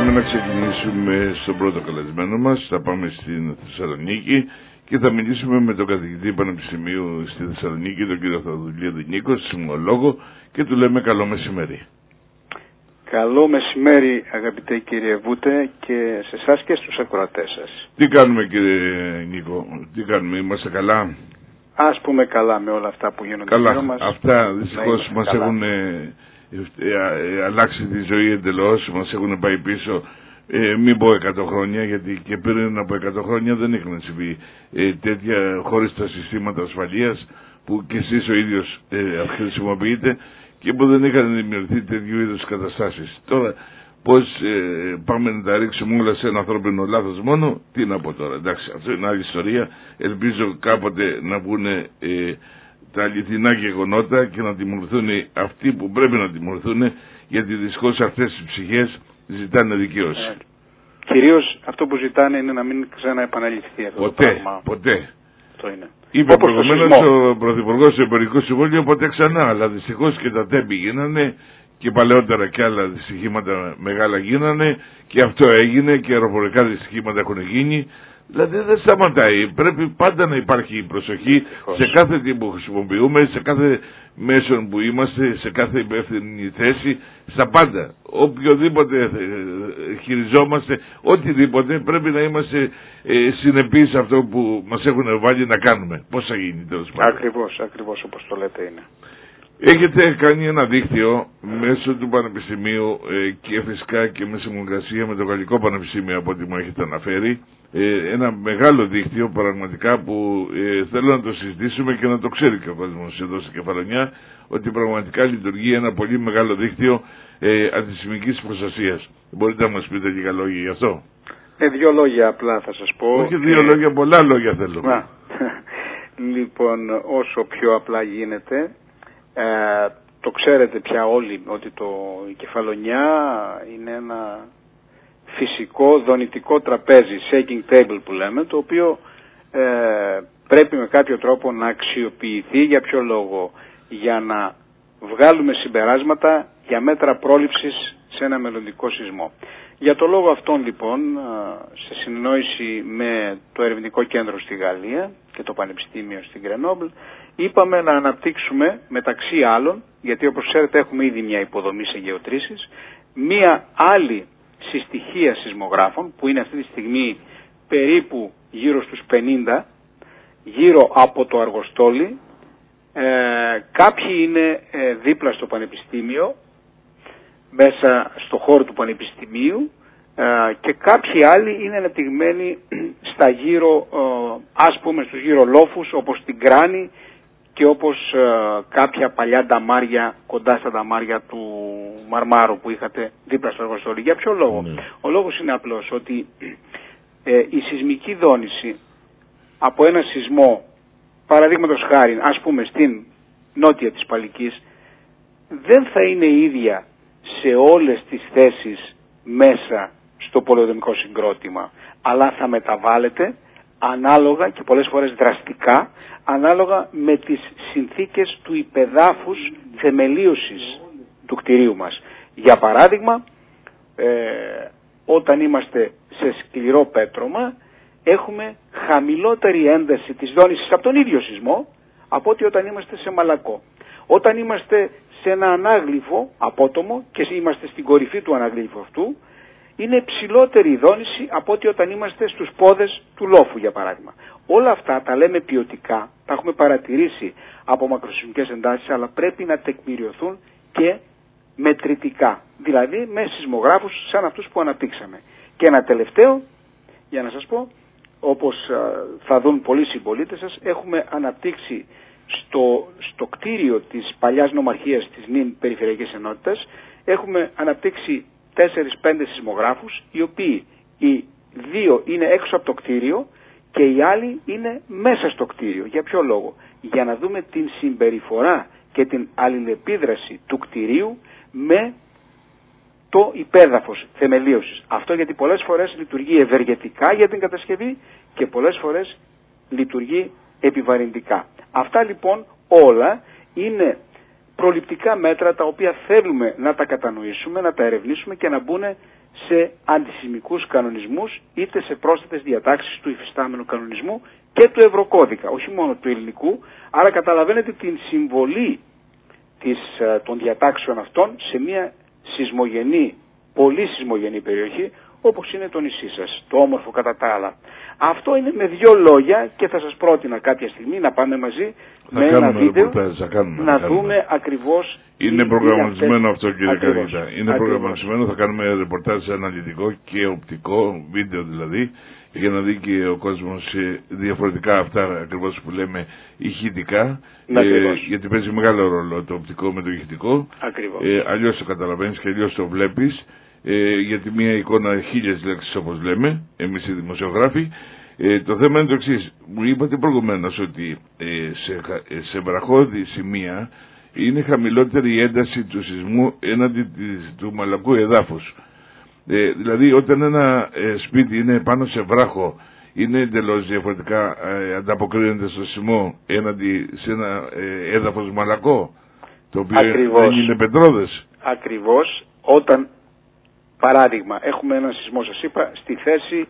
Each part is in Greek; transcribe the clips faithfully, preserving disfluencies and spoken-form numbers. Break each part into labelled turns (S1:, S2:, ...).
S1: Πάμε να ξεκινήσουμε στον πρώτο καλεσμένο μας. Θα πάμε στην Θεσσαλονίκη και θα μιλήσουμε με τον καθηγητή Πανεπιστημίου στη Θεσσαλονίκη, τον κύριο Θαδουλίδη Νίκο, σεισμολόγο, και του λέμε καλό μεσημέρι.
S2: Καλό μεσημέρι, αγαπητέ κύριε Βούτε, και σε εσάς και στους ακροατές σας.
S1: Τι κάνουμε, κύριε Νίκο, τι κάνουμε, είμαστε καλά?
S2: Ας πούμε καλά με όλα αυτά που γίνονται
S1: καλά.
S2: Γύρω μας.
S1: Αυτά δυστυχώς μας καλά. έχουν ε, ε, ε, αλλάξει τη ζωή εντελώς, μας έχουν πάει πίσω. Ε, μην πω εκατό χρόνια, γιατί και πριν από εκατό χρόνια δεν είχαν συμβεί ε, τέτοια, χωρίς τα συστήματα ασφαλείας που και εσείς ο ίδιος ε, χρησιμοποιείτε και που δεν είχαν δημιουργηθεί τέτοιου είδους καταστάσεις. Τώρα πώς ε, πάμε να τα ρίξουμε όλα σε ένα ανθρώπινο λάθος μόνο, τι να πω τώρα, εντάξει, αυτό είναι άλλη ιστορία. Ελπίζω κάποτε να βγουν ε, τα αληθινά γεγονότα και να τιμωρηθούν αυτοί που πρέπει να τιμωρηθούν, γιατί δυστυχώς αυτές οι ψυχές ζητάνε δικαίωση.
S2: Ε, κυρίως αυτό που ζητάνε είναι να μην ξαναεπαναληφθεί αυτό
S1: ποτέ,
S2: το πράγμα.
S1: Ποτέ.
S2: Αυτό είναι.
S1: Είπε προηγουμένως ο Πρωθυπουργός του Υπουργικού Συμβούλιο ποτέ ξανά, αλλά δυστυχώς και τα τέμπη γίνανε και παλαιότερα και άλλα δυστυχήματα μεγάλα γίνανε και αυτό έγινε και αεροπορικά δυστυχήματα έχουν γίνει. Δηλαδή δεν σταματάει. Πρέπει πάντα να υπάρχει προσοχή Ευτυχώς. σε κάθε τι που χρησιμοποιούμε, σε κάθε μέσο που είμαστε, σε κάθε υπεύθυνη θέση, στα πάντα. Οποιοδήποτε χειριζόμαστε, οτιδήποτε, πρέπει να είμαστε ε, συνεπείς σε αυτό που μας έχουν βάλει να κάνουμε. Πώς θα γίνει τέλος πάντων.
S2: Ακριβώς, ακριβώς όπως το λέτε είναι.
S1: Έχετε κάνει ένα δίκτυο μέσω του Πανεπιστημίου ε, και φυσικά και με συνεργασία με το Γαλλικό Πανεπιστήμιο, από ό,τι μου έχετε αναφέρει. Ε, ένα μεγάλο δίκτυο πραγματικά που ε, θέλω να το συζητήσουμε και να το ξέρει και ο κόσμος εδώ στην Κεφαλονιά, ότι πραγματικά λειτουργεί ένα πολύ μεγάλο δίκτυο ε, αντισημικής προστασίας. Μπορείτε να μας πείτε λίγα λόγια γι' αυτό?
S2: Ε, δύο λόγια απλά θα σας πω.
S1: Όχι δύο ε... λόγια, πολλά λόγια θέλω.
S2: Να. Λοιπόν, όσο πιο απλά γίνεται. Ε, το ξέρετε πια όλοι ότι το, η Κεφαλονιά είναι ένα φυσικό δονητικό τραπέζι, shaking table που λέμε, το οποίο ε, πρέπει με κάποιο τρόπο να αξιοποιηθεί. Για ποιο λόγο? Για να βγάλουμε συμπεράσματα για μέτρα πρόληψης σε ένα μελλοντικό σεισμό. Για το λόγο αυτόν λοιπόν, σε συνεννόηση με το Ερευνητικό Κέντρο στη Γαλλία και το Πανεπιστήμιο στην Γκρενόμπλ, είπαμε να αναπτύξουμε μεταξύ άλλων, γιατί όπως ξέρετε έχουμε ήδη μια υποδομή σε γεωτρήσεις, μία άλλη συστοιχεία σεισμογράφων που είναι αυτή τη στιγμή περίπου γύρω στους πενήντα, γύρω από το Αργοστόλι. Ε, κάποιοι είναι ε, δίπλα στο Πανεπιστήμιο, μέσα στο χώρο του Πανεπιστημίου, ε, και κάποιοι άλλοι είναι αναπτυγμένοι στα γύρω, ε, ας πούμε στους γύρω λόφους, όπως την Κράνη και όπως ε, κάποια παλιά νταμάρια κοντά στα νταμάρια του Μαρμάρου που είχατε δίπλα στο Αργοστόλι. Για ποιο λόγο? Mm. Ο λόγος είναι απλός, ότι ε, η σεισμική δόνηση από ένα σεισμό, παραδείγματος χάρη, ας πούμε στην νότια της Παλικής, δεν θα είναι ίδια σε όλες τις θέσεις μέσα στο πολεοδομικό συγκρότημα, αλλά θα μεταβάλλεται ανάλογα και πολλές φορές δραστικά, ανάλογα με τις συνθήκες του υπεδάφους θεμελίωσης του κτηρίου μας. Για παράδειγμα, ε, όταν είμαστε σε σκληρό πέτρωμα, έχουμε χαμηλότερη ένταση της δόνησης από τον ίδιο σεισμό από ότι όταν είμαστε σε μαλακό. Όταν είμαστε σε ένα ανάγλυφο απότομο και είμαστε στην κορυφή του αναγλύφου αυτού, είναι ψηλότερη η δόνηση από ότι όταν είμαστε στους πόδες του λόφου, για παράδειγμα. Όλα αυτά τα λέμε ποιοτικά, τα έχουμε παρατηρήσει από μακροσεισμικές εντάσεις, αλλά πρέπει να τεκμηριωθούν και μετρητικά, δηλαδή με σεισμογράφους σαν αυτούς που αναπτύξαμε. Και ένα τελευταίο, για να σας πω, όπως θα δουν πολλοί συμπολίτες σας, έχουμε αναπτύξει στο, στο κτίριο της παλιάς νομαρχίας της νυν Περιφερειακής Ενότητας, έχουμε αναπτύξει τέσσερις πέντε σεισμογράφους, οι οποίοι οι δύο είναι έξω από το κτίριο και οι άλλοι είναι μέσα στο κτίριο. Για ποιο λόγο? Για να δούμε την συμπεριφορά και την αλληλεπίδραση του κτιρίου με το υπέδαφος θεμελίωσης. Αυτό γιατί πολλές φορές λειτουργεί ευεργετικά για την κατασκευή και πολλές φορές λειτουργεί επιβαρυντικά. Αυτά λοιπόν όλα είναι προληπτικά μέτρα τα οποία θέλουμε να τα κατανοήσουμε, να τα ερευνήσουμε και να μπουν σε αντισημικούς κανονισμούς είτε σε πρόσθετες διατάξεις του υφιστάμενου κανονισμού και του Ευρωκώδικα, όχι μόνο του ελληνικού. Άρα καταλαβαίνετε την συμβολή της, των διατάξεων αυτών σε μια σεισμογενή, πολύ σεισμογενή περιοχή όπως είναι το νησί σας, το όμορφο κατά τα άλλα. Αυτό είναι με δύο λόγια και θα σας πρότεινα κάποια στιγμή να πάμε μαζί
S1: θα
S2: με ένα βίντεο
S1: ρεπορτάζ, κάνουμε,
S2: να δούμε ακριβώς.
S1: Είναι προγραμματισμένο αυτό κύριε
S2: ακριβώς,
S1: Καρίτα. Είναι
S2: ακριβώς.
S1: προγραμματισμένο, θα κάνουμε ρεπορτάζ αναλυτικό και οπτικό, βίντεο δηλαδή, για να δει και ο κόσμος διαφορετικά αυτά ακριβώς που λέμε ηχητικά, ε, γιατί παίζει μεγάλο ρόλο το οπτικό με το ηχητικό. Ε, αλλιώς το καταλαβαίνεις και αλλιώς το βλέπεις, ε, γιατί μία εικόνα χίλιες λέξεις όπως λέμε εμείς οι δημοσιογράφοι. Ε, το θέμα είναι το εξής. Μου είπατε προηγουμένως ότι ε, σε, σε βραχώδη σημεία είναι χαμηλότερη η ένταση του σεισμού έναντι της, του μαλακού εδάφους. Ε, δηλαδή όταν ένα ε, σπίτι είναι πάνω σε βράχο είναι εντελώς διαφορετικά, ε, ανταποκρίνεται στο σεισμό έναντι σε ένα ε, έδαφος μαλακό, το οποίο
S2: ακριβώς,
S1: δεν είναι πετρόδες.
S2: Ακριβώς. Όταν, παράδειγμα, έχουμε ένα σεισμό, σας είπα, στη θέση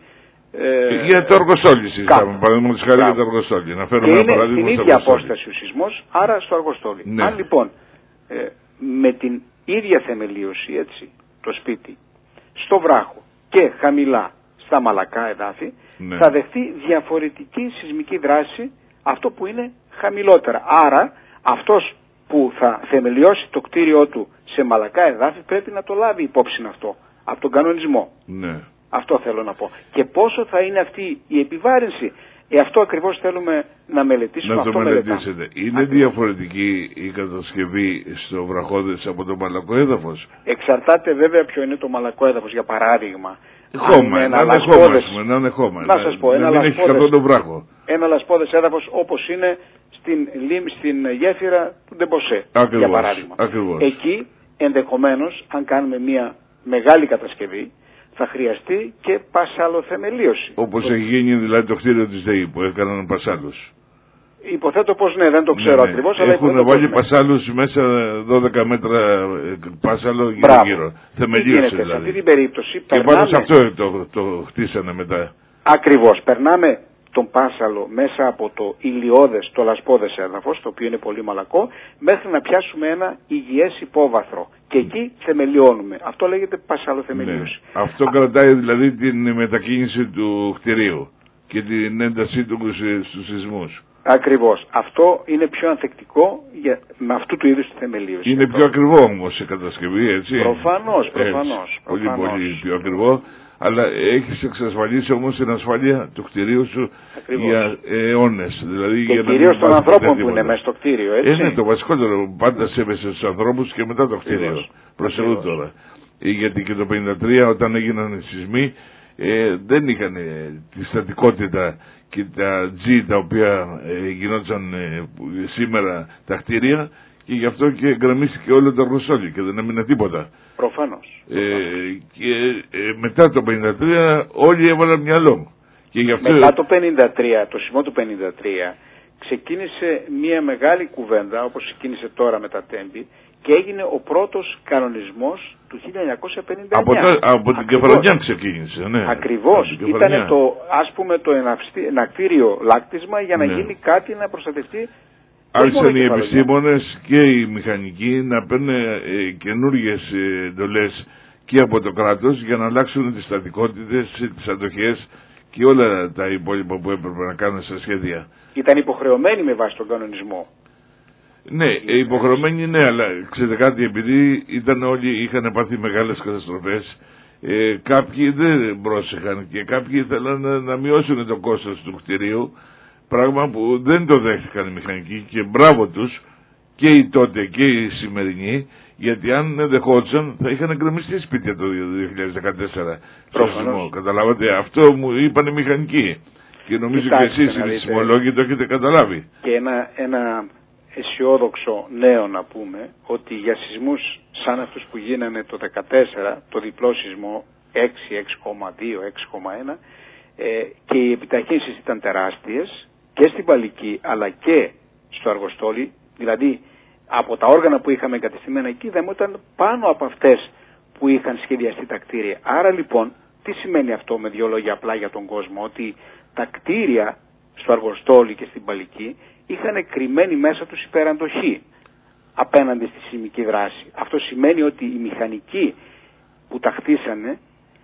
S1: Ε, για το Αργοστόλι συζητάμε, παραδείγματος χάρη για το Αργοστόλι. Να φέρουμε ένα παράδειγμα
S2: στην ίδια απόσταση ο σεισμός, άρα στο Αργοστόλι.
S1: Ναι.
S2: Αν λοιπόν ε, με την ίδια θεμελίωση, έτσι, το σπίτι, στο βράχο και χαμηλά στα μαλακά εδάφη, ναι, θα δεχτεί διαφορετική σεισμική δράση αυτό που είναι χαμηλότερα. Άρα αυτός που θα θεμελιώσει το κτίριό του σε μαλακά εδάφη πρέπει να το λάβει υπόψη αυτό, από τον κανονισμό.
S1: Ναι.
S2: Αυτό θέλω να πω. Και πόσο θα είναι αυτή η επιβάρυνση, ε, αυτό ακριβώς θέλουμε να μελετήσουμε.
S1: Να
S2: αυτό
S1: το μελετήσετε.
S2: μελετάμε.
S1: Είναι ακριβώς διαφορετική η κατασκευή στο βραχώδες από το μαλακό έδαφος?
S2: Εξαρτάται βέβαια ποιο είναι το μαλακό έδαφος. Για παράδειγμα,
S1: χώμα, ένα να, λασπόδες, να είναι χώμα.
S2: Να σας πω, ένα,
S1: μην έχει καθόλου βράχο.
S2: Ένα λασπόδες έδαφος όπως είναι στην, στην γέφυρα του Ντεμποσέ, για παράδειγμα.
S1: Ακριβώς.
S2: Εκεί ενδεχομένως, αν κάνουμε μια μεγάλη κατασκευή, θα χρειαστεί και πασαλοθεμελίωση.
S1: Όπως το... έχει γίνει δηλαδή το κτίριο της ΔΕΗ που έκαναν πασάλους.
S2: Υποθέτω πως ναι, δεν το ξέρω ναι, ακριβώς.
S1: Έχουν
S2: αλλά
S1: βάλει
S2: ναι,
S1: πασάλους μέσα δώδεκα μέτρα πάσαλο γύρω-γύρω. Θεμελίωση δηλαδή.
S2: Σε αυτή την περίπτωση
S1: και
S2: περνάμε...
S1: πάνω σε αυτό το, το χτίσανε μετά.
S2: Ακριβώς. Περνάμε τον πάσαλο μέσα από το ηλιώδες, το λασπόδες έδαφος, το οποίο είναι πολύ μαλακό, μέχρι να πιάσουμε ένα υγιές υπόβαθρο. Και εκεί θεμελιώνουμε. Αυτό λέγεται πασαλοθεμελίωση.
S1: Ναι. Αυτό Α... κρατάει δηλαδή την μετακίνηση του κτηρίου και την έντασή του στους σεισμούς.
S2: Ακριβώς. Αυτό είναι πιο ανθεκτικό για, με αυτού του είδους τη θεμελίωση.
S1: Είναι πιο ακριβό όμως η κατασκευή, έτσι.
S2: Προφανώς, προφανώς.
S1: Έτσι. Πολύ, πολύ πιο ακριβό. Αλλά έχεις εξασφαλίσει όμως την ασφάλεια του κτηρίου σου ακριβώς για αιώνες. Δηλαδή
S2: και
S1: για
S2: κυρίως των ανθρώπων που είναι μέσα στο κτίριο, έτσι.
S1: Είναι το βασικότερο. Πάντα σέβεσαι στους ανθρώπους και μετά το κτίριο. Προσεχού τώρα. Γιατί και το πενήντα τρία όταν έγιναν οι σεισμοί ε, δεν είχαν ε, τη στατικότητα και τα G τα οποία ε, γινόταν ε, σήμερα τα κτίρια, και γι' αυτό και γκρεμίστηκε όλο το Αργοστόλι και δεν έμεινε τίποτα.
S2: Προφανώς.
S1: Ε, και ε, μετά το πενήντα τρία όλοι έβαλαν μυαλό. Και γι' αυτό...
S2: Μετά το πενήντα τρία, το σεισμό του πενήντα τρία, ξεκίνησε μια μεγάλη κουβέντα, όπως ξεκίνησε τώρα με τα Τέμπη, και έγινε ο πρώτος κανονισμός του χίλια εννιακόσια πενήντα εννιά.
S1: Από, τα, από την Κεφαλονιά ξεκίνησε, ναι.
S2: Ακριβώς. Ήταν το, ας πούμε, το ενακτήριο λάκτισμα για να ναι. γίνει κάτι να προστατευτεί.
S1: Άρχισαν οι επιστήμονες και οι μηχανικοί να παίρνουν ε, καινούργιες ε, εντολές και από το κράτος για να αλλάξουν τις στατικότητες, τις αντοχές και όλα τα υπόλοιπα που έπρεπε να κάνουν στα σχέδια.
S2: Ήταν υποχρεωμένοι με βάση τον κανονισμό.
S1: Ναι, ε, υποχρεωμένοι ναι, αλλά ξέρετε κάτι, επειδή ήταν όλοι, είχαν πάθει μεγάλες καταστροφές, ε, κάποιοι δεν πρόσεχαν και κάποιοι ήθελαν να, να μειώσουν το κόστος του κτηρίου, πράγμα που δεν το δέχτηκαν οι μηχανικοί, και μπράβο τους και οι τότε και οι σημερινοί, γιατί αν δεν δεχόντουσαν θα είχαν γκρεμιστεί σπίτια το δύο χιλιάδες δεκατέσσερα. Προφανώς. Καταλάβατε, αυτό μου είπαν οι μηχανικοί και νομίζω Κοιτάξτε, και εσείς οι σεισμολόγοι το έχετε καταλάβει.
S2: Και ένα, ένα αισιόδοξο νέο να πούμε, ότι για σεισμούς σαν αυτούς που γίνανε το δεκατέσσερα, το διπλό σεισμό έξι, έξι κόμμα δύο, έξι κόμμα ένα, ε, και οι επιταχύνσεις ήταν τεράστιες και στην Παλική αλλά και στο Αργοστόλι, δηλαδή από τα όργανα που είχαμε εγκατεστημένα εκεί δεν ήταν πάνω από αυτές που είχαν σχεδιαστεί τα κτίρια. Άρα λοιπόν, τι σημαίνει αυτό με δύο λόγια απλά για τον κόσμο? Ότι τα κτίρια στο Αργοστόλι και στην Παλική είχαν κρυμμένη μέσα τους υπεραντοχή απέναντι στη σεισμική δράση. Αυτό σημαίνει ότι οι μηχανικοί που τα χτίσανε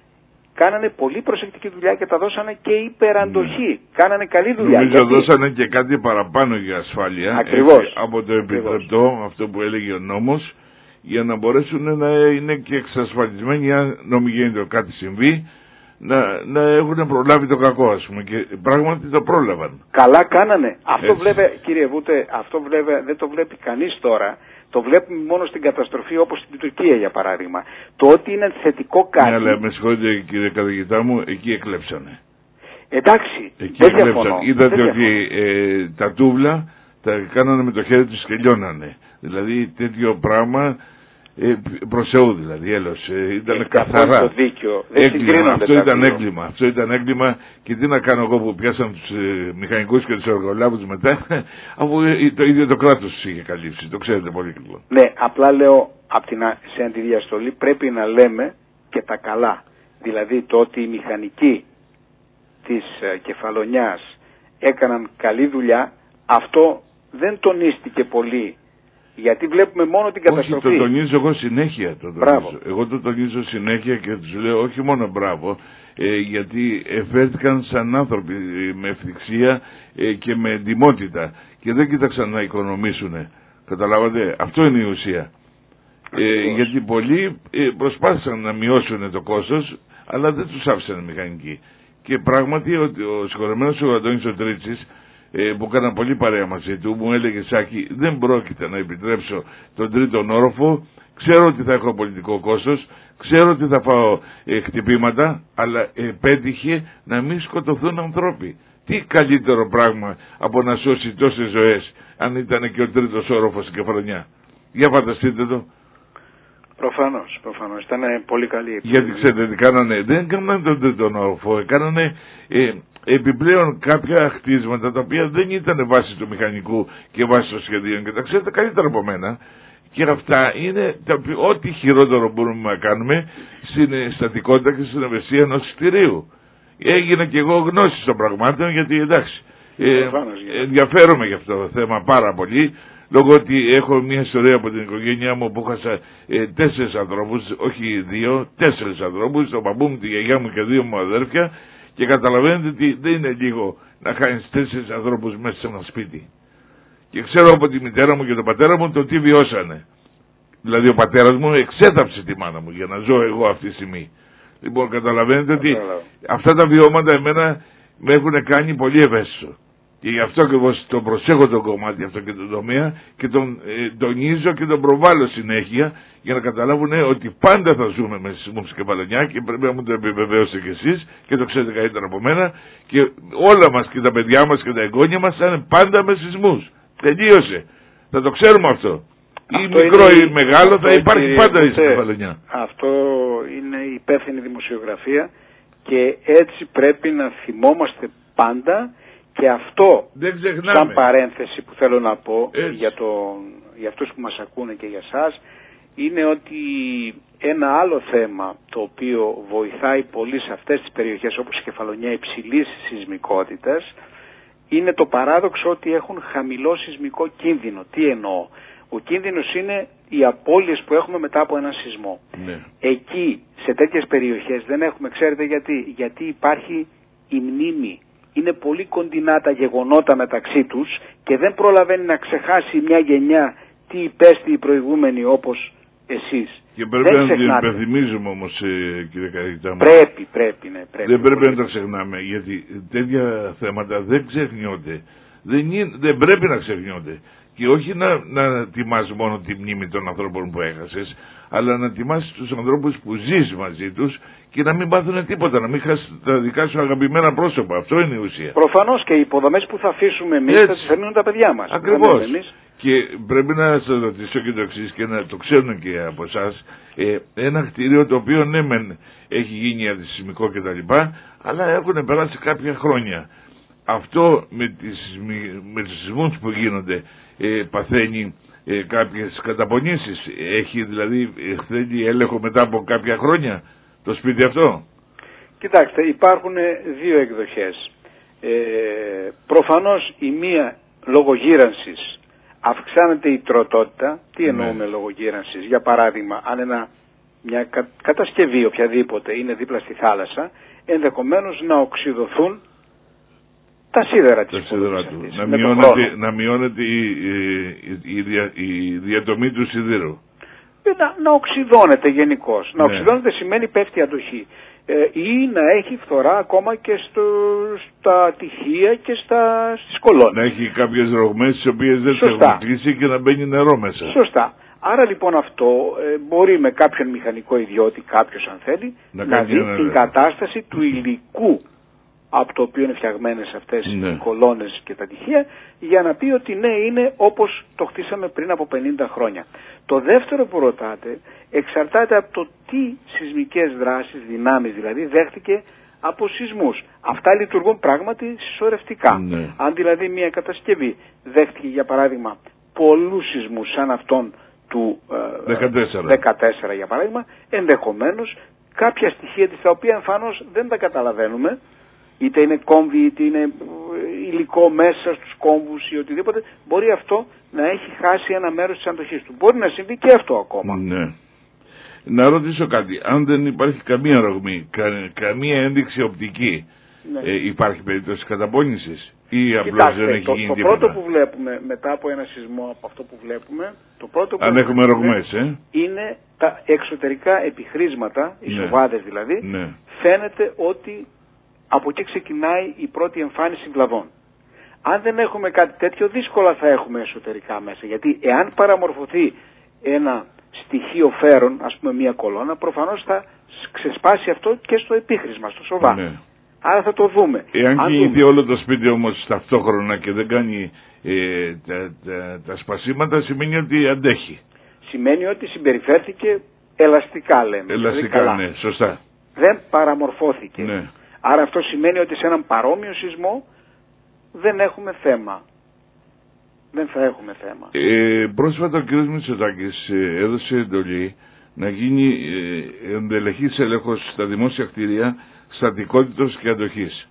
S2: κάνανε πολύ προσεκτική δουλειά και τα δώσανε και υπεραντοχή. Ναι. Κάνανε καλή δουλειά.
S1: Νομίζω γιατί... δώσανε και κάτι παραπάνω για ασφάλεια.
S2: Ακριβώς.
S1: Έτσι, από το επιτρεπτό, αυτό που έλεγε ο νόμος, για να μπορέσουν να είναι και εξασφαλισμένοι, αν νομιγέννητο κάτι συμβεί, να, να έχουν προλάβει το κακό, ας πούμε, και πράγματι το πρόλαβαν.
S2: Καλά κάνανε. Αυτό βλέπε, κύριε Βούτε, αυτό βλέπε, δεν το βλέπει κανείς τώρα. Το βλέπουμε μόνο στην καταστροφή, όπως στην Τουρκία για παράδειγμα. Το ότι είναι θετικό κάτι...
S1: Ναι, αλλά με συγχωρείτε κύριε καθηγητά μου, εκεί εκλέψανε.
S2: Εντάξει,
S1: εκεί
S2: δεν
S1: εκλέψανε.
S2: διαφωνώ.
S1: Είδατε
S2: δεν
S1: ότι ε, τα τούβλα τα κάνανε με το χέρι τους και λιώνανε. Δηλαδή τέτοιο πράγμα... Ε, προσεού δηλαδή, έλος, ε, ήταν
S2: Έχει
S1: καθαρά
S2: το δίκιο. Δεν
S1: έγκλημα, αυτό ήταν
S2: δύο.
S1: έγκλημα, αυτό ήταν έγκλημα και τι να κάνω εγώ που πιάσαν τους ε, μηχανικούς και τους εργολάβους μετά, αφού ε, το ίδιο το κράτος τους είχε καλύψει, το ξέρετε πολύ καλά.
S2: Ναι, απλά λέω απ' την, σε αντιδιαστολή πρέπει να λέμε και τα καλά, δηλαδή το ότι οι μηχανικοί της ε, Κεφαλονιάς έκαναν καλή δουλειά, αυτό δεν τονίστηκε πολύ. Γιατί βλέπουμε μόνο την καταστροφή.
S1: Όχι, το τονίζω εγώ συνέχεια. Το τονίζω. Εγώ το τονίζω συνέχεια και τους λέω όχι μόνο μπράβο, ε, γιατί εφέρθηκαν σαν άνθρωποι ε, με ευθυξία ε, και με εντιμότητα και δεν κοίταξαν να οικονομήσουν. Καταλάβατε, αυτό είναι η ουσία. Ε, γιατί πολλοί ε, προσπάθησαν να μειώσουν το κόστος, αλλά δεν τους άφησαν μηχανικοί. Και πράγματι ο, ο συγχωρεμένος ο Αντώνης ο Τρίτσης, Ε, που έκανα πολύ παρέα μαζί του, μου έλεγε Σάκη, δεν πρόκειται να επιτρέψω τον τρίτον όροφο, ξέρω ότι θα έχω πολιτικό κόστος, ξέρω ότι θα φάω ε, χτυπήματα, αλλά ε, πέτυχε να μην σκοτωθούν ανθρώποι. Τι καλύτερο πράγμα από να σώσει τόσες ζωές, αν ήταν και ο τρίτος όροφος στην Κεφαλονιά. Για φανταστείτε το.
S2: Προφανώς, προφανώς. Ήταν πολύ καλή επιλογή.
S1: Γιατί ξέρετε τι κάνανε, δεν κάνανε τον τρίτον όροφο, κάνανε... Ε, επιπλέον κάποια χτίσματα τα οποία δεν ήταν βάση του μηχανικού και βάση των σχεδίων και τα ξέρετε καλύτερα από μένα και αυτά είναι ό,τι χειρότερο μπορούμε να κάνουμε στην στατικότητα και στην ευαισθησία ενός κτηρίου. Έγινε και εγώ γνώση των πραγμάτων γιατί εντάξει ε, ενδιαφέρομαι για αυτό το θέμα πάρα πολύ λόγω ότι έχω μια ιστορία από την οικογένειά μου που έχασα ε, τέσσερις ανθρώπους, όχι δύο, τέσσερις ανθρώπους, τον παππού μου, τη γιαγιά μου και δύο μου αδέρφια. Και καταλαβαίνετε ότι δεν είναι λίγο να χάνεις τέσσερις ανθρώπους μέσα σε ένα σπίτι. Και ξέρω από τη μητέρα μου και τον πατέρα μου το τι βιώσανε. Δηλαδή ο πατέρας μου εξέταψε τη μάνα μου για να ζω εγώ αυτή τη στιγμή. Λοιπόν καταλαβαίνετε ότι αυτά τα βιώματα εμένα με έχουν κάνει πολύ ευαίσθητο. Και γι' αυτό ακριβώς τον προσέχω τον κομμάτι αυτό και τον τομέα και τον ε, τονίζω και τον προβάλλω συνέχεια για να καταλάβουν ε, ότι πάντα θα ζούμε με σεισμούς στην Κεφαλονιά και πρέπει να μου το επιβεβαίωσετε κι εσείς και το ξέρετε καλύτερα από μένα και όλα μας και τα παιδιά μας και τα εγγόνια μας θα είναι πάντα με σεισμούς. Τελείωσε. Θα το ξέρουμε αυτό. Ή μικρό ή μεγάλο θα υπάρχει πάντα στην Κεφαλονιά.
S2: Αυτό είναι υπεύθυνη δημοσιογραφία και έτσι πρέπει να θυμόμαστε πάντα. Και αυτό, σαν παρένθεση που θέλω να πω για, το, για αυτούς που μας ακούνε και για σας, είναι ότι ένα άλλο θέμα το οποίο βοηθάει πολύ σε αυτές τις περιοχές όπως η Κεφαλονιά υψηλής σεισμικότητας είναι το παράδοξο ότι έχουν χαμηλό σεισμικό κίνδυνο. Τι εννοώ? Ο κίνδυνος είναι οι απώλειες που έχουμε μετά από ένα σεισμό. Ναι. Εκεί, σε τέτοιες περιοχές δεν έχουμε, ξέρετε γιατί? Γιατί υπάρχει η μνήμη. Είναι πολύ κοντινά τα γεγονότα μεταξύ τους και δεν προλαβαίνει να ξεχάσει μια γενιά τι υπέστη η προηγούμενη όπως εσείς.
S1: Και πρέπει δεν να την υπενθυμίζουμε όμως ε, κύριε καθηγητά μου.
S2: Πρέπει, πρέπει, ναι. Πρέπει,
S1: δεν πρέπει να τα ξεχνάμε γιατί τέτοια θέματα δεν ξεχνιόνται. Δεν, δεν πρέπει να ξεχνιόνται. Και όχι να, να τιμάς μόνο τη μνήμη των ανθρώπων που έχασες, αλλά να τιμάς τους ανθρώπους που ζεις μαζί τους και να μην πάθουν τίποτα, να μην χάσεις τα δικά σου αγαπημένα πρόσωπα. Αυτό είναι η ουσία.
S2: Προφανώς και οι υποδομές που θα αφήσουμε εμείς θα τις φέρνουν τα παιδιά μας.
S1: Ακριβώς. Και πρέπει να σας ρωτήσω και το εξής και να το ξέρουν και από εσάς. Ε, ένα κτίριο το οποίο ναι μεν έχει γίνει αντισυσμικό κτλ. Αλλά έχουν περάσει κάποια χρόνια. Αυτό με, τις, με τους σεισμούς που γίνονται ε, παθαίνει ε, κάποιες καταπονήσεις? Έχει δηλαδή θέλει έλεγχο μετά από κάποια χρόνια το σπίτι αυτό?
S2: Κοιτάξτε, υπάρχουν δύο εκδοχές. Ε, προφανώς η μία λόγω γύρανσης αυξάνεται η τροτότητα. Τι εννοούμε ναι. λόγω γύρανσης? Για παράδειγμα, αν ένα, μια κα, κατασκευή οποιαδήποτε είναι δίπλα στη θάλασσα, ενδεχομένως να οξυδωθούν τα σίδερα της υποδομής αυτής.
S1: Να μειώνεται, να μειώνεται η, η, η, η διατομή του σιδήρου.
S2: Να, να οξυδώνεται γενικώς. Να
S1: ναι.
S2: οξυδώνεται σημαίνει πέφτει αντοχή. Ε, ή να έχει φθορά ακόμα και στο, στα τυχεία και στα, στις κολόνες.
S1: Να έχει κάποιες ρογμές τις οποίες δεν έχουν κλείσει και να μπαίνει νερό μέσα.
S2: Σωστά. Άρα λοιπόν αυτό ε, μπορεί με κάποιον μηχανικό ιδιώτη, κάποιος αν θέλει, να, να δει την ναι. κατάσταση του υλικού από το οποίο είναι φτιαγμένες αυτές ναι. οι κολόνες και τα τυχεία, για να πει ότι ναι, είναι όπως το χτίσαμε πριν από πενήντα χρόνια. Το δεύτερο που ρωτάτε εξαρτάται από το τι σεισμικές δράσεις, δυνάμεις δηλαδή, δέχτηκε από σεισμούς. Αυτά λειτουργούν πράγματι συσσωρευτικά. Ναι. Αν δηλαδή μια κατασκευή δέχτηκε για παράδειγμα πολλούς σεισμούς σαν αυτόν του ε,
S1: δεκατέσσερα.
S2: δεκατέσσερα για παράδειγμα, ενδεχομένως κάποια στοιχεία της τα οποία εμφανώς δεν τα καταλαβαίνουμε, είτε είναι κόμβοι, είτε είναι υλικό μέσα στους κόμβους ή οτιδήποτε, μπορεί αυτό να έχει χάσει ένα μέρος της αντοχής του. Μπορεί να συμβεί και αυτό ακόμα.
S1: Ναι. Να ρωτήσω κάτι. Αν δεν υπάρχει καμία ρογμή, κα, καμία ένδειξη οπτική, ναι. ε, υπάρχει περίπτωση καταπώνησης ή απλώς δεν έχει
S2: το,
S1: γίνει
S2: το
S1: τίποτα?
S2: Το πρώτο που βλέπουμε μετά από ένα σεισμό, από αυτό που βλέπουμε, το πρώτο που
S1: αν έχουμε ρογμές, ε?
S2: είναι τα εξωτερικά επιχρήσματα, οι
S1: ναι.
S2: σοβάδες δηλαδή,
S1: ναι.
S2: φαίνεται ότι από εκεί ξεκινάει η πρώτη εμφάνιση βλαβών. Αν δεν έχουμε κάτι τέτοιο, δύσκολα θα έχουμε εσωτερικά μέσα. Γιατί εάν παραμορφωθεί ένα στοιχείο φέρον, ας πούμε μια κολόνα, προφανώς θα ξεσπάσει αυτό και στο επίχρησμα, στο σοβά. Ναι. Άρα θα το δούμε.
S1: Εάν κινηθεί όλο το σπίτι όμως ταυτόχρονα και δεν κάνει ε, τα, τα, τα σπασίματα, σημαίνει ότι αντέχει.
S2: Σημαίνει ότι συμπεριφέρθηκε ελαστικά, λέμε.
S1: Ελαστικά, δηλαδή, ναι, σωστά.
S2: Δεν παραμορφώθηκε.
S1: Ναι.
S2: Άρα αυτό σημαίνει ότι σε έναν παρόμοιο σεισμό δεν έχουμε θέμα. Δεν θα έχουμε θέμα.
S1: Ε, πρόσφατα ο κ. Μητσοτάκης ε, έδωσε εντολή να γίνει ε, ενδελεχής έλεγχος στα δημόσια κτίρια στατικότητος και αντοχής.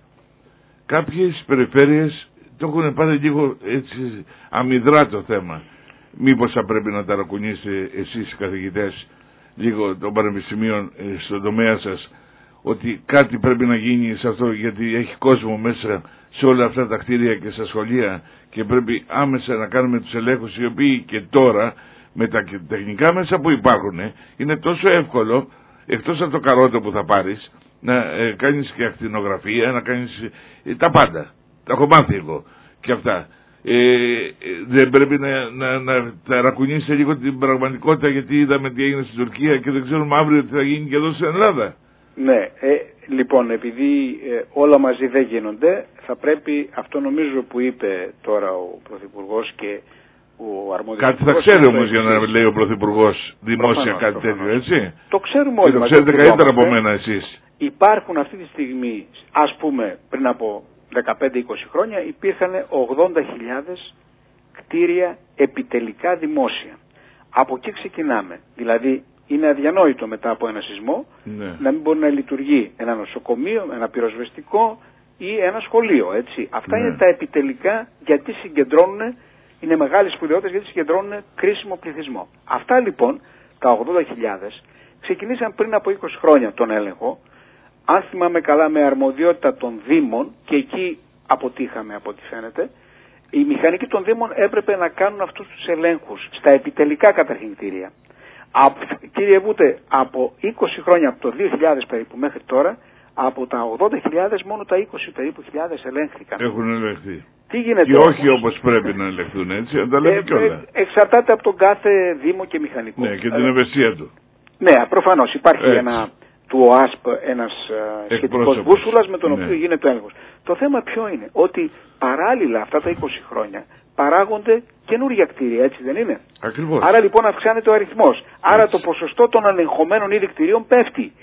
S1: Κάποιες περιφέρειες το έχουν πάρει λίγο έτσι αμυδρά το θέμα. Μήπως θα πρέπει να ταρακουνήσετε εσείς οι καθηγητές λίγο των πανεπιστημίων ε, στον τομέα σας, ότι κάτι πρέπει να γίνει σε αυτό, γιατί έχει κόσμο μέσα σε όλα αυτά τα κτίρια και στα σχολεία και πρέπει άμεσα να κάνουμε τους ελέγχους, οι οποίοι και τώρα με τα τεχνικά μέσα που υπάρχουν είναι τόσο εύκολο, εκτός από το καρότο που θα πάρεις, να ε, κάνεις και ακτινογραφία, να κάνεις ε, τα πάντα. Τα έχω μάθει εγώ και αυτά. Ε, ε, δεν πρέπει να, να, να ταρακουνήσει λίγο την πραγματικότητα, γιατί είδαμε τι έγινε στην Τουρκία και δεν ξέρουμε αύριο τι θα γίνει και εδώ στην Ελλάδα.
S2: Ναι, ε, λοιπόν, επειδή ε, όλα μαζί δεν γίνονται, θα πρέπει, αυτό νομίζω που είπε τώρα ο Πρωθυπουργός και ο αρμόδιος...
S1: Κάτι θα ξέρει όμως για να λέει ο Πρωθυπουργός δημόσια προφανώς, κάτι προφανώς. τέτοιο, έτσι.
S2: Το ξέρουμε όλοι.
S1: Και το ξέρετε καλύτερα από μένα εσείς.
S2: Υπάρχουν αυτή τη στιγμή, ας πούμε, πριν από δεκαπέντε είκοσι χρόνια, υπήρχαν ογδόντα χιλιάδες κτίρια επιτελικά δημόσια. Από εκεί ξεκινάμε. Δηλαδή, είναι αδιανόητο μετά από ένα σεισμό ναι. να μην μπορεί να λειτουργεί ένα νοσοκομείο, ένα πυροσβεστικό ή ένα σχολείο, έτσι. Αυτά ναι. είναι τα επιτελικά, γιατί συγκεντρώνουν, είναι μεγάλες σπουδαιότητες, γιατί συγκεντρώνουν κρίσιμο πληθυσμό. Αυτά λοιπόν, τα ογδόντα χιλιάδες, ξεκινήσαν πριν από είκοσι χρόνια τον έλεγχο, αν θυμάμαι καλά με αρμοδιότητα των Δήμων, και εκεί αποτύχαμε από ό,τι φαίνεται. Οι μηχανικοί των Δήμων έπρεπε να κάνουν αυτούς τους ελέγχους στα επιτελικά καταρχήν κτίρια. Από, κύριε Βούτε, από είκοσι χρόνια, από το δύο χιλιάδες περίπου μέχρι τώρα, από τα ογδόντα χιλιάδες μόνο τα είκοσι περίπου χιλιάδες ελέγχθηκαν.
S1: Έχουν ελεγχθεί.
S2: Τι γίνεται
S1: και
S2: όμως?
S1: όχι όπως πρέπει να ελεγχθούν, έτσι, να τα λέμε ε, κιόλα.
S2: Εξαρτάται από τον κάθε Δήμο και μηχανικό.
S1: Ναι, και την ευαισθησία του.
S2: Ναι, προφανώς υπάρχει έτσι. ένα του ΟΑΣΠ ένας σχετικός μπούσουλας με τον ναι. οποίο γίνεται ο έλεγχος. Το θέμα ποιο είναι? Ότι παράλληλα αυτά τα είκοσι χρόνια παράγονται καινούργια κτίρια, έτσι δεν είναι?
S1: Ακριβώς.
S2: Άρα λοιπόν αυξάνεται ο αριθμός. Άρα έτσι. το ποσοστό των ελεγχομένων ήδη κτιρίων πέφτει.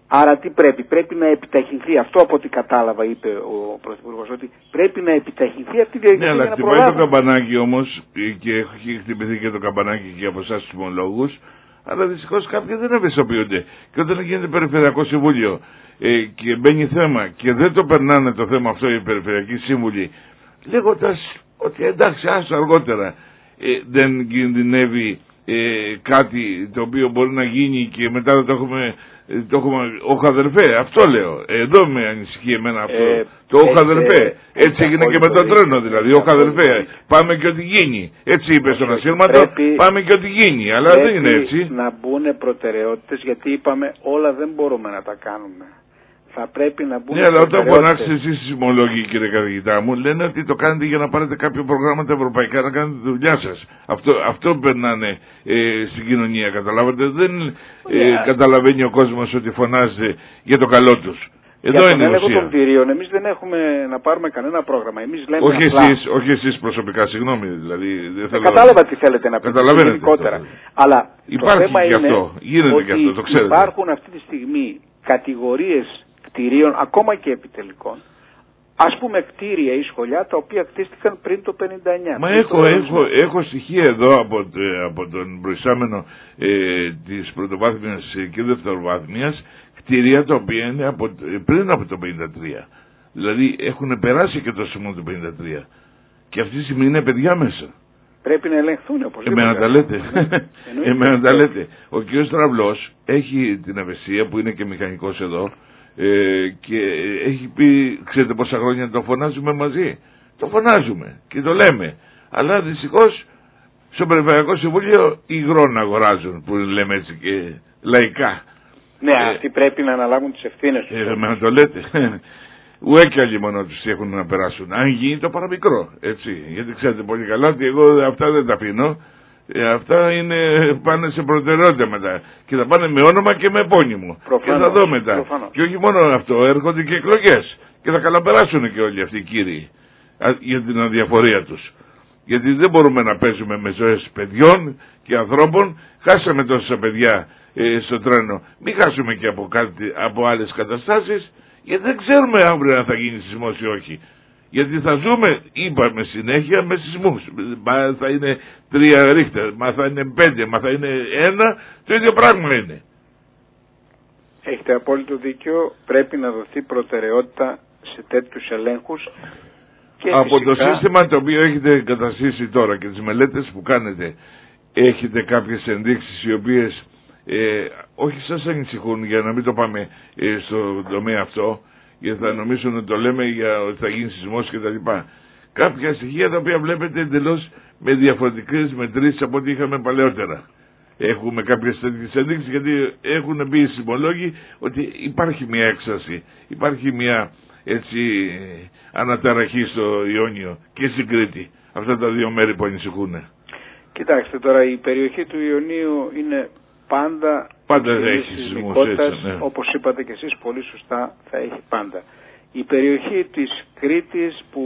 S2: Άρα τι πρέπει, πρέπει να επιταχυνθεί. Αυτό από ό,τι κατάλαβα είπε ο Πρωθυπουργός, ότι πρέπει να επιταχυνθεί αυτή η διαδικασία.
S1: Ναι, αλλά χτυπάει το καμπανάκι όμως, και έχει χτυπηθεί και το καμπανάκι και από εσάς τους ομολόγους, αλλά δυστυχώς κάποιοι δεν ευαισθητοποιούνται. Και όταν γίνεται Περιφερειακό Συμβούλιο ε, και μπαίνει θέμα και δεν το περνάνε το θέμα αυτό οι Περιφερειακοί Σύμβουλοι, λέγοντας ότι εντάξει, άσο αργότερα, ε, δεν κινδυνεύει ε, κάτι το οποίο μπορεί να γίνει και μετά δεν το έχουμε. Το έχουμε, όχι αδερφέ, αυτό λέω. Εδώ με ανησυχεί εμένα αυτό. Ε, το όχι αδερφέ. Ε, Έτσι έγινε και με τον τρένο δηλαδή. Όχι αδερφέ. Πάμε και ό,τι γίνει. Έτσι είπε στον ασύρματο. Πάμε και ό,τι γίνει. Αλλά δεν είναι έτσι.
S2: Να μπουν προτεραιότητες, γιατί είπαμε όλα δεν μπορούμε να τα κάνουμε. Θα πρέπει να μπουν.
S1: Ναι, αλλά όταν φωνάξετε εσείς οι συμμολόγοι, κύριε καθηγητά μου, λένε ότι το κάνετε για να πάρετε κάποια προγράμματα ευρωπαϊκά να κάνετε τη δουλειά σας. Αυτό, αυτό περνάνε ε, στην κοινωνία, καταλάβατε. Δεν ε, yeah. καταλαβαίνει ο κόσμος ότι φωνάζετε για το καλό τους. Εδώ για είναι η ουσία.
S2: Των κτηρίων, εμείς δεν έχουμε να πάρουμε κανένα πρόγραμμα. Εμείς λέμε
S1: όχι,
S2: απλά...
S1: εσείς, όχι εσείς προσωπικά, συγγνώμη. Δηλαδή, δεν θέλω...
S2: Κατάλαβα τι θέλετε να πείτε γενικότερα. Αλλά
S1: υπάρχει
S2: το θέμα
S1: και
S2: είναι
S1: αυτό. Γίνεται
S2: ότι
S1: και αυτό, το ξέρετε.
S2: Υπάρχουν αυτή τη στιγμή κατηγορίες κτηρίων, ακόμα και επιτελικών, ας πούμε κτίρια ή σχολιά τα οποία κτίστηκαν πριν το πενήντα εννιά.
S1: Μα έχω, έχω, έχω στοιχεία εδώ από, από τον προϊστάμενο ε, της πρωτοβάθμιας και δευτεροβάθμιας, κτίρια τα οποία είναι από, πριν από το πενήντα τρία. Δηλαδή έχουν περάσει και το σημείο του πενήντα τρία. Και αυτή τη στιγμή είναι παιδιά μέσα.
S2: Πρέπει να ελεγχθούν όπως
S1: Εμένα τα λέτε. Εμένα τα λέτε. Ο κ. Στραβλός έχει την ευαισθησία που είναι και μηχανικός εδώ, Ε, και έχει πει, ξέρετε πόσα χρόνια το φωνάζουμε μαζί. Το φωνάζουμε και το λέμε. Αλλά δυστυχώς στο Περιφερειακό Συμβούλιο υγρών αγοράζουν, που λέμε έτσι και λαϊκά.
S2: Ναι, ε, αυτοί πρέπει να αναλάβουν τις ευθύνες τους.
S1: Ε, να το λέτε. Ουέκια μόνο τους έχουν να περάσουν. Αν γίνει το παραμικρό, έτσι. Γιατί ξέρετε πολύ καλά ότι εγώ αυτά δεν τα αφήνω. Ε, αυτά είναι, πάνε σε προτεραιότητα μετά. Και θα πάνε με όνομα και με επώνυμο. Προφανώς, και θα δω μετά. Προφανώς. Και όχι μόνο αυτό, έρχονται και εκλογές. Και θα καλαπεράσουν και όλοι αυτοί οι κύριοι για την αδιαφορία τους. Γιατί δεν μπορούμε να παίζουμε με ζωές παιδιών και ανθρώπων. Χάσαμε τόσα παιδιά ε, στο τρένο. Μην χάσουμε και από, κάτι, από άλλες καταστάσεις. Γιατί δεν ξέρουμε αύριο αν θα γίνει σεισμός ή όχι. Γιατί θα ζούμε, είπαμε συνέχεια, με σεισμούς. Μα θα είναι τρία ρίχτερ, μα θα είναι πέντε, μα θα είναι ένα, το ίδιο πράγμα είναι.
S2: Έχετε απόλυτο δίκιο, πρέπει να δοθεί προτεραιότητα σε τέτοιους ελέγχους. Και
S1: από
S2: φυσικά...
S1: το σύστημα το οποίο έχετε εγκαταστήσει τώρα και τις μελέτες που κάνετε, έχετε κάποιες ενδείξεις οι οποίες ε, όχι σας ανησυχούν, για να μην το πάμε ε, στο τομέα αυτό, γιατί θα νομίζουν ότι το λέμε για ότι θα γίνει σεισμός και τα λοιπά. Κάποια στοιχεία τα οποία βλέπετε εντελώς με διαφορετικές μετρήσεις από ό,τι είχαμε παλαιότερα. Έχουμε κάποιες τέτοιες ενδείξεις, γιατί έχουν πει οι συμμολόγοι ότι υπάρχει μια έξαρση, υπάρχει μια έτσι αναταραχή στο Ιόνιο και στην Κρήτη. Αυτά τα δύο μέρη που ανησυχούν.
S2: Κοιτάξτε τώρα, η περιοχή του Ιωνίου είναι πάντα,
S1: πάντα έχει σεισμούς, έτσι, ναι.
S2: Όπως είπατε και εσείς πολύ σωστά, θα έχει πάντα. Η περιοχή της Κρήτης που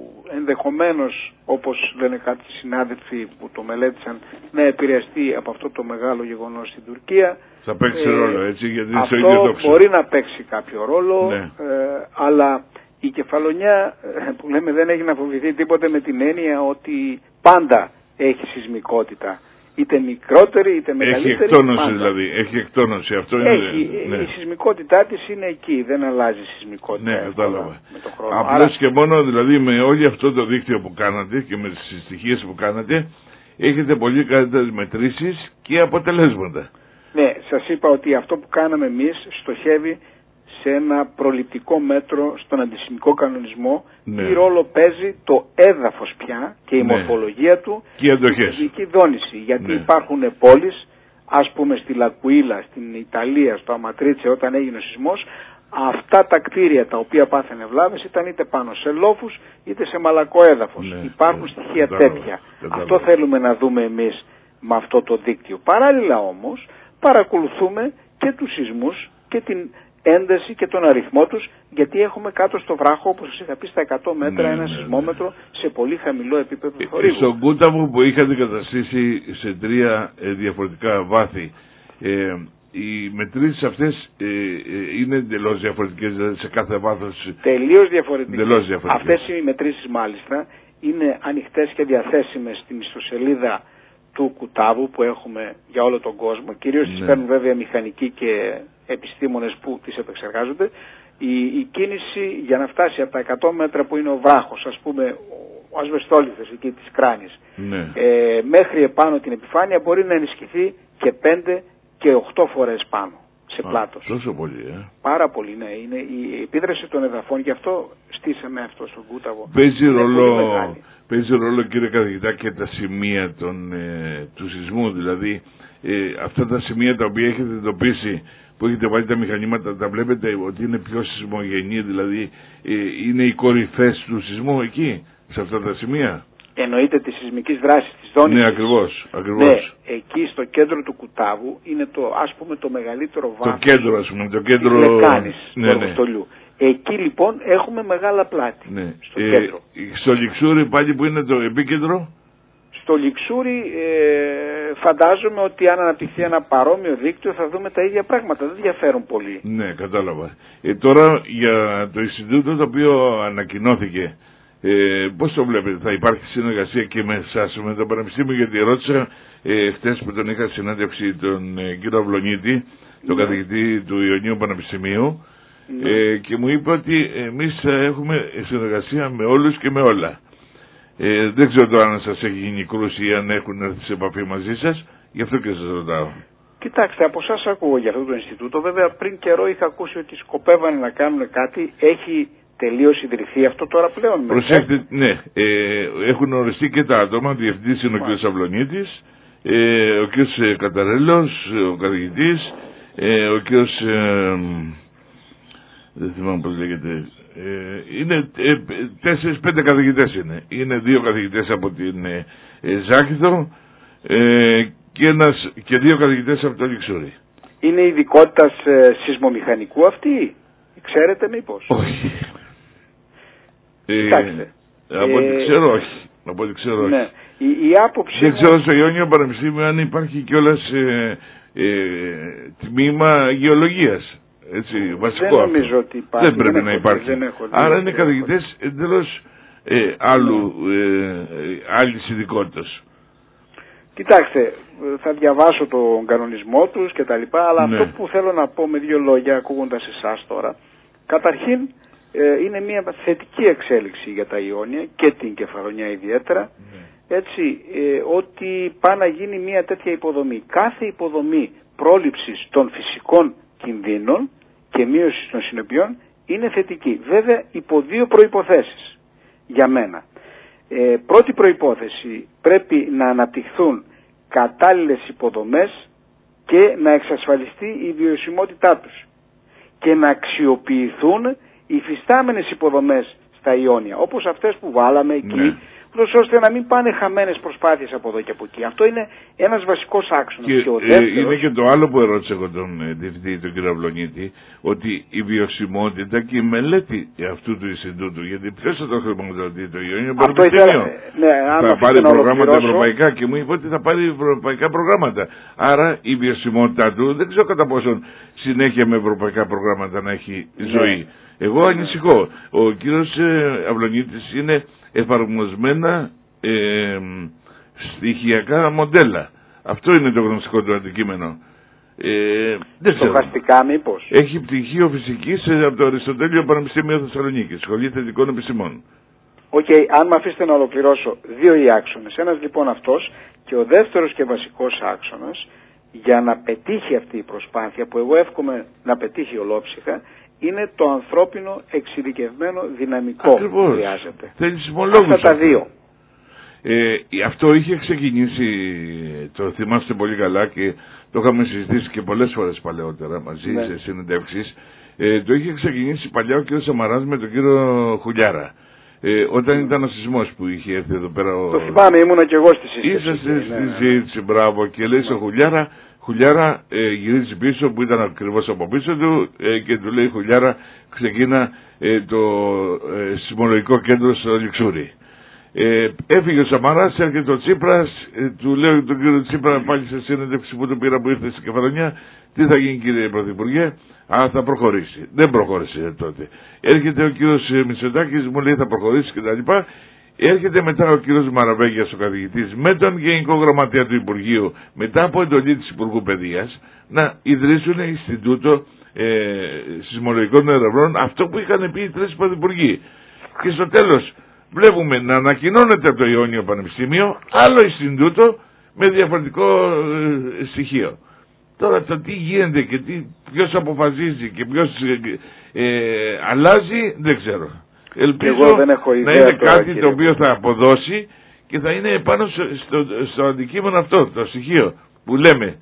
S2: ενδεχομένως, όπως λένε κάποιοι συνάδελφοι που το μελέτησαν, να επηρεαστεί από αυτό το μεγάλο γεγονός στην Τουρκία.
S1: Θα παίξει ε, ρόλο, έτσι, γιατί
S2: αυτό μπορεί να παίξει κάποιο ρόλο,
S1: ναι.
S2: ε, αλλά η Κεφαλονιά που λέμε δεν έχει να φοβηθεί τίποτε, με την έννοια ότι πάντα έχει σεισμικότητα. Είτε μικρότερη είτε μεγαλύτερη.
S1: Έχει εκτόνωση πάντα. Δηλαδή, έχει εκτόνωση. Αυτό
S2: έχει,
S1: είναι, ναι.
S2: Η σεισμικότητά της είναι εκεί, δεν αλλάζει η σεισμικότητα.
S1: Ναι, κατάλαβα.
S2: Με το χρόνο.
S1: Απλώς Άρα... και μόνο δηλαδή με όλο αυτό το δίκτυο που κάνατε και με τις στοιχείες που κάνατε, έχετε πολύ καλύτερες μετρήσεις και αποτελέσματα.
S2: Ναι, σας είπα ότι αυτό που κάναμε εμείς στοχεύει σε ένα προληπτικό μέτρο στον αντισεισμικό κανονισμό.
S1: Ναι.
S2: Τι ρόλο παίζει το έδαφος πια και η ναι. μορφολογία του
S1: και οι αντοχές.
S2: Η δόνηση. Γιατί ναι. υπάρχουν πόλεις, ας πούμε στη Λακουίλα, στην Ιταλία, στο Αματρίτσε, όταν έγινε ο σεισμός, αυτά τα κτίρια τα οποία πάθαινε βλάβες ήταν είτε πάνω σε λόφους είτε σε μαλακό έδαφος. Ναι. Υπάρχουν ναι. στοιχεία ναι. τέτοια. Ναι. Αυτό θέλουμε να δούμε εμείς με αυτό το δίκτυο. Παράλληλα όμως παρακολουθούμε και τους σεισμούς και την ένταση και τον αριθμό τους, γιατί έχουμε κάτω στο βράχο, όπως σας είχα πει, στα εκατό μέτρα ναι, ένα ναι, σεισμόμετρο ναι. σε πολύ χαμηλό επίπεδο θορύβου.
S1: Στον Κούταμο που είχατε καταστήσει σε τρία ε, διαφορετικά βάθη, ε, οι μετρήσεις αυτές ε, ε, είναι εντελώς διαφορετικές, δηλαδή σε κάθε βάθος.
S2: Τελείως διαφορετικές.
S1: διαφορετικές.
S2: Αυτές οι μετρήσεις μάλιστα είναι ανοιχτές και διαθέσιμες στην ιστοσελίδα του Κουτάβου που έχουμε για όλο τον κόσμο. Κυρίως ναι. τις παίρνουν βέβαια μηχανικοί και επιστήμονες που τις επεξεργάζονται. Η, η κίνηση για να φτάσει από τα εκατό μέτρα που είναι ο βράχος, ας πούμε ο ασβεστόλιθος εκεί της Κράνης, ναι. ε, μέχρι επάνω την επιφάνεια μπορεί να ενισχυθεί και πέντε και οκτώ φορές πάνω σε
S1: Α,
S2: πλάτος.
S1: Τόσο πολύ, ε.
S2: Πάρα πολύ, ναι. Είναι η επίδραση των εδαφών, γι' αυτό στήσαμε αυτό στον Κούταβο.
S1: Παίζει ρόλο, παίζει ρόλο κύριε καθηγητά και τα σημεία των, ε, του σεισμού, δηλαδή ε, αυτά τα σημεία τα οποία έχετε εντοπίσει, που έχετε βάλει τα μηχανήματα, τα βλέπετε ότι είναι πιο σεισμογενή, δηλαδή ε, είναι οι κορυφές του σεισμού εκεί, σε αυτά τα σημεία.
S2: Εννοείται τη σεισμική δράση της ζώνης.
S1: Ναι, ακριβώς, ακριβώς.
S2: Ναι, εκεί στο κέντρο του Κουτάβου είναι το, ας πούμε, το μεγαλύτερο βάθος.
S1: Το κέντρο, ας πούμε, το κέντρο
S2: της Λεκάνης,
S1: ναι,
S2: του
S1: ναι.
S2: Αργοστολιού. Εκεί λοιπόν έχουμε μεγάλα πλάτη.
S1: Ναι.
S2: Στο
S1: ε,
S2: κέντρο.
S1: Στο Λιξούρι πάλι που είναι το επίκεντρο.
S2: Στο Λιξούρι ε, φαντάζομαι ότι αν αναπτυχθεί ένα παρόμοιο δίκτυο θα δούμε τα ίδια πράγματα. Δεν διαφέρουν πολύ.
S1: Ναι, κατάλαβα. Ε, τώρα για το Ινστιτούτο το οποίο ανακοινώθηκε, ε, πώς το βλέπετε, θα υπάρχει συνεργασία και με εσάς, με το Πανεπιστήμιο, γιατί ρώτησα ε, χτες που τον είχα συνέντευξη τον ε, κύριο Αυλονίτη, τον ναι. καθηγητή του Ιωνίου Πανεπιστημίου, ναι. ε, και μου είπε ότι εμείς έχουμε συνεργασία με όλους και με όλα. Ε, δεν ξέρω τώρα αν σας έχει γίνει κρούση ή αν έχουν έρθει σε επαφή μαζί σας, γι' αυτό και σας ρωτάω.
S2: Κοιτάξτε, από εσάς ακούω για αυτό το Ινστιτούτο. Βέβαια πριν καιρό είχα ακούσει ότι σκοπεύανε να κάνουν κάτι. Έχει τελείως ιδρυθεί αυτό τώρα πλέον?
S1: Προσέξτε, ναι, ε, έχουν οριστεί και τα άτομα. Διευθυντής είναι ο κ. Αυλονίτης, ε, ο κ. Καταρέλος, ο καθηγητής, ε, ο κ. Ε, δεν θυμάμαι πώς λέγεται. Ε, είναι ε, τέσσερις-πέντε καθηγητές είναι. Είναι δύο καθηγητές από την ε, ε, Ζάκηθο ε, και, ένας, και δύο καθηγητές από το Λιξούρι.
S2: Είναι ειδικότητας ε, σεισμομηχανικού αυτή, ξέρετε μήπως?
S1: Όχι. Ε,
S2: Κοιτάξτε.
S1: Από ό,τι ε, ξέρω όχι. Από ό,τι ξέρω
S2: ναι.
S1: όχι.
S2: Η, η άποψη
S1: δεν ξέρω στο Ιόνιο Πανεπιστήμιο αν υπάρχει κιόλας ε, ε, τμήμα γεωλογίας. Έτσι, βασικό
S2: δεν νομίζω ότι υπάρχει.
S1: Δεν πρέπει
S2: δεν
S1: να
S2: έχω,
S1: υπάρχει.
S2: Δεν έχω,
S1: Άρα
S2: δεν
S1: είναι καθηγητές εντελώς ε, άλλου, ε, άλλης ειδικότητας.
S2: Κοιτάξτε, θα διαβάσω τον κανονισμό τους και τα λοιπά, αλλά
S1: ναι.
S2: αυτό που θέλω να πω με δύο λόγια ακούγοντας εσάς τώρα, καταρχήν ε, είναι μια θετική εξέλιξη για τα Ιόνια και την Κεφαλονιά ιδιαίτερα, ναι. έτσι, ε, ότι πάει να γίνει μια τέτοια υποδομή. Κάθε υποδομή πρόληψης των φυσικών κινδύνων και μείωση των συνεπειών είναι θετική. Βέβαια υπό δύο προϋποθέσεις για μένα. Ε, πρώτη προϋπόθεση, πρέπει να αναπτυχθούν κατάλληλες υποδομές και να εξασφαλιστεί η βιωσιμότητά τους και να αξιοποιηθούν οι υφιστάμενες υποδομές στα Ιόνια, όπως αυτές που βάλαμε εκεί, ναι. ώστε να μην πάνε χαμένες προσπάθειες από εδώ και από εκεί. Αυτό είναι ένας βασικός άξονας.
S1: Και,
S2: και ο
S1: δεύτερος... ε, είναι και το άλλο που ερώτησα εγώ τον ε, διευθυντή, τον κύριο Αυλονίτη, ότι η βιωσιμότητα και η μελέτη αυτού του Ινστιτούτου, γιατί ποιος θα το χρηματοδοτεί, το Ιόνιο Πανεπιστήμιο,
S2: ναι,
S1: θα πάρει προγράμματα ευρωπαϊκά και μου είπε ότι θα πάρει ευρωπαϊκά προγράμματα. Άρα η βιωσιμότητά του δεν ξέρω κατά πόσον συνέχεια με ευρωπαϊκά προγράμματα να έχει ναι. ζωή. Εγώ ανησυχώ. Ο κύριος ε, Αυλονίτης είναι εφαρμοσμένα ε, στοιχειακά μοντέλα. Αυτό είναι το γνωστικό του αντικείμενο. Ε, δεν
S2: Στοχαστικά μήπως?
S1: Έχει πτυχίο φυσικής από το Αριστοτέλειο Πανεπιστήμιο Θεσσαλονίκης, Σχολή Θετικών Επιστημών.
S2: Οκ, okay, αν με αφήσετε να ολοκληρώσω, δύο οι άξονες. Ένας λοιπόν αυτός και ο δεύτερος και βασικός άξονας για να πετύχει αυτή η προσπάθεια, που εγώ εύχομαι να πετύχει ολόψυχα, είναι το ανθρώπινο εξειδικευμένο δυναμικό.
S1: Ακριβώς.
S2: Που χρειάζεται.
S1: Θέλει συμμολόγους.
S2: Αυτά τα δύο.
S1: Ε, αυτό είχε ξεκινήσει, το θυμάστε πολύ καλά και το είχαμε συζητήσει και πολλές φορές παλαιότερα μαζί ναι. σε συνεντεύξεις. Ε, το είχε ξεκινήσει παλιά ο κύριος Σαμαράς με τον κύριο Χουλιάρα. Ε, όταν mm. ήταν ο σεισμός που είχε έρθει εδώ πέρα. Ο...
S2: Το θυμάμαι, ήμουνα και εγώ στη συζήτηση.
S1: Είσαστε στη συζήτηση, ναι. μπράβο. Και λέει στο Χουλιάρα, Χουλιάρα ε, γυρίζει πίσω, που ήταν ακριβώς από πίσω του, ε, και του λέει Χουλιάρα, ξεκίνα ε, το ε, σεισμολογικό κέντρο στο Λιξούρι. Ε, έφυγε ο Σαμαράς, έρχεται ο Τσίπρας, ε, του λέω τον κύριο Τσίπρα πάλι σε συνέντευξη που του πήρα που ήρθε στην Κεφαλονιά, τι θα γίνει κύριε Πρωθυπουργέ, α, θα προχωρήσει. Δεν προχώρησε τότε. Έρχεται ο κύριος Μητσοτάκης, μου λέει θα προχωρήσει κτλ. Έρχεται μετά ο κύριος Μαραβέγιας, ο καθηγητής, με τον Γενικό Γραμματέα του Υπουργείου, μετά από εντολή της Υπουργού Παιδείας, να ιδρύσουν Ινστιτούτο ε, Σεισμολογικών Ερευνών, αυτό που είχαν πει οι τρεις πρωθυπουργοί. Και στο τέλος βλέπουμε να ανακοινώνεται από το Ιόνιο Πανεπιστήμιο άλλο Ινστιτούτο με διαφορετικό ε, στοιχείο. Τώρα το τι γίνεται και τι, ποιος αποφασίζει και ποιος ε, ε, αλλάζει δεν ξέρω. Ελπίζω δεν έχω ιδέα να είναι τώρα, κάτι το οποίο θα αποδώσει και θα είναι πάνω στο, στο, στο αντικείμενο αυτό, το στοιχείο που λέμε.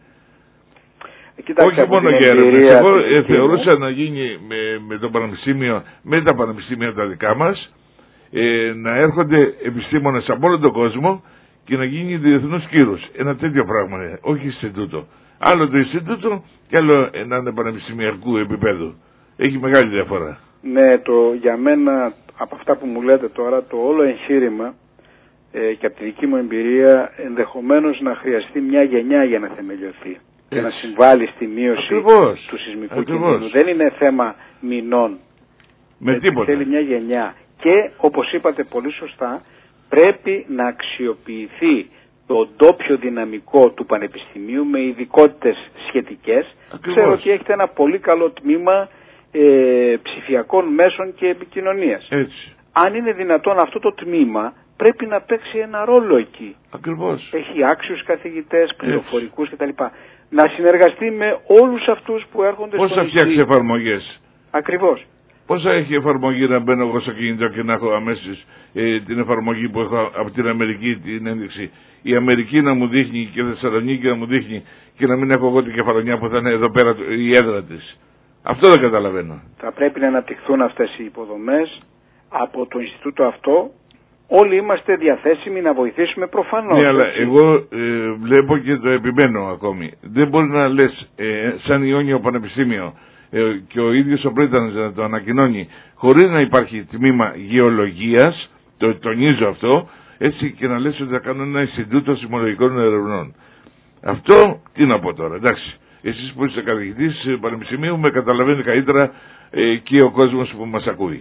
S1: Κοιτάξτε, όχι μόνο για έρευνες. Εγώ ε, θεωρούσα μου να γίνει με, με το πανεπιστήμιο, με τα πανεπιστήμια τα δικά μας, ε, να έρχονται επιστήμονες από όλο τον κόσμο και να γίνει διεθνούς κύρους. Ένα τέτοιο πράγμα είναι, όχι Ινστιτούτο. Άλλο το Ινστιτούτο και άλλο να είναι πανεπιστημιακού επίπεδου. Έχει μεγάλη διαφορά.
S2: Ναι, το, για μένα από αυτά που μου λέτε τώρα, το όλο εγχείρημα ε, και από τη δική μου εμπειρία ενδεχομένως να χρειαστεί μια γενιά για να θεμελιωθεί. Έτσι. Και να συμβάλλει στη μείωση Ακριβώς. του σεισμικού κινδύνου. Δεν είναι θέμα μηνών.
S1: Με Έτσι, τίποτα.
S2: Θέλει μια γενιά. Και όπως είπατε πολύ σωστά, πρέπει να αξιοποιηθεί το ντόπιο δυναμικό του Πανεπιστημίου με ειδικότητες σχετικές. Ακριβώς. Ξέρω ότι έχετε ένα πολύ καλό τμήμα ε, ψηφιακών μέσων και επικοινωνίας.
S1: Έτσι.
S2: Αν είναι δυνατόν αυτό το τμήμα πρέπει να παίξει ένα ρόλο εκεί.
S1: Ακριβώς.
S2: Έχει άξιους καθηγητές, πληροφορικούς κτλ. Να συνεργαστεί με όλους αυτούς που έρχονται
S1: Πώς
S2: στο
S1: θα φτιάξει εφαρμογές.
S2: Ακριβώς.
S1: Πώς θα έχει εφαρμογή να μπαίνω εγώ στο κινητό και να έχω αμέσως ε, την εφαρμογή που έχω από την Αμερική, την ένδειξη. Η Αμερική να μου δείχνει και η Θεσσαλονίκη να μου δείχνει και να μην έχω εγώ την Κεφαλονιά που θα είναι εδώ πέρα η έδρα της. Αυτό δεν καταλαβαίνω.
S2: Θα πρέπει να αναπτυχθούν αυτές οι υποδομές από το Ινστιτούτο αυτό. Όλοι είμαστε διαθέσιμοι να βοηθήσουμε προφανώς.
S1: Ναι, αλλά εγώ ε, βλέπω και το επιμένω ακόμη. Δεν μπορεί να λες ε, σαν Ιόνιο Πανεπιστήμιο ε, και ο ίδιος ο Πρίτανας να το ανακοινώνει χωρίς να υπάρχει τμήμα γεωλογίας, το τονίζω αυτό, έτσι και να λες ότι θα κάνω ένα Ινστιτούτο Σεισμολογικών Ερευνών. Αυτό τι να πω τώρα, εντάξει. Εσείς που είστε καθηγητής πανεπιστημίου με καταλαβαίνει καλύτερα ε, και ο κόσμος που μας ακούει.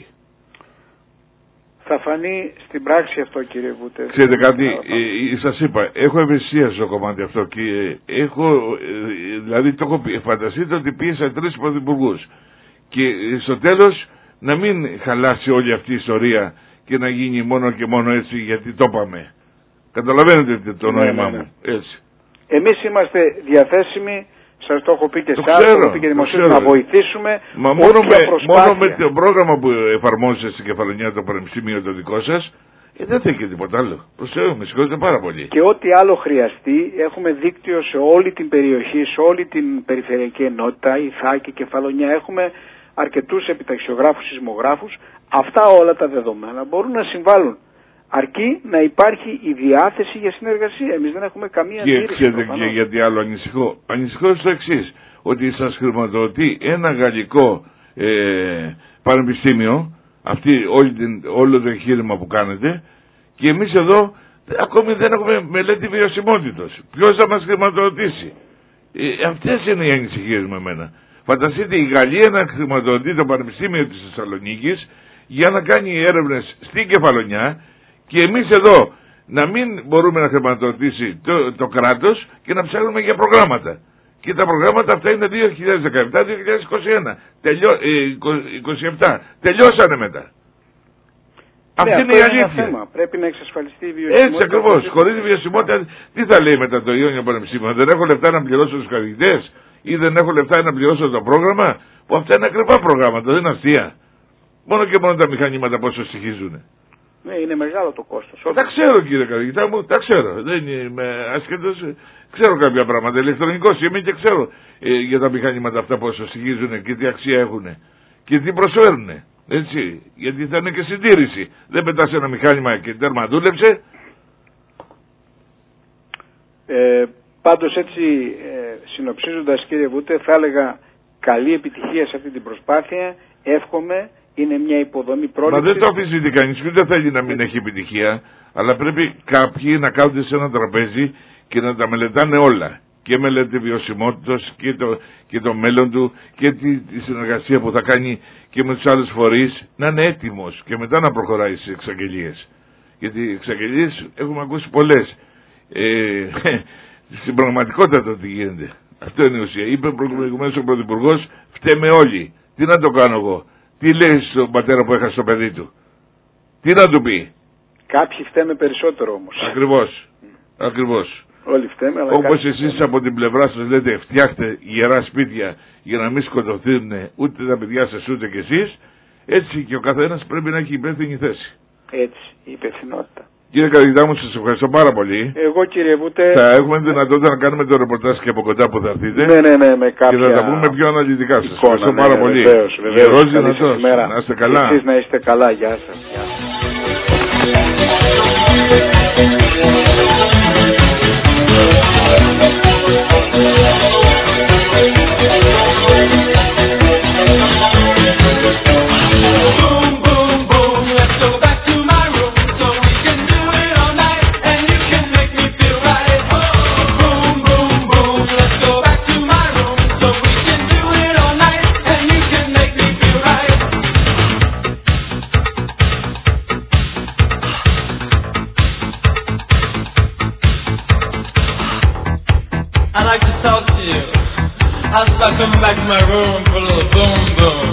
S2: Θα φανεί στην πράξη αυτό κύριε Βούτε.
S1: Ξέρετε κάτι, ε, ε, σας είπα, έχω ευαισθησία στο κομμάτι αυτό και ε, έχω, ε, δηλαδή το έχω πει, φανταστείτε ότι πίεσα τρεις πρωθυπουργούς και ε, στο τέλος να μην χαλάσει όλη αυτή η ιστορία και να γίνει μόνο και μόνο έτσι γιατί το είπαμε. Καταλαβαίνετε το ναι, νόημά ναι, ναι. μου, έτσι.
S2: Εμείς είμαστε διαθέσιμοι. Σας το έχω πει και εσάς, το έχω πει και δημοσίως, να βοηθήσουμε.
S1: Μα μόνο με, μόνο με το πρόγραμμα που εφαρμόζεται στην Κεφαλονιά το Πανεπιστήμιο το δικό σας, ε, δεν θέλει και τίποτα άλλο. Προσέω, με συγχωρείτε πάρα πολύ.
S2: Και ό,τι άλλο χρειαστεί, έχουμε δίκτυο σε όλη την περιοχή, σε όλη την περιφερειακή ενότητα, Ιθάκη, Κεφαλονιά. Έχουμε αρκετούς επιταξιογράφους, σεισμογράφους. Αυτά όλα τα δεδομένα μπορούν να συμβάλλουν. Αρκεί να υπάρχει η διάθεση για συνεργασία. Εμείς δεν έχουμε καμία αντίρρηση.
S1: Και ξέρετε και γιατί άλλο ανησυχώ. Ανησυχώ στο εξής, ότι σας χρηματοδοτεί ένα γαλλικό ε, πανεπιστήμιο, αυτή, όλη την, όλο το εγχείρημα που κάνετε, και εμείς εδώ ακόμη δεν έχουμε μελέτη βιωσιμότητος. Ποιος θα μας χρηματοδοτήσει. Ε, αυτές είναι οι ανησυχίες με εμένα. Φανταστείτε η Γαλλία να χρηματοδοτεί το Πανεπιστήμιο της Θεσσαλονίκης για να κάνει έρευνες στην Κεφαλονιά, και εμείς εδώ να μην μπορούμε να χρηματοδοτήσει το, το κράτος και να ψάχνουμε για προγράμματα. Και τα προγράμματα αυτά είναι δύο χιλιάδες δεκαεπτά δύο χιλιάδες είκοσι ένα. Τελειώ, ε, είκοσι επτά. Τελειώσανε μετά. Ναι, αυτή είναι η αλήθεια. Είναι θέμα.
S2: Πρέπει να εξασφαλιστεί η βιωσιμότητα.
S1: Έτσι ακριβώς. Χωρίς βιωσιμότητα τι θα λέει μετά το Ιόνιο Πανεπιστήμιο. Δεν έχω λεφτά να πληρώσω τους καθηγητές ή δεν έχω λεφτά να πληρώσω το πρόγραμμα. Που αυτά είναι ακριβά προγράμματα, δεν είναι αστεία. Μόνο και μόνο τα μηχανήματα πόσο στοιχίζουν.
S2: Ναι, είναι μεγάλο το κόστος.
S1: Τα ξέρω κύριε καθηγητά μου, τα ξέρω. Δεν είμαι ασχέτως, ξέρω κάποια πράγματα. Ηλεκτρονικός είμαι και ξέρω ε, για τα μηχανήματα αυτά πόσο στοιχίζουν και τι αξία έχουν. Και τι προσφέρουν. Έτσι. Γιατί θα είναι και συντήρηση. Δεν πετάς ένα μηχάνημα και τέρμα δούλεψε.
S2: Ε, πάντως έτσι ε, συνοψίζοντας κύριε Βούτε, θα έλεγα καλή επιτυχία σε αυτή την προσπάθεια. Εύχομαι είναι μια υποδομή πρόληψης.
S1: Μα δεν το αφήσει κανείς και δεν θέλει να μην έχει επιτυχία, αλλά πρέπει κάποιοι να κάθονται σε ένα τραπέζι και να τα μελετάνε όλα. Και μελέτη βιωσιμότητας και το, και το μέλλον του και τη, τη συνεργασία που θα κάνει και με τους άλλους φορείς, να είναι έτοιμος και μετά να προχωράει στις εξαγγελίες. Γιατί οι εξαγγελίες έχουμε ακούσει πολλές. Ε, στην πραγματικότητα το τι γίνεται. Αυτό είναι η ουσία. Είπε προηγουμένως ο Πρωθυπουργός, φταίμε όλοι. Τι να το κάνω εγώ? Τι λέει στον πατέρα που έχασε το παιδί του? Τι να του πει?
S2: Κάποιοι φταίμε περισσότερο όμως.
S1: Ακριβώς. Mm. Ακριβώς.
S2: Όλοι φταίμε, αλλά
S1: όπως εσείς από την πλευρά σας λέτε, φτιάχτε γερά σπίτια για να μην σκοτωθούν ούτε τα παιδιά σας ούτε κι εσείς, έτσι και ο καθένας πρέπει να έχει υπεύθυνη θέση.
S2: Έτσι, η υπευθυνότητα.
S1: Κύριε καθηγητά μου, σας ευχαριστώ πάρα πολύ.
S2: Εγώ, κύριε Βούτε...
S1: Θα έχουμε δυνατότητα να κάνουμε το ρεπορτάζ και από κοντά που θα έρθετε.
S2: Ναι, ναι, ναι, με κάποια...
S1: Και θα τα πούμε πιο αναλυτικά. Σας
S2: εικόνα,
S1: ευχαριστώ
S2: ναι,
S1: πάρα
S2: ναι,
S1: πολύ.
S2: Βεβαίως, βεβαίως.
S1: Δυνατός. Να είστε καλά.
S2: Εσείς να είστε καλά. Γεια σας. Γεια σας.
S3: Come back to my room for a little boom boom.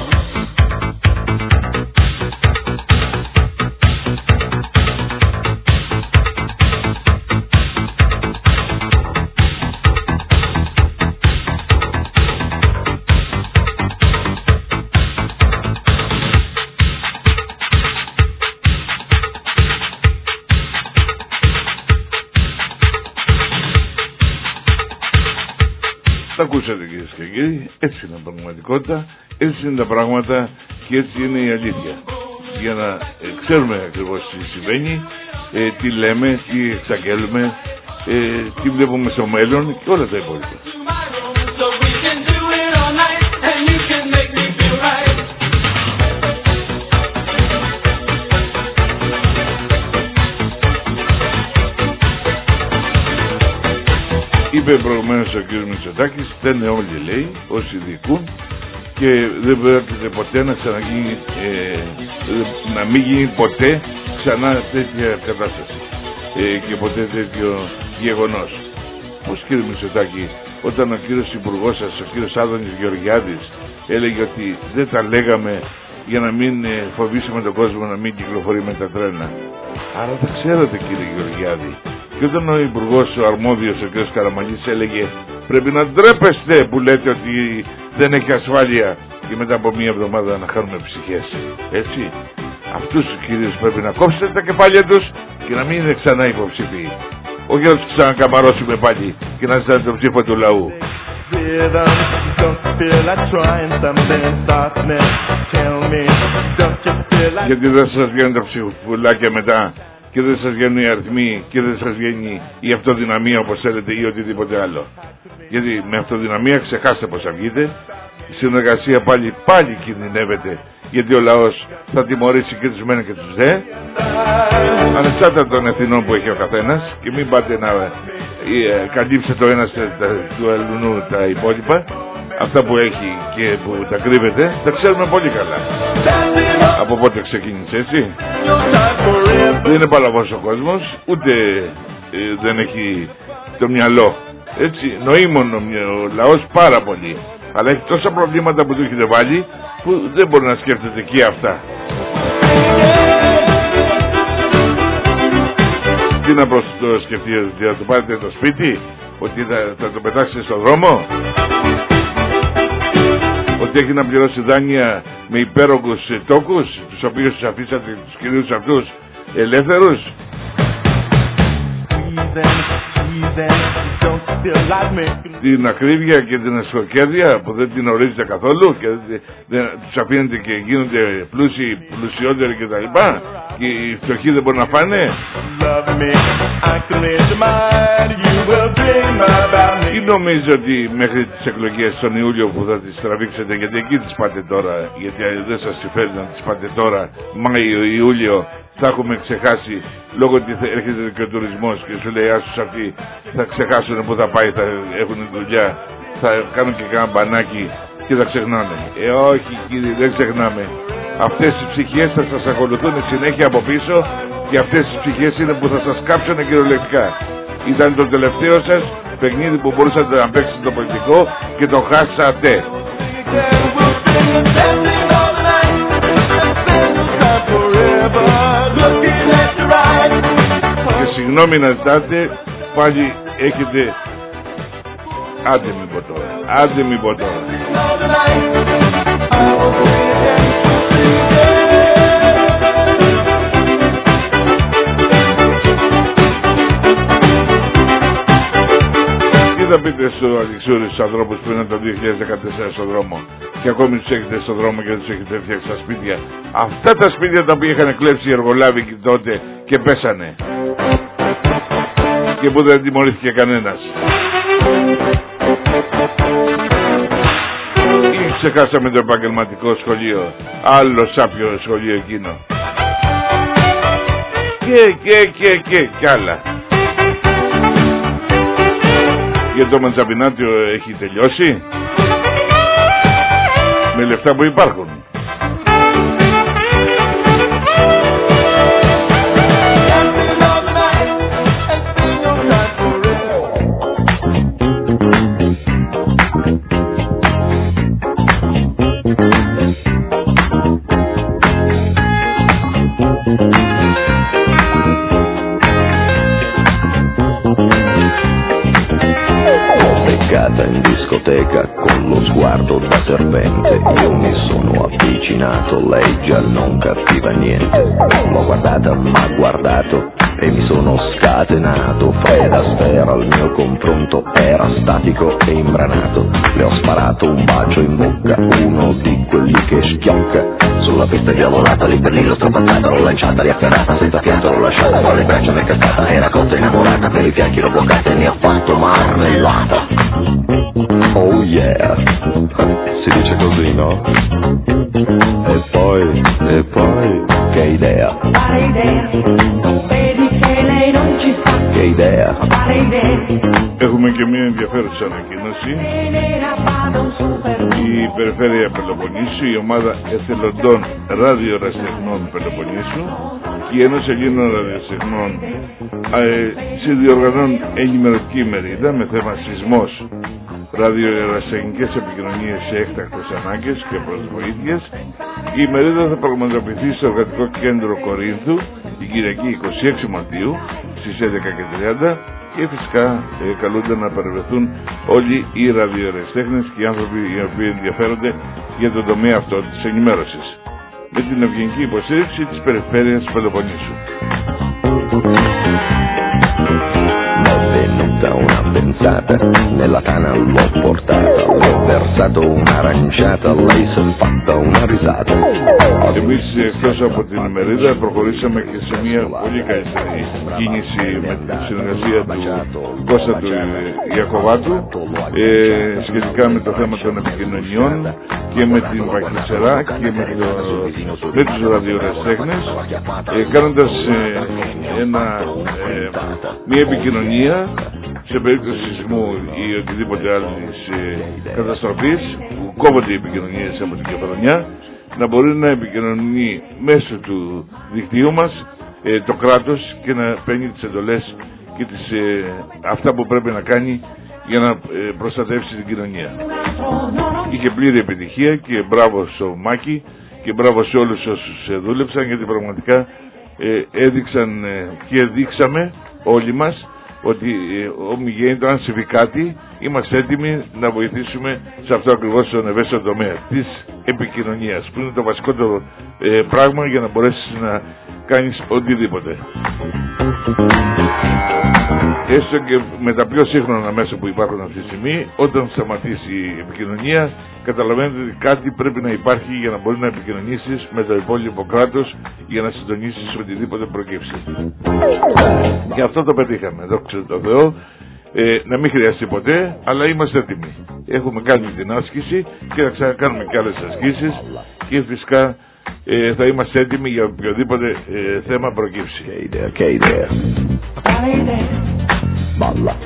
S1: Τα ακούσατε κυρίες και κύριοι, έτσι είναι η πραγματικότητα, έτσι είναι τα πράγματα και έτσι είναι η αλήθεια. Για να ε, ξέρουμε ακριβώς τι συμβαίνει, ε, τι λέμε, τι εξαγγέλουμε, ε, τι βλέπουμε στο μέλλον και όλα τα υπόλοιπα. Είπε προηγουμένως ο κ. Μητσοτάκης, φταίνε όλοι λέει, όσοι δικούν και δεν πρόκειται ποτέ να ξαναγίνει, ε, να μην γίνει ποτέ ξανά τέτοια κατάσταση ε, και ποτέ τέτοιο γεγονός. Πώς κ. Μητσοτάκη, όταν ο κύριος Υπουργός σας, ο κύριος Άδωνης Γεωργιάδης έλεγε ότι δεν τα λέγαμε για να μην ε, φοβήσουμε τον κόσμο να μην κυκλοφορεί με τα τρένα. Άρα τα ξέρατε κύριε Γεωργιάδη. Και όταν ο Υπουργός, ο αρμόδιος, ο κ. Καραμανλής έλεγε πρέπει να ντρέπεστε που λέτε ότι δεν έχει ασφάλεια και μετά από μία εβδομάδα να χάνουμε ψυχές. Έτσι. Αυτούς τους κυρίους πρέπει να κόψετε τα κεφάλια τους και να μην είναι ξανά υποψήφιοι. Όχι να τους ξανακαμαρώσουμε πάλι και να ζητάνε τον ψήφο του λαού. Γιατί δεν σας βγαίνουν τα ψηφουλάκια μετά και δεν σας βγαίνουν οι αριθμοί και δεν σας βγαίνει η αυτοδυναμία όπως θέλετε ή οτιδήποτε άλλο. Γιατί με αυτοδυναμία ξεχάστε πως θα βγείτε, η συνεργασία πάλι πάλι κινδυνεύεται, γιατί ο λαός θα τιμωρήσει και τους μένα και τους δε, ανεξάρτητα των ευθυνών που έχει ο καθένας, και μην πάτε να ε, καλύψετε το ένα του αλλού τα υπόλοιπα. Αυτά που έχει και που τα κρύβεται τα ξέρουμε πολύ καλά από πότε ξεκίνησε, έτσι. Δεν είναι παλαβός ο κόσμος, ούτε ε, δεν έχει το μυαλό, έτσι, νοήμων ο λαός πάρα πολύ, αλλά έχει τόσα προβλήματα που του έχετε βάλει που δεν μπορεί να σκέφτεται και αυτά. Τι να προς το σκεφτεί, ότι θα το πάρετε το σπίτι, ότι θα, θα το πετάξετε στον δρόμο, ότι έχει να πληρώσει δάνεια με υπέρογγους τόκους, τους οποίους τους αφήσατε τους κυρίους αυτούς ελεύθερους. την ακρίβεια και την ασκοκέρδεια που δεν την ορίζετε καθόλου και δεν τους αφήνετε και γίνονται πλούσιοι, πλουσιότεροι κτλ. Και οι φτωχοί δεν μπορούν να φάνε. Ή νομίζω ότι μέχρι τις εκλογές τον Ιούλιο που θα τις τραβήξετε, γιατί εκεί τις πάτε τώρα, γιατί δεν σας συμφέρει να τις πάτε τώρα, Μάιο, Ιούλιο, θα έχουμε ξεχάσει, λόγω ότι έρχεται και ο τουρισμός και σου λέει άσους αυτοί θα ξεχάσουν που θα πάει, θα έχουν δουλειά, θα κάνουν και κάνα μπανάκι και θα ξεχνάνε. Ε, όχι κύριε, δεν ξεχνάμε. Αυτές οι ψυχές θα σας ακολουθούν συνέχεια από πίσω και αυτές οι ψυχές είναι που θα σας κάψουν κυριολεκτικά. Ήταν το τελευταίο σας παιχνίδι που μπορούσατε να παίξετε το πολιτικό και το χάσατε. Και συγγνώμη να ζητάτε, πάλι έχετε. Άντε μη πω τώρα, άντε μη πω τώρα. Τι θα πείτε στους Αλεξούρης, στους ανθρώπους που είναι το δύο χιλιάδες δεκατέσσερα στον δρόμο και ακόμη τους έχετε στον δρόμο και τους έχετε φτιάξει στα σπίτια? Αυτά τα σπίτια τα οποία είχαν κλέψει οι εργολάβοι τότε και πέσανε και που δεν τιμωρήθηκε κανένας. Ή ξεχάσαμε το επαγγελματικό σχολείο, άλλο σάπιο σχολείο εκείνο. Και και και και κι άλλα. Και το Ματζαπινάτιο έχει τελειώσει με λεφτά που υπάρχουν.
S4: In discoteca con lo sguardo da serpente, io mi sono avvicinato, lei già non capiva niente, l'ho guardata, m'ha guardato e mi sono scatenato. Fred Astaire al mio confronto era statico e imbranato, le ho sparato un bacio in bocca, uno di quelli che schiocca. Sulla pista è volata, lì per lì l'ho strapazzata, l'ho lanciata, riafferrata, senza fiato l'ho lasciata, fra le braccia mi è cascata, era cotta innamorata, per i fianchi l'ho bloccata e ne ho fatto marmellata. Oh yeah, si dice così, no? E poi, e poi, che idea?
S5: Fare idea, non vedi che lei non ci sta.
S4: Che idea?
S5: Fare idea.
S1: Έχουμε και μια ενδιαφέρουσα ανακοίνωση. Η Περιφέρεια Πελοποννήσου, η ομάδα εθελοντών ραδιοερασιτεχνών Πελοποννήσου και η Ένωση Ελλήνων Ραδιοερασιτεχνών ε, συνδιοργανώνουν ενημερωτική ημερίδα με θέμα σεισμός, ραδιοερασιτεχνικές επικοινωνίες σε έκτακτες ανάγκες και προσβοήθειες. Η ημερίδα θα πραγματοποιηθεί στο Εργατικό Κέντρο Κορίνθου την Κυριακή είκοσι έξι Μαρτίου στις έντεκα και τριάντα και φυσικά ε, καλούνται να παρευρεθούν όλοι οι ραδιοερασιτέχνες και οι άνθρωποι οι οποίοι ενδιαφέρονται για τον τομέα αυτό της enimέρωσης, με την ευγενική υποστήριξη της Περιφέρειας Πελοποννήσου.
S4: Una pensata, nella tana l'ho portata, le ho versato un'aranciata, lei si è fatta una risata.
S1: Εμείς εκτός από την ημερίδα προχωρήσαμε και σε μια πολύ καλύτερη κίνηση με την συνεργασία του Κώστα του Ιακωβάτου ε, σχετικά με το θέμα των επικοινωνιών και με την Παχυσερά και με, το, με τους ραδιοερασιτέχνες ε, κάνοντας ε, ένα, ε, μια επικοινωνία σε περίπτωση σεισμού ή οτιδήποτε άλλης ε, καταστροφής που κόβονται οι επικοινωνίες από την Κεφαλονιά, να μπορεί να επικοινωνεί μέσω του δικτύου μας ε, το κράτος και να παίρνει τις εντολές και τις, ε, αυτά που πρέπει να κάνει για να ε, προστατεύσει την κοινωνία. Είχε πλήρη επιτυχία και μπράβο στο Μάκη και μπράβο σε όλους όσους ε, δούλεψαν, γιατί πραγματικά ε, έδειξαν ε, και δείξαμε όλοι μας ότι ε, όμοι γίνεται, αν συμβεί κάτι, είμαστε έτοιμοι να βοηθήσουμε σε αυτό ακριβώς τον ευαίσθητο τομέα της επικοινωνίας, που είναι το βασικότερο ε, πράγμα για να μπορέσεις να κάνεις οτιδήποτε. Έστω και με τα πιο σύγχρονα μέσα που υπάρχουν αυτή τη στιγμή, όταν σταματήσει η επικοινωνία, καταλαβαίνετε ότι κάτι πρέπει να υπάρχει για να μπορεί να επικοινωνήσεις με το υπόλοιπο κράτος για να συντονίσεις οτιδήποτε προκύψει. Και αυτό το πετύχαμε, δόξα τω Θεώ. Ε, να μην χρειαστεί ποτέ, αλλά είμαστε έτοιμοι. Έχουμε κάνει την άσκηση και θα ξανακάνουμε και άλλες ασκήσεις και φυσικά ε, θα είμαστε έτοιμοι για οποιοδήποτε ε, θέμα προκύψει.
S4: Και ιδέα, και ιδέα. Μπάλα.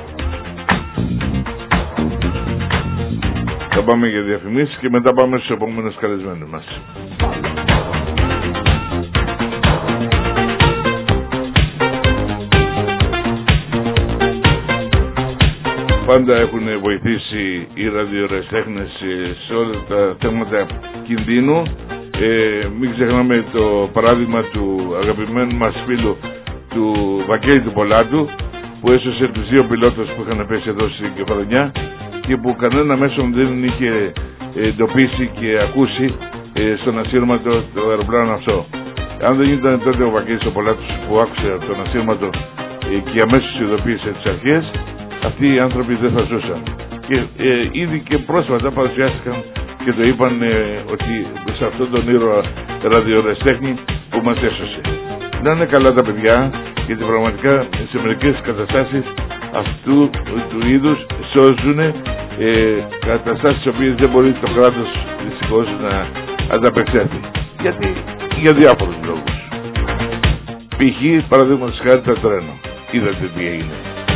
S1: Θα πάμε για διαφημίσεις και μετά πάμε στους επόμενους καλεσμένους μας. Πάντα έχουν βοηθήσει οι ραδιορεσιτέχνες σε όλα τα θέματα κινδύνου. Ε, μην ξεχνάμε το παράδειγμα του αγαπημένου μας φίλου του Βαγγέλη του Πολάτου, που έσωσε τους δύο πιλότους που είχαν πέσει εδώ στην Κεφαλονιά και που κανένα μέσο δεν είχε εντοπίσει και ακούσει ε, στον ασύρματο το αεροπλάνο αυτό. Αν δεν ήταν τότε ο Βαγγέλης ο Πολάτος που άκουσε τον ασύρματο ε, και αμέσως ειδοποίησε τις αρχές, αυτοί οι άνθρωποι δεν θα ζούσαν. Και ε, ήδη και πρόσφατα παρουσιάστηκαν και το είπαν ε, ότι σε αυτόν τον ήρωα ραδιορεσιτέχνη που μας έσωσε. Να είναι καλά τα παιδιά, γιατί πραγματικά σε μερικές καταστάσεις αυτού του είδους σώζουν ε, καταστάσεις τις οποίες δεν μπορεί το κράτος δυστυχώς να ανταπεξέλθει. Γιατί, για διάφορους λόγους. Π.χ. παραδείγματος χάρη τα τρένο. Είδατε τι έγινε.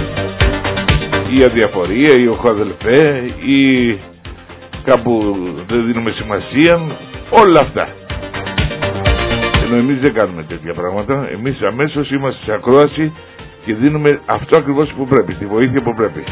S1: Η αδιαφορία, ή ο χωαδελφέ, ή κάπου δεν δίνουμε σημασία, όλα αυτά. Ενώ εμείς δεν κάνουμε τέτοια πράγματα, εμείς αμέσως είμαστε σε ακρόαση και δίνουμε αυτό ακριβώς που πρέπει, τη βοήθεια που πρέπει.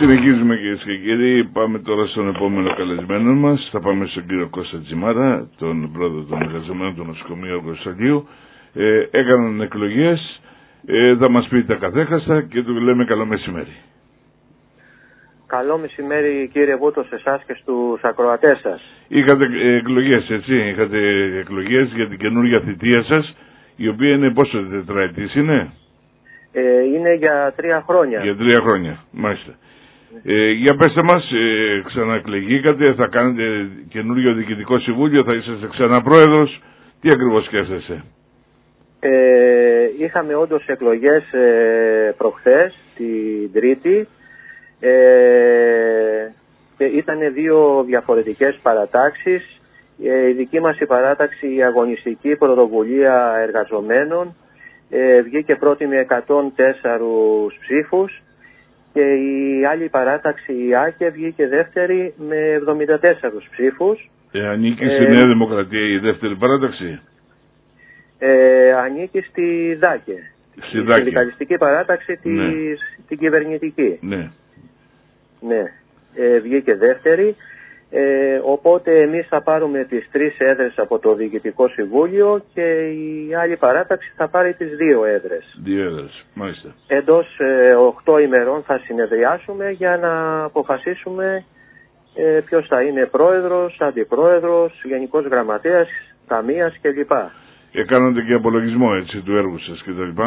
S1: Συνεχίζουμε κυρίες και κύριοι. Πάμε τώρα στον επόμενο καλεσμένο μας. Θα πάμε στον κύριο Κώστα Τζιμάρα, τον πρόεδρο των εργαζομένων του νοσοκομείου Αργοσταλίου. Ε, έκαναν εκλογές. Ε, θα μας πει τα καθέχαστα και του λέμε καλό μεσημέρι.
S6: Καλό μεσημέρι κύριε Βούτο σε εσάς και στους ακροατές σας.
S1: Είχατε εκλογές, έτσι, είχατε εκλογές για την καινούργια θητεία σας, η οποία είναι πόσο τετραετής είναι?
S6: Ε, είναι για τρία χρόνια.
S1: Για τρία χρόνια, μάλιστα. Ε, για πέστε μας, ε, ξαναεκλεγήκατε, θα κάνετε καινούργιο διοικητικό συμβούλιο, θα είσαστε ξανά πρόεδρος, τι ακριβώς σκέφτεστε?
S6: Ε, είχαμε όντως εκλογές ε, προχθές, την Τρίτη, ε, και ήταν δύο διαφορετικές παρατάξεις. Ε, η δική μας η παράταξη, η αγωνιστική πρωτοβουλία εργαζομένων, ε, βγήκε πρώτη με εκατόν τέσσερα ψήφους και η άλλη παράταξη, η ΆΚΕ, βγήκε δεύτερη με εβδομήντα τέσσερα ψήφους.
S1: Ε, ανήκει στη ε, Νέα Δημοκρατία η δεύτερη παράταξη?
S6: Ε, ανήκει στη ΔΑΚΕ,
S1: στη
S6: η συνδικαλιστική παράταξη της,
S1: ναι.
S6: την κυβερνητική.
S1: Ναι.
S6: Ναι, ε, βγήκε δεύτερη, ε, οπότε εμείς θα πάρουμε τις τρεις έδρες από το Διοικητικό Συμβούλιο και η άλλη παράταξη θα πάρει τις δύο έδρες.
S1: Δύο έδρες, μάλιστα.
S6: Εντός ε, οκτώ ημερών θα συνεδριάσουμε για να αποφασίσουμε ε, ποιος θα είναι πρόεδρος, αντιπρόεδρος, γενικός γραμματέας, ταμείας κλπ.
S1: Έκανατε και απολογισμό, έτσι, του έργου σας κτλ.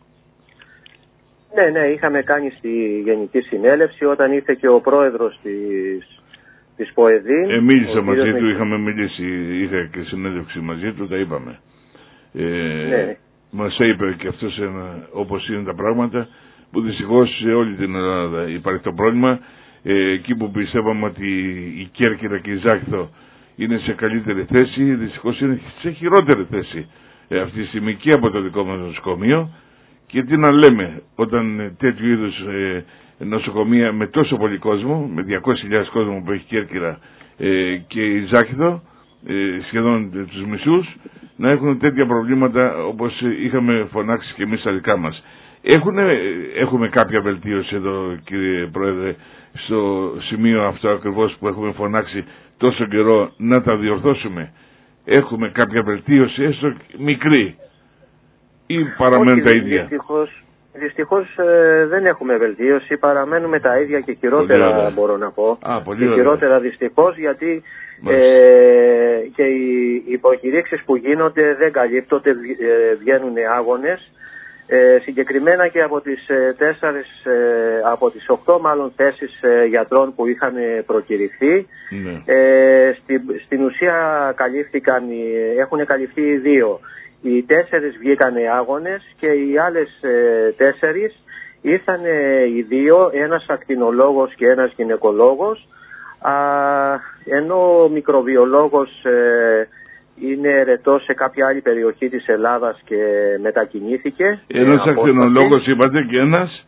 S6: Ναι, ναι, είχαμε κάνει στη Γενική Συνέλευση όταν ήρθε και ο πρόεδρος της, της ΠΟΕΔΗΝ.
S1: Ε, μίλησα μαζί του,
S6: με...
S1: είχαμε μιλήσει, είχα και συνέντευξη μαζί του, τα είπαμε. Ε,
S6: ναι.
S1: Μας είπε και αυτός ένα, όπως είναι τα πράγματα, που δυστυχώς σε όλη την Ελλάδα υπάρχει το πρόβλημα. Ε, εκεί που πιστεύαμε ότι η Κέρκυρα και η Ζάχηθο είναι σε καλύτερη θέση, δυστυχώς είναι σε χειρότερη θέση ε, αυτή τη στιγμή και από το δικό μας νοσοκομείο. Και τι να λέμε, όταν τέτοιου είδους ε, νοσοκομεία με τόσο πολύ κόσμο, με διακόσιες χιλιάδες κόσμο που έχει Κέρκυρα ε, και η Ζάχηθο, ε, σχεδόν ε, τους μισούς, να έχουν τέτοια προβλήματα όπως είχαμε φωνάξει και εμείς τα δικά μας. Έχουνε, έχουμε κάποια βελτίωση εδώ, κύριε Πρόεδρε, στο σημείο αυτό ακριβώς που έχουμε φωνάξει τόσο καιρό, να τα διορθώσουμε? Έχουμε κάποια βελτίωση, έστω μικρή, ή παραμένουν τα ίδια?
S6: Δυστυχώς, δυστυχώς ε, δεν έχουμε βελτίωση, παραμένουμε τα ίδια και χειρότερα, μπορώ να πω.
S1: Α, πολύ
S6: και
S1: ωραία.
S6: χειρότερα δυστυχώς, γιατί ε, και οι υποκηρύξεις που γίνονται δεν καλύπτονται, ε, βγαίνουν άγονες. Ε, συγκεκριμένα και από τις ε, τέσσερις, ε, από τις οκτώ μάλλον θέσεις ε, γιατρών που είχαν προκηρυχθεί,
S1: ναι.
S6: ε, στη, στην ουσία καλύφθηκαν, έχουν καλυφθεί οι δύο. Οι τέσσερις βγήκανε άγονες και οι άλλες ε, τέσσερις ήρθαν οι δύο, ένας ακτινολόγος και ένας γυναικολόγος, α, ενώ ο μικροβιολόγος ε, είναι ερετός σε κάποια άλλη περιοχή της Ελλάδας και μετακινήθηκε.
S1: Ένας ε, ακτινολόγος είπατε και ένας?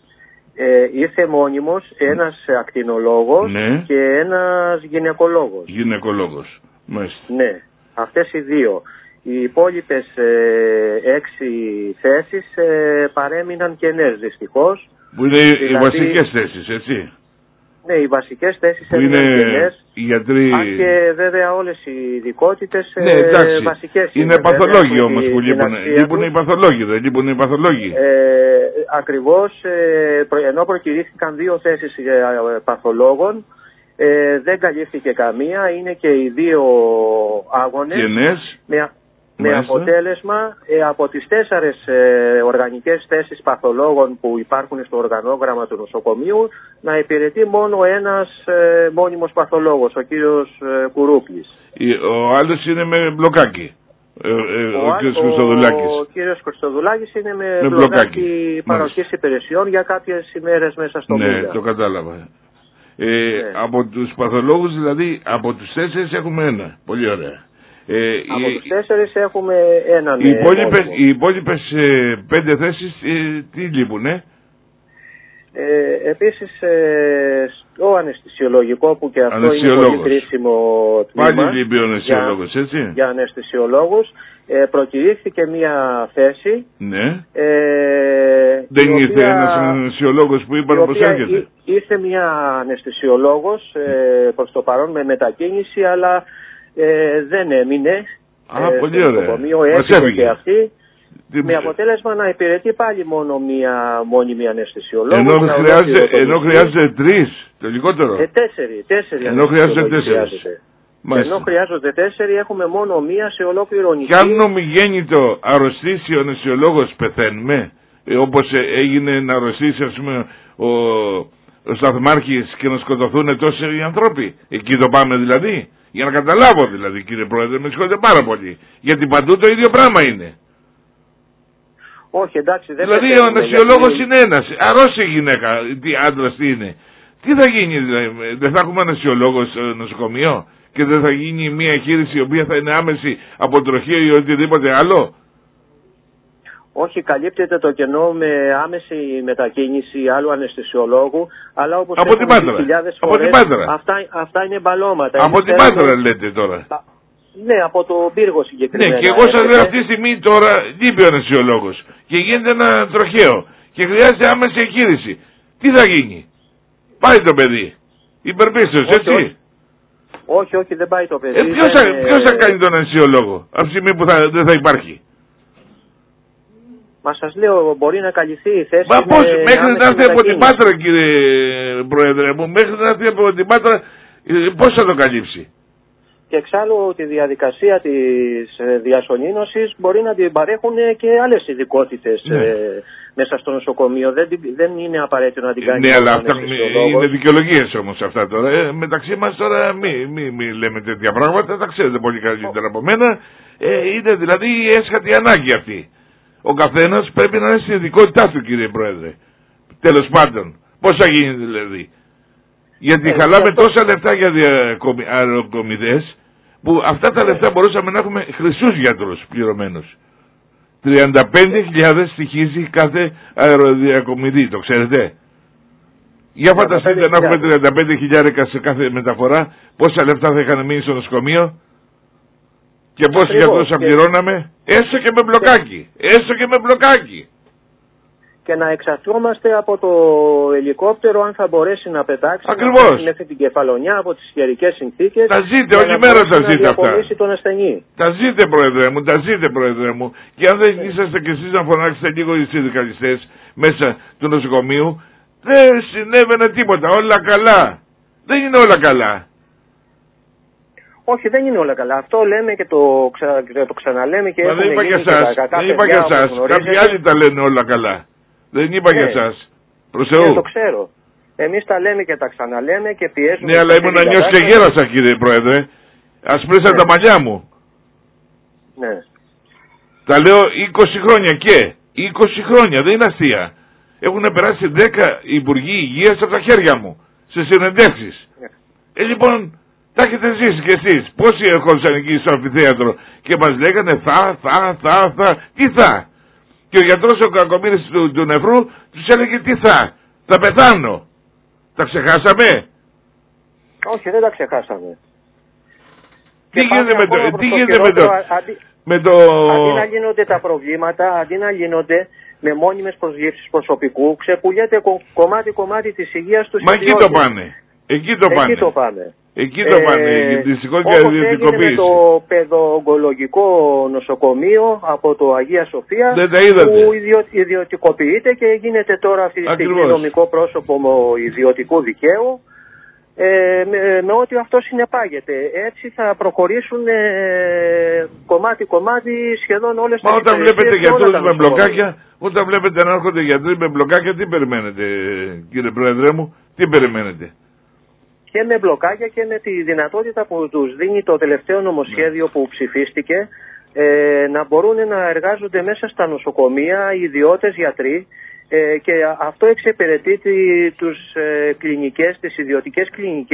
S6: Ε, ήρθε μόνιμος ένας ακτινολόγος, ναι, και ένας γυναικολόγος.
S1: Γυναικολόγος, μάλιστα.
S6: Ναι, αυτές οι δύο. Οι υπόλοιπες ε, έξι θέσεις ε, παρέμειναν κενές δυστυχώς.
S1: Που είναι δηλαδή, οι βασικές θέσεις, έτσι?
S6: Ναι, οι βασικές θέσεις έμειναν κενές.
S1: Γιατροί...
S6: Αν και βέβαια όλες οι ειδικότητες
S1: ναι, εντάξει,
S6: ε, βασικές
S1: είναι. Είναι παθολόγοι όμως που λείπουν. Λείπουν οι παθολόγοι, δεν λείπουν οι παθολόγοι.
S6: Ε, ακριβώς, ε, ενώ προκηρύχθηκαν δύο θέσεις ε, παθολόγων, ε, δεν καλύφθηκε καμία, είναι και οι δύο άγονες.
S1: Κενές.
S6: Με, με αποτέλεσμα ε, από τις τέσσερες ε, οργανικές θέσεις παθολόγων που υπάρχουν στο οργανόγραμμα του νοσοκομείου να υπηρετεί μόνο ένας ε, μόνιμος παθολόγος, ο κύριος ε, Κουρούπλης.
S1: Ο άλλος είναι με μπλοκάκι. Ε, ε, ο, ο κύριος Χριστοδουλάκης.
S6: Ο κύριος Χριστοδουλάκης είναι με, με μπλοκάκι παροχής υπηρεσιών για κάποιες ημέρες μέσα στο μήνα.
S1: Ναι, το κατάλαβα. Ε, ναι. Από τους παθολόγους δηλαδή, από τους τέσσερις έχουμε ένα. Πολύ ωραία.
S6: Ε, από οι, τους τέσσερις έχουμε έναν.
S1: Οι υπόλοιπες, οι υπόλοιπες ε, πέντε θέσεις ε, τι λείπουνε?
S6: Ε, επίσης, ε, ο αναισθησιολογικό που και αυτό είναι πολύ κρίσιμο τμήμα.
S1: Πάλι λείπει ο αναισθησιολόγος, έτσι.
S6: Για αναισθησιολόγους. Ε, προκηρύχθηκε μια θέση.
S1: Ναι.
S6: Ε,
S1: Δεν ήρθε οποία, ένας αναισθησιολόγος που είπαν πως έρχεται.
S6: Ήρθε μια αναισθησιολόγος ε, προς το παρόν με μετακίνηση, αλλά ε, δεν έμεινε.
S1: Α, ε, πολύ ωραία.
S6: Έφυγε και αυτή. Τι... Με αποτέλεσμα να υπηρετεί πάλι μόνο μία μόνιμη αναισθησιολόγο.
S1: Ενώ, χρειάζεται, ενώ χρειάζεται τρεις, το λιγότερο.
S6: Ε, τέσσερι, τέσσερι
S1: ενώ χρειάζεται τέσσερις.
S6: Ενώ χρειάζονται τέσσερι, έχουμε μόνο μία σε ολόκληρο νησί.
S1: Κι αν ομιγέννητο αρρωστήσει ο αναισθησιολόγος πεθαίνουμε, ε, όπως ε, έγινε να αρρωστήσει ας πούμε ο, ο σταθμάρχης και να σκοτωθούν τόσοι οι άνθρωποι. Εκεί το πάμε δηλαδή. Για να καταλάβω δηλαδή, κύριε Πρόεδρε, με συγχωρείτε πάρα πολύ. Γιατί παντού το ίδιο πράγμα είναι.
S6: Όχι, εντάξει, δεν
S1: δηλαδή ο αναισθησιολόγος γιατί... είναι ένας, αρρώστια γυναίκα, τι άντρας τι είναι. Τι θα γίνει, δηλαδή, δεν θα έχουμε αναισθησιολόγο στο νοσοκομείο και δεν θα γίνει μια εγχείρηση η οποία θα είναι άμεση από τροχείο ή οτιδήποτε άλλο.
S6: Όχι, καλύπτεται το κενό με άμεση μετακίνηση άλλου αναισθησιολόγου, αλλά όπως
S1: από την Πάτρα.
S6: Χιλιάδες
S1: από
S6: φορές,
S1: την Πάτρα.
S6: Αυτά, αυτά είναι μπαλώματα.
S1: Από την Πάτρα λέτε τώρα.
S6: Ναι, από το πύργο συγκεκριμένα.
S1: Ναι, και εγώ σας λέω αυτή τη στιγμή τώρα λείπει ο αναισθησιολόγος και γίνεται ένα τροχαίο και χρειάζεται άμεση εγχείρηση. Τι θα γίνει? Πάει το παιδί. Υπερπίστος, έτσι.
S6: Όχι, όχι, όχι, δεν πάει το παιδί.
S1: Ε, ποιος, θα, ε... ποιος θα κάνει τον αναισθησιολόγο από τη στιγμή που θα, δεν θα υπάρχει?
S6: Μα σας λέω, μπορεί να καλυφθεί η θέση.
S1: Μα πώς, μέχρι να έρθει από την Πάτρα, κύριε Πρόεδρε μου, μέχρι να έρθει από την Πάτρα, πώς θα το καλύψει? Και
S6: εξάλλου τη διαδικασία της διασωλήνωσης μπορεί να την παρέχουν και άλλες ειδικότητες ναι. ε, μέσα στο νοσοκομείο. Δεν, δεν είναι απαραίτητο να την κάνει.
S1: Ναι, αλλά αυτά είναι δικαιολογίες όμως αυτά τώρα. Ε, μεταξύ μας τώρα μην μη, μη λέμε τέτοια πράγματα, τα ξέρετε πολύ καλύτερα από μένα. Ε, είναι δηλαδή η έσχατη ανάγκη αυτή. Ο καθένας πρέπει να είναι στην ειδικότητά του, κύριε Πρόεδρε. Τέλος πάντων. Πώς θα γίνει δηλαδή? Γιατί ε, χαλάμε αυτό... τόσα λεφτά για αεροκομιδές που αυτά τα λεφτά μπορούσαμε να έχουμε χρυσούς γιατρούς πληρωμένους. τριάντα πέντε χιλιάδες στοιχίζει κάθε αεροδιακομιδή, το ξέρετε. Για φανταστείτε να έχουμε τριάντα πέντε χιλιάδες σε κάθε μεταφορά, πόσα λεφτά θα είχαν μείνει στο νοσοκομείο και πόσοι γιατρούς θα πληρώναμε, έστω και με μπλοκάκι, έστω και με μπλοκάκι.
S6: Και να εξαρτώμαστε από το ελικόπτερο αν θα μπορέσει να πετάξει μέχρι την Κεφαλονιά από τις καιρικές συνθήκες.
S1: Τα ζείτε, όλη μέρα τα ζείτε αυτά.
S6: Τον ασθενή.
S1: Τα ζείτε, Πρόεδρε μου, τα ζείτε, Πρόεδρε μου. Και αν δεν είσαστε κι εσείς να φωνάξετε λίγο οι συνδικαλιστές μέσα του νοσοκομείου, δεν συνέβαινε τίποτα, όλα καλά. Δεν είναι όλα καλά.
S6: Όχι, δεν είναι όλα καλά. Αυτό λέμε και το, ξα... το ξαναλέμε και
S1: έχουμε γίνει και τα δεν είπα για εσάς. Κάποιοι άλλοι τα λένε όλα καλά. Δεν είπα ναι. για εσάς. Προς Θεού.
S6: Ναι, το ξέρω. Εμείς τα λέμε και τα ξαναλέμε και πιέζουμε.
S1: Ναι, αλλά ήμουν να νιώσει και γέρασα, κύριε Πρόεδρε. Ασπρέσα ναι. τα μαλλιά μου.
S6: Ναι.
S1: Τα λέω είκοσι χρόνια και. είκοσι χρόνια, δεν είναι αστεία. Έχουν περάσει δέκα υπουργοί υγείας από τα χέρια μου. Σε συνεντεύξεις. Ναι. Ε, λοιπόν, τα έχετε ζήσει κι εσείς. Πόσοι ερχόντουσαν εκεί στο αμφιθέατρο και μας λέγανε θα, θα, θα, θα. Τι θα? Και ο γιατρός ο κακομοίρης του, του νεφρού τους έλεγε τι θα, θα πεθάνω. Τα ξεχάσαμε?
S6: Όχι, δεν τα ξεχάσαμε.
S1: Τι γίνεται με το... Τι γίνεται με το...
S6: Αντί,
S1: με το...
S6: αντί να γίνονται τα προβλήματα, αντί να γίνονται με μόνιμες προσγείψεις προσωπικού, ξεπουλιέται κομμάτι-κομμάτι της υγείας τους.
S1: Μα εκεί το πάνε. Εκεί το πάνε.
S6: Εκεί το πάνε.
S1: Εκεί το πάνε,
S6: ε,
S1: δυστυχώς και ιδιωτικοποίηση.
S6: Με το παιδοογκολογικό νοσοκομείο από το Αγία Σοφία
S1: δεν τα είδατε.
S6: Που ιδιο, ιδιωτικοποιείται και γίνεται τώρα αυτή τη στιγμή νομικό πρόσωπο ιδιωτικού δικαίου ε, με, με ό,τι αυτό συνεπάγεται. Έτσι θα προχωρήσουν κομμάτι-κομμάτι ε, σχεδόν όλες τις
S1: υπηρεσίες. Μα όταν βλέπετε γιατρούς με μπλοκάκια, όταν βλέπετε να έρχονται γιατροί με μπλοκάκια, τι περιμένετε, κύριε Πρόεδρε μου, τι περιμένετε?
S6: Και με μπλοκάκια και με τη δυνατότητα που τους δίνει το τελευταίο νομοσχέδιο που ψηφίστηκε ε, να μπορούν να εργάζονται μέσα στα νοσοκομεία οι ιδιώτες γιατροί ε, και αυτό εξυπηρετεί τη, τους ε, κλινικές, τις ιδιωτικές κλινικές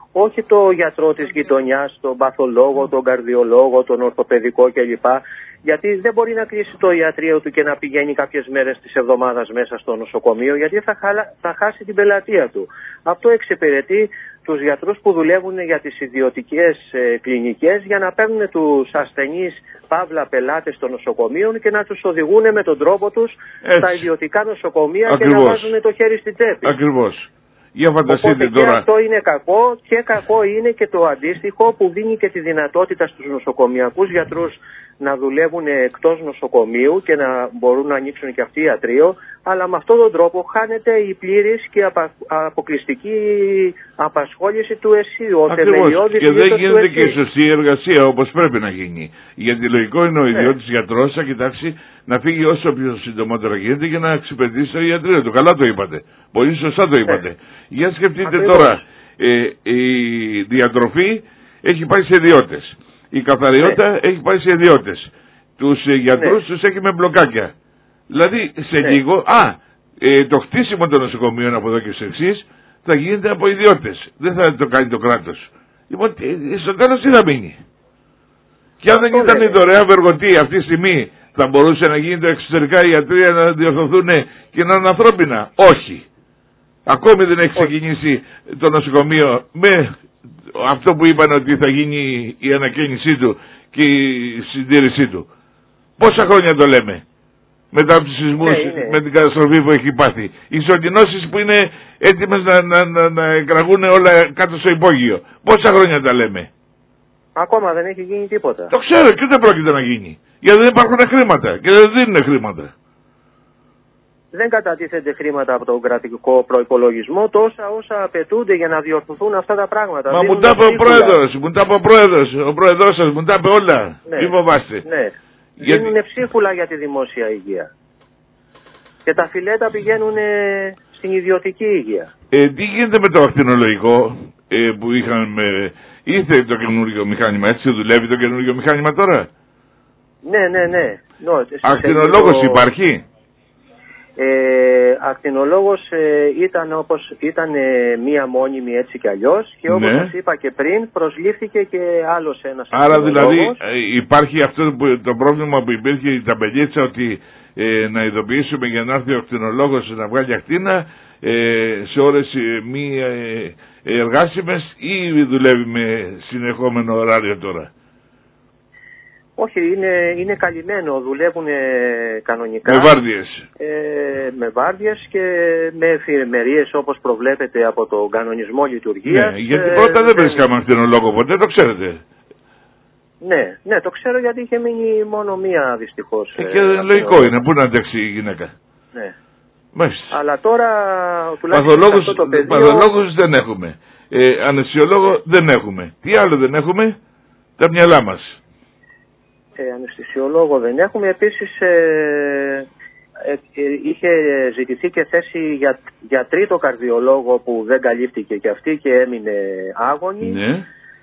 S6: όχι το γιατρό της γειτονιάς, τον παθολόγο, τον καρδιολόγο, τον ορθοπαιδικό κλπ. Γιατί δεν μπορεί να κλείσει το ιατρείο του και να πηγαίνει κάποιες μέρες της εβδομάδας μέσα στο νοσοκομείο, γιατί θα, χαλα... θα χάσει την πελατεία του. Αυτό εξυπηρετεί τους γιατρούς που δουλεύουν για τις ιδιωτικές ε, κλινικές, για να παίρνουν τους ασθενείς παύλα πελάτες των νοσοκομείων και να τους οδηγούν με τον τρόπο τους Έτσι. στα ιδιωτικά νοσοκομεία. Ακριβώς. Και να βάζουν το χέρι στην τσέπη.
S1: Ακριβώς. Για φανταστείτε
S6: Οπότε
S1: τώρα.
S6: Και αυτό είναι κακό, και κακό είναι και το αντίστοιχο που δίνει και τη δυνατότητα στους νοσοκομιακούς γιατρούς να δουλεύουν εκτός νοσοκομείου και να μπορούν να ανοίξουν και αυτοί ιατρείο, αλλά με αυτόν τον τρόπο χάνεται η πλήρης και απα... αποκλειστική απασχόληση του ΕΣΥ.
S1: Ακριβώς. Και δεν γίνεται και η σωστή εργασία όπως πρέπει να γίνει. Γιατί λογικό είναι ο ναι. ιδιώτης γιατρός να κοιτάξει να φύγει όσο πιο συντομότερα γίνεται για να εξυπηρετήσει το ιατρείο του. Καλά το είπατε. Πολύ σωστά το είπατε. Ναι. Για σκεφτείτε Ακριβώς. τώρα, ε, η διατροφή έχει πάει σε ιδιώτες. Η καθαριότητα ναι. έχει πάει σε ιδιώτες. Τους ε, γιατρούς ναι. τους έχει με μπλοκάκια. Δηλαδή σε ναι. λίγο, α, ε, το χτίσιμο των νοσοκομείων από εδώ και στο εξής θα γίνεται από ιδιώτες. Δεν θα το κάνει το κράτος. Λοιπόν, ε, στο τέλος τι θα μείνει. Και αν δεν ήταν η δωρεάν βεργοτή αυτή τη στιγμή, θα μπορούσε να γίνει το εξωτερικά οι ιατροί να διορθωθούν και να είναι ανθρώπινα. Όχι. Ακόμη δεν έχει ξεκινήσει το νοσοκομείο με αυτό που είπαν ότι θα γίνει η ανακαίνισή του και η συντήρησή του. Πόσα χρόνια το λέμε. Μετά από τους σεισμούς, ναι, με την καταστροφή που έχει πάθει. Οι ισογενώσεις που είναι έτοιμες να, να, να, να εκραγούν όλα κάτω στο υπόγειο. Πόσα χρόνια τα λέμε.
S6: Ακόμα δεν έχει γίνει τίποτα.
S1: Το ξέρω και δεν πρόκειται να γίνει. Γιατί δεν υπάρχουν χρήματα και δεν δίνουν χρήματα.
S6: Δεν κατατίθενται χρήματα από τον κρατικό προϋπολογισμό τόσα όσα απαιτούνται για να διορθωθούν αυτά τα πράγματα.
S1: Μα μου τα είπε ο πρόεδρος, μου τα είπε ο πρόεδρος, ο πρόεδρος σας μου τα είπε όλα.
S6: Ναι,
S1: μη φοβάστε.
S6: Ναι. Γιατί... Δίνουν ψίχουλα για τη δημόσια υγεία. Και τα φιλέτα πηγαίνουν στην ιδιωτική υγεία.
S1: Ε, τι γίνεται με το ακτινολογικό ε, που είχαμε, ήρθε το καινούργιο μηχάνημα, έτσι δουλεύει το καινούργιο μηχάνημα τώρα.
S6: Ναι, ναι, ναι.
S1: Ακτινολόγος το... υπάρχει.
S6: Ε, ακτινολόγος ε, ήταν όπως ήταν ε, μία μόνιμη έτσι κι αλλιώς και όπως ναι. σας είπα και πριν προσλήφθηκε και άλλος ένας
S1: Άρα δηλαδή ε, υπάρχει αυτό που, το πρόβλημα που υπήρχε η ταμπελίτσα ότι ε, να ειδοποιήσουμε για να έρθει ο ακτινολόγος να βγάλει ακτίνα ε, σε ώρες ε, μη ε, εργάσιμες ή δουλεύει με συνεχόμενο ωράριο τώρα.
S6: Όχι, είναι, είναι καλυμμένο, δουλεύουν κανονικά.
S1: Με βάρδιες.
S6: Ε, με βάρδιες και με εφημερίες όπως προβλέπεται από τον κανονισμό λειτουργίας.
S1: Ναι, γιατί πρώτα ε, δεν βρίσκαμε ακτινολόγο ποτέ, το ξέρετε.
S6: Ναι, ναι, το ξέρω γιατί είχε μείνει μόνο μία δυστυχώς.
S1: Ε, και ε, λογικό ε, είναι, πού να αντέξει η γυναίκα.
S6: Ναι.
S1: Μάλιστα.
S6: Αλλά τώρα τουλάχιστον αυτό το πεδίο...
S1: Παθολόγους δεν έχουμε. Ε, αναισθησιολόγο δεν έχουμε. Τι άλλο δεν έχουμε, τα μυαλά μας.
S6: Ε, αναισθησιολόγο δεν έχουμε. Επίσης ε, ε, ε, είχε ζητηθεί και θέση για, για τρίτο καρδιολόγο που δεν καλύφθηκε και αυτή και έμεινε άγωνη.
S1: Ναι.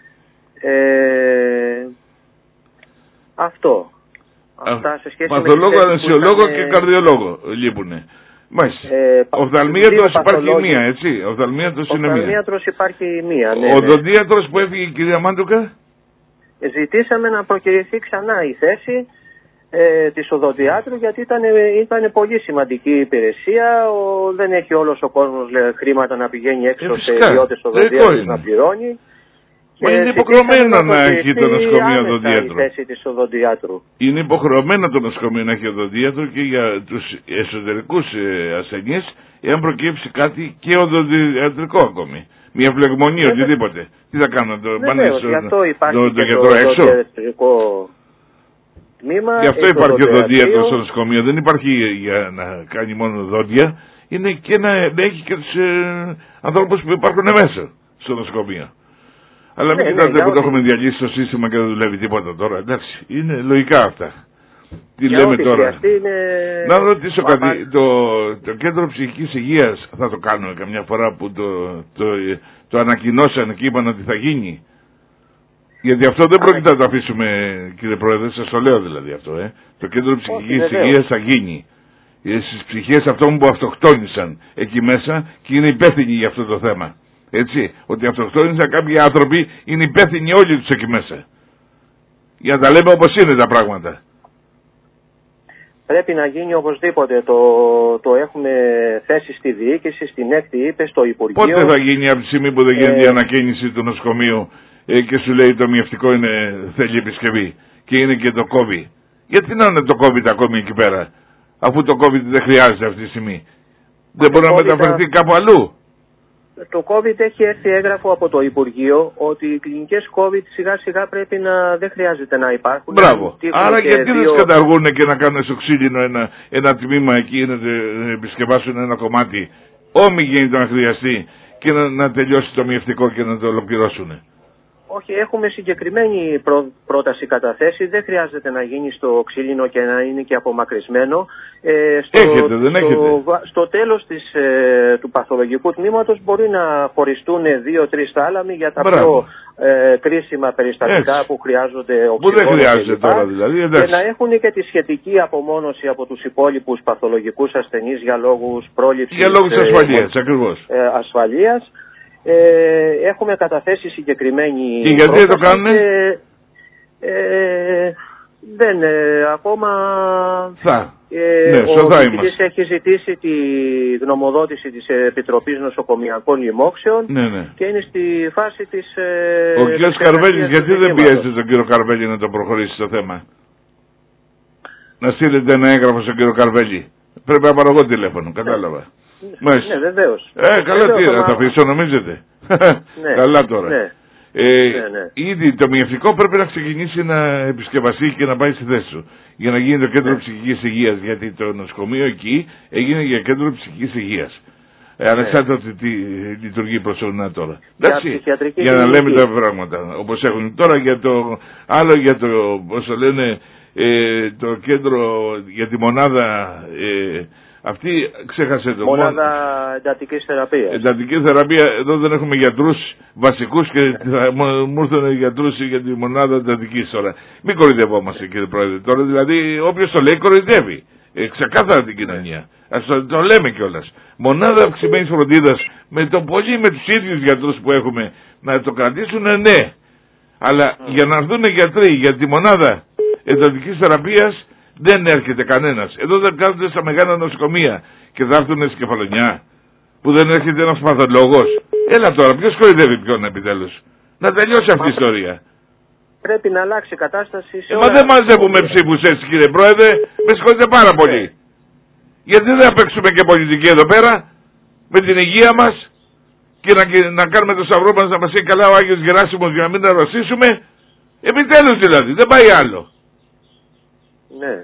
S6: Ε, αυτό. Α, Αυτά σε σχέση
S1: παθολόγο,
S6: με
S1: αναισθησιολόγο ήταν... και καρδιολόγο λείπουνε. Μάλιστα. Ε, οφθαλμίατρος υπάρχει μία, έτσι. Οφθαλμίατρος είναι μία.
S6: Οφθαλμίατρος υπάρχει μία, ναι.
S1: Ο οδοντίατρος που έφυγε η κυρία Μάντουκα.
S6: Ζητήσαμε να προκυρηθεί ξανά η θέση ε, της οδοντιάτρου γιατί ήταν, ήταν πολύ σημαντική υπηρεσία. Ο, δεν έχει όλος ο κόσμος λέει, χρήματα να πηγαίνει έξω ε, σε ιδιώτες οδοντιάτρους να πληρώνει.
S1: Μα είναι υποχρεωμένο να έχει το νοσοκομείο οδοντίατρο.
S6: Η θέση της οδοντιάτρου.
S1: Είναι υποχρεωμένο το νοσοκομείο να έχει οδοντίατρο και για τους εσωτερικούς ε, ασθενείς εάν προκύψει κάτι και οδοντιατρικό ακόμη. Μια φλεγμονία, οτιδήποτε. Τι θα κάνω, το πάνε στο γιατρό έξω.
S6: Τμήμα,
S1: γι' αυτό υπάρχει οδοντίατρο στο νοσοκομείο. Δεν υπάρχει για να κάνει μόνο δόντια. Είναι και να, να έχει και τους ε, ανθρώπους που υπάρχουν μέσα στο νοσοκομείο. Αλλά μην ναι, κοιτάτε ναι, που το έχουμε διαλύσει το σύστημα και δεν δουλεύει τίποτα τώρα. Εντάξει, είναι λογικά αυτά. Τι για λέμε τώρα.
S6: Είναι...
S1: Να ρωτήσω κάτι. Το, το κέντρο ψυχικής υγείας θα το κάνουμε καμιά φορά που το, το, το, το ανακοινώσαν και είπαν ότι θα γίνει. Γιατί αυτό δεν πρόκειται να το αφήσουμε, κύριε Πρόεδρε, σας το λέω δηλαδή αυτό. Ε. Το κέντρο ψυχικής υγείας θα γίνει. Στις ψυχές αυτών που αυτοκτόνησαν εκεί μέσα και είναι υπεύθυνοι για αυτό το θέμα. Έτσι, ότι αυτοκτόνησαν κάποιοι άνθρωποι, είναι υπεύθυνοι όλοι τους εκεί μέσα. Για να τα λέμε όπως είναι τα πράγματα.
S6: Πρέπει να γίνει οπωσδήποτε. Το, το έχουμε θέσει στη διοίκηση, στην έκτη είπε, στο Υπουργείο.
S1: Πότε θα γίνει από τη στιγμή που δεν γίνεται ε... η ανακαίνιση του νοσοκομείου ε, και σου λέει το μιευτικό είναι, θέλει επισκευή και είναι και το COVID. Γιατί να είναι το COVID ακόμη εκεί πέρα, αφού το COVID δεν χρειάζεται αυτή τη στιγμή. Δεν μπορεί να μεταφερθεί κάπου αλλού.
S6: Το COVID έχει έρθει έγγραφο από το Υπουργείο ότι οι κλινικές COVID σιγά σιγά πρέπει να δεν χρειάζεται να υπάρχουν.
S1: Μπράβο. Άρα γιατί δύο... δεν τις καταργούν και να κάνουν στο ξύλινο ένα, ένα τμήμα εκεί, να επισκευάσουν ένα κομμάτι. Όμοι γίνεται να χρειαστεί και να, να τελειώσει το μυευτικό και να το ολοκληρώσουν.
S6: Όχι, έχουμε συγκεκριμένη πρό, πρόταση καταθέσει. Δεν χρειάζεται να γίνει στο ξύλινο και να είναι και απομακρυσμένο. Ε, στο,
S1: έχετε, δεν έχετε.
S6: Στο, στο τέλος της, ε, του παθολογικού τμήματος μπορεί να χωριστούν δύο-τρεις θάλαμοι για τα Μπράβο. πιο ε, κρίσιμα περιστατικά έτσι. Που χρειάζονται οξυγόνο.
S1: Που δεν χρειάζεται τώρα δηλαδή. Εντάξει.
S6: Και να έχουν και τη σχετική απομόνωση από τους υπόλοιπους παθολογικούς ασθενείς για λόγους πρόληψης.
S1: Για λόγους ασφαλείας, ε, ακριβώς.
S6: Ε, ασφαλείας. Ε, έχουμε καταθέσει συγκεκριμένη
S1: και γιατί δεν το κάνουνε
S6: και, ε, δεν ε, ακόμα
S1: θα
S6: ε,
S1: ναι,
S6: ο Διευθυντής έχει ζητήσει τη γνωμοδότηση της Επιτροπής Νοσοκομιακών Λοιμόξεων
S1: ναι, ναι.
S6: και είναι στη φάση της ε,
S1: ο κ. Καρβέλης γιατί δεν πιέζεται τον κ. Καρβέλη να το προχωρήσει το θέμα, να στείλετε ένα έγγραφο στον κ. Καρβέλη, πρέπει να πάρω εγώ τηλέφωνο, κατάλαβα.
S6: Ναι, ναι, βεβαίως.
S1: Ε, καλά τι, να τα αφήσω νομίζετε. Ναι, καλά τώρα.
S6: Ναι.
S1: Ε,
S6: ναι, ναι.
S1: Ήδη το μυευτικό πρέπει να ξεκινήσει να επισκευαστεί και να πάει στη θέση του. Για να γίνει το κέντρο ναι. ψυχικής υγείας. Γιατί το νοσοκομείο εκεί έγινε για κέντρο ψυχικής υγείας. Ε, ανεξάρτητα ναι. τι λειτουργεί προσωρινά τώρα. Εντάξει, για, για να λέμε τα πράγματα όπως έχουν τώρα για το άλλο για το, πώς το λένε, ε, το κέντρο για τη μονάδα. Ε, Αυτή ξέχασε το μόνο.
S6: Μονάδα εντατικής θεραπείας.
S1: Εντατική θεραπεία, εδώ δεν έχουμε γιατρούς βασικούς και θα μου έρθουν γιατρούς για τη μονάδα εντατικής τώρα. Μην κοροϊδευόμαστε κύριε Πρόεδρε. Τώρα δηλαδή όποιος το λέει κοροϊδεύει. Ε, ξεκάθαρα την κοινωνία. Ας το, το λέμε κιόλας. Μονάδα αυξημένης φροντίδας με το πολύ με τους ίδιους γιατρούς που έχουμε να το κρατήσουν ναι. Αλλά mm. για να έρθουν γιατροί για τη μονάδα εντατικής θεραπείας δεν έρχεται κανένας. Εδώ δεν κάθονται στα μεγάλα νοσοκομεία και θα έρθουν στη Κεφαλονιά που δεν έρχεται ένας παθολόγος. Έλα τώρα, ποιος κοροϊδεύει ποιον επιτέλους. Να τελειώσει αυτή η ιστορία.
S6: Πρέπει να αλλάξει η κατάσταση σε
S1: ε, Μα δεν μαζεύουμε ψήφους έτσι κύριε Πρόεδρε. Με συγχωρείτε πάρα πολύ. Γιατί δεν θα παίξουμε και πολιτική εδώ πέρα με την υγεία μας και να, να κάνουμε το σταυρό μας να μας έχει καλά ο Άγιος Γεράσιμος για να μην αρρωστήσουμε. Επιτέλους δηλαδή, δεν πάει άλλο.
S6: Ναι.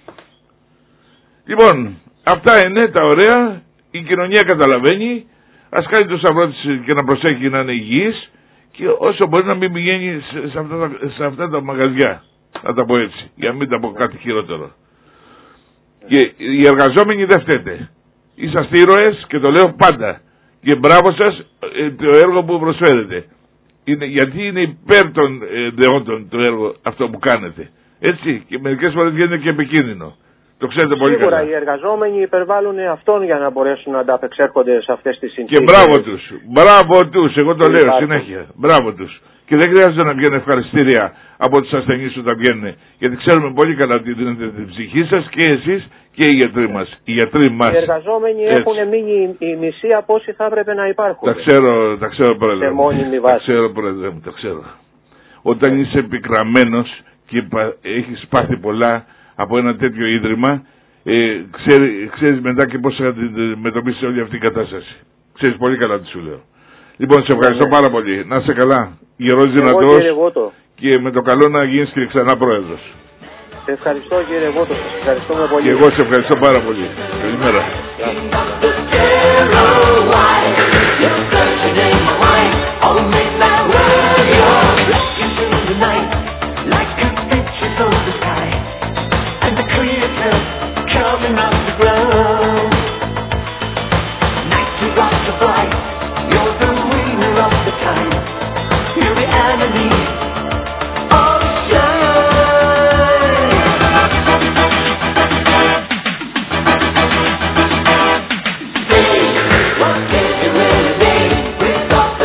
S1: Λοιπόν, αυτά είναι τα ωραία. Η κοινωνία καταλαβαίνει. Ας κάνει το σταυρό της και να προσέχει να είναι υγιής και όσο μπορεί να μην πηγαίνει σε, σε, αυτά, τα, σε αυτά τα μαγαζιά. Να τα πω έτσι, για να μην τα πω κάτι χειρότερο. Και οι εργαζόμενοι δεν φταίτε. Είσαστε ήρωες και το λέω πάντα. Και μπράβο σας ε, το έργο που προσφέρετε. Είναι, γιατί είναι υπέρ των ε, δεόντων το έργο αυτό που κάνετε. Έτσι, και μερικές φορές γίνεται και επικίνδυνο. Το ξέρετε πολύ
S6: Σίγουρα,
S1: καλά.
S6: Σίγουρα οι εργαζόμενοι υπερβάλλουν αυτόν για να μπορέσουν να ανταπεξέρχονται σε αυτές τις συνθήκες.
S1: Και μπράβο τους. Μπράβο τους. Εγώ το λέω υπάρχουν. συνέχεια. Μπράβο τους. Και δεν χρειάζεται να βγαίνουν ευχαριστήρια από τους ασθενείς που τα βγαίνουν. Γιατί ξέρουμε πολύ καλά ότι δίνετε την ψυχή σας και εσείς και οι γιατροί μας. Οι γιατροί μας.
S6: Οι εργαζόμενοι έτσι. έχουν μείνει η μισή από όσοι θα έπρεπε να υπάρχουν.
S1: Τα ξέρω, τα ξέρω πρόεδρε.
S6: Σε μόνιμη βάση.
S1: Τα ξέρω πρόεδρε μου, τα ξέρω. Όταν είσαι επικραμμένος και έχεις πάθει πολλά από ένα τέτοιο ίδρυμα, ε, ξέρει, ξέρεις μετά και πώς θα αντιμετωπίσεις όλη αυτή η κατάσταση. Ξέρεις πολύ καλά τι σου λέω. Λοιπόν, σε ευχαριστώ ναι, πάρα πολύ. Να είσαι καλά. Γερός, δυνατός και με το καλό να γίνεις και ξανά πρόεδρος.
S6: Σε ευχαριστώ κύριε Βότο. Σας ευχαριστούμε πολύ.
S1: Και εγώ σε ευχαριστώ πάρα πολύ. Καλημέρα.
S5: Coming off the ground, nights are off the flight. You're the winner of the time. You're the enemy of shine. Say, what can you really be without the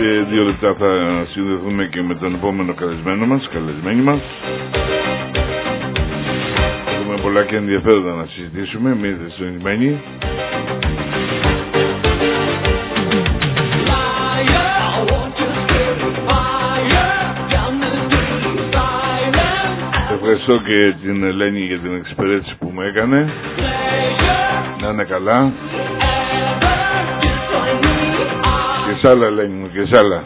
S1: δύο λεπτά θα συνδεθούμε και με τον επόμενο καλεσμένο μας, καλεσμένη μας. Έχουμε πολλά και ενδιαφέροντα να συζητήσουμε, μείνετε συντονισμένοι. Ευχαριστώ και την Ελένη για την εξυπηρέτηση που μου έκανε. Να είναι καλά. Και σ' άλλα, Ελένη μου, και σ' άλλα.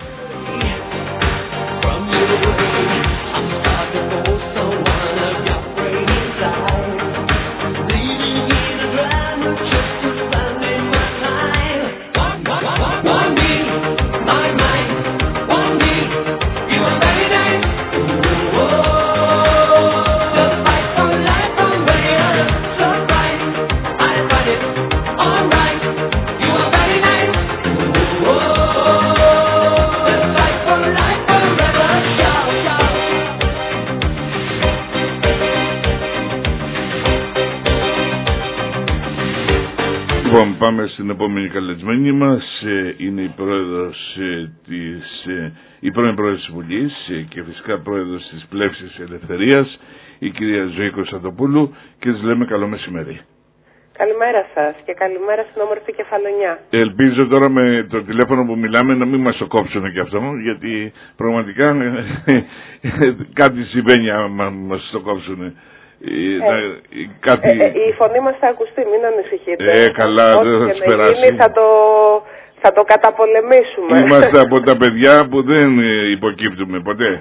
S1: Λοιπόν, πάμε στην επόμενη καλεσμένη μας. Είναι η πρόεδρος της, η πρώην πρόεδρος της Βουλής και φυσικά πρόεδρος της Πλεύσης Ελευθερίας, η κυρία Ζωή Κωνσταντοπούλου, και της λέμε καλό μεσημέρι.
S7: Καλημέρα σας και καλημέρα στην όμορφη Κεφαλονιά.
S1: Ελπίζω τώρα με το τηλέφωνο που μιλάμε να μην μας το κόψουν και αυτό, γιατί πραγματικά κάτι συμβαίνει άμα μας το κόψουν.
S7: Ε,
S1: κάτι...
S7: ε, ε, η φωνή μας θα ακουστεί, μην ανησυχείτε.
S1: Ε, καλά, δεν θα τους περάσει.
S7: Γίνει, θα, το, θα το καταπολεμήσουμε.
S1: Είμαστε από τα παιδιά που δεν υποκύπτουμε ποτέ.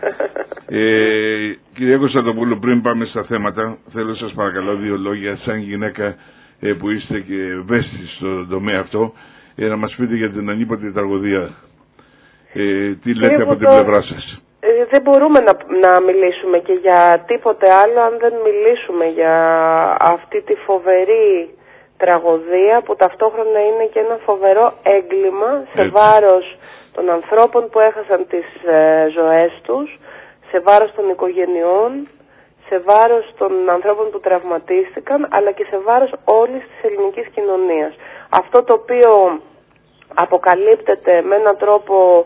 S1: ε, κυρία Κωνσταντοπούλου, πριν πάμε στα θέματα, θέλω σας παρακαλώ δύο λόγια σαν γυναίκα ε, που είστε και ευαίσθητοι στον τομέα αυτό, ε, να μας πείτε για την ανίποτη τραγωδία. Ε, τι λέτε Κύριε από την πλευρά σας.
S7: Ε, δεν μπορούμε να, να μιλήσουμε και για τίποτε άλλο αν δεν μιλήσουμε για αυτή τη φοβερή τραγωδία που ταυτόχρονα είναι και ένα φοβερό έγκλημα σε Έτσι. βάρος των ανθρώπων που έχασαν τις ε, ζωές τους, σε βάρος των οικογενειών, σε βάρος των ανθρώπων που τραυματίστηκαν, αλλά και σε βάρος όλης της ελληνικής κοινωνίας. Αυτό το οποίο αποκαλύπτεται με έναν τρόπο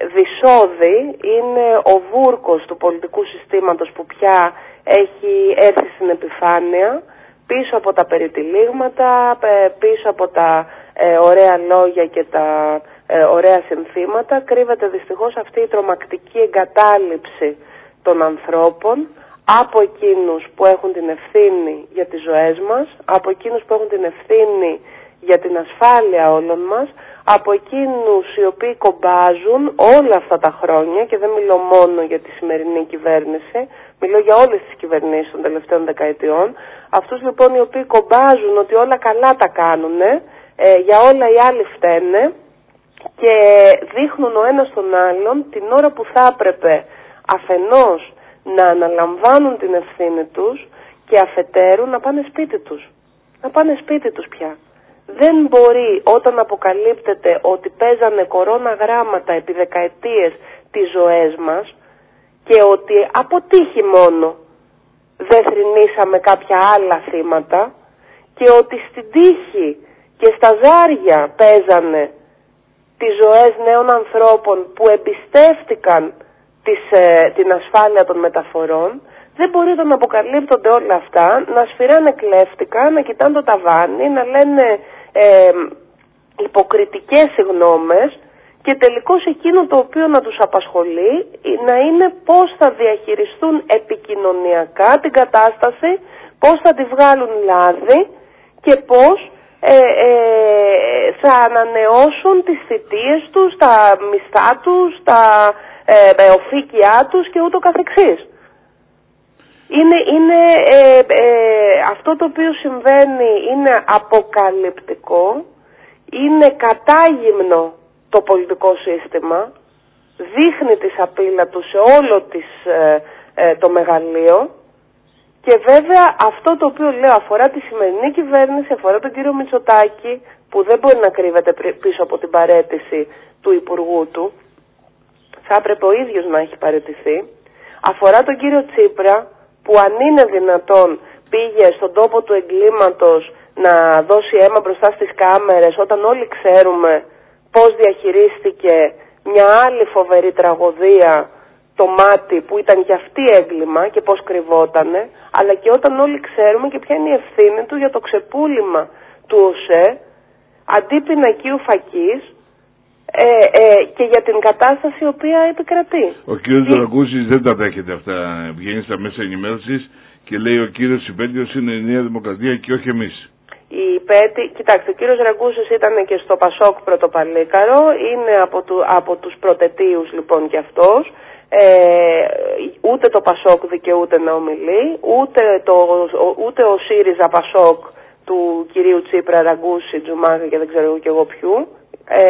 S7: δυσόδη είναι ο βούρκος του πολιτικού συστήματος που πια έχει έρθει στην επιφάνεια, πίσω από τα περιτυλίγματα, πίσω από τα ε, ωραία λόγια και τα ε, ωραία συνθήματα κρύβεται δυστυχώς αυτή η τρομακτική εγκατάλειψη των ανθρώπων από εκείνους που έχουν την ευθύνη για τις ζωές μας, από εκείνους που έχουν την ευθύνη για την ασφάλεια όλων μας, από εκείνους οι οποίοι κομπάζουν όλα αυτά τα χρόνια, και δεν μιλώ μόνο για τη σημερινή κυβέρνηση, μιλώ για όλες τις κυβερνήσεις των τελευταίων δεκαετιών, αυτούς λοιπόν οι οποίοι κομπάζουν ότι όλα καλά τα κάνουν, ε, για όλα οι άλλοι φταίνε και δείχνουν ο ένας τον άλλον την ώρα που θα έπρεπε αφενός να αναλαμβάνουν την ευθύνη τους και αφετέρου να πάνε σπίτι τους. Να πάνε σπίτι τους πια. Δεν μπορεί όταν αποκαλύπτεται ότι παίζανε κορώνα γράμματα επί δεκαετίες τις ζωές μας και ότι αποτύχει μόνο δεν θρηνήσαμε κάποια άλλα θύματα και ότι στην τύχη και στα ζάρια παίζανε τις ζωές νέων ανθρώπων που εμπιστεύτηκαν τις, ε, την ασφάλεια των μεταφορών, δεν μπορεί να αποκαλύπτονται όλα αυτά, να σφυράνε κλέφτικα, να κοιτάνε το ταβάνι, να λένε ε, υποκριτικές γνώμες και τελικώς εκείνο το οποίο να τους απασχολεί να είναι πώς θα διαχειριστούν επικοινωνιακά την κατάσταση, πώς θα τη βγάλουν λάδι και πώς ε, ε, θα ανανεώσουν τις θητείες τους, τα μισθά τους, τα ε, οφίκια τους και ούτω καθεξής. Είναι, είναι ε, ε, αυτό το οποίο συμβαίνει είναι αποκαλυπτικό, είναι κατάγυμνο το πολιτικό σύστημα, δείχνει τη σαπίλα του σε όλο της, ε, ε, το μεγαλείο και βέβαια αυτό το οποίο λέω αφορά τη σημερινή κυβέρνηση, αφορά τον κύριο Μητσοτάκη που δεν μπορεί να κρύβεται πίσω από την παραίτηση του Υπουργού του, θα έπρεπε ο ίδιος να έχει παραιτηθεί, αφορά τον κύριο Τσίπρα που αν είναι δυνατόν πήγε στον τόπο του εγκλήματος να δώσει αίμα μπροστά στις κάμερες όταν όλοι ξέρουμε πώς διαχειρίστηκε μια άλλη φοβερή τραγωδία, το Μάτι, που ήταν και αυτή έγκλημα και πώς κρυβότανε, αλλά και όταν όλοι ξέρουμε και ποια είναι η ευθύνη του για το ξεπούλημα του ΟΣΕ αντί πινακίου φακής ε, ε, και για την κατάσταση η οποία επικρατεί.
S1: Ο κύριος Δωρακούσης δεν τα δέχεται αυτά, βγαίνει στα μέσα ενημέρωσης και λέει ο κύριος Υπέτειος είναι η Νέα Δημοκρατία και όχι εμείς.
S7: Η Υπέτη, κοιτάξτε, ο κύριος Ραγκούσης ήταν και στο Πασόκ Πρωτοπαλίκαρο, είναι από, του, από τους πρωτετίους λοιπόν κι αυτός. Ε, ούτε το Πασόκ δικαιούται να ομιλεί, ούτε, το, ούτε ο ΣΥΡΙΖΑ Πασόκ του κυρίου Τσίπρα, Ραγκούση, Τζουμάκα και δεν ξέρω και εγώ ποιου. Ε,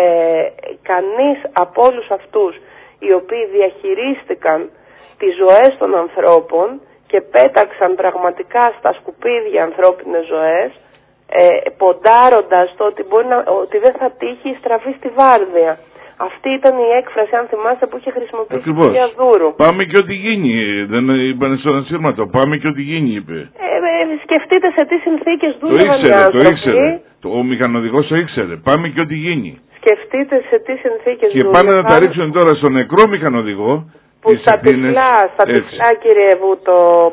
S7: κανείς από όλους αυτούς οι οποίοι διαχειρίστηκαν τις ζωές των ανθρώπων και πέταξαν πραγματικά στα σκουπίδια ανθρώπινες ζωές, ε, ποντάροντας το ότι, μπορεί να, ότι δεν θα τύχει στραβή στη βάρδια. Αυτή ήταν η έκφραση, αν θυμάστε, που είχε χρησιμοποιήσει η κυρία Δούρου.
S1: Πάμε και ό,τι γίνει. Δεν είπανε στον ασύρματο. Πάμε και ό,τι γίνει, είπε.
S7: Ε, ε, σκεφτείτε σε τι συνθήκες δούλευαν οι άνθρωποι.
S1: Το ήξερε. Το, ο μηχανοδηγός το ήξερε. Πάμε και ό,τι γίνει.
S7: Σκεφτείτε σε τι συνθήκες
S1: και
S7: δούλευαν.
S1: Και πάνε να τα ρίξουν τώρα στον νεκρό μηχανοδηγό.
S7: Που στα τυφλά, στα τυφλά κύριε Βούτο,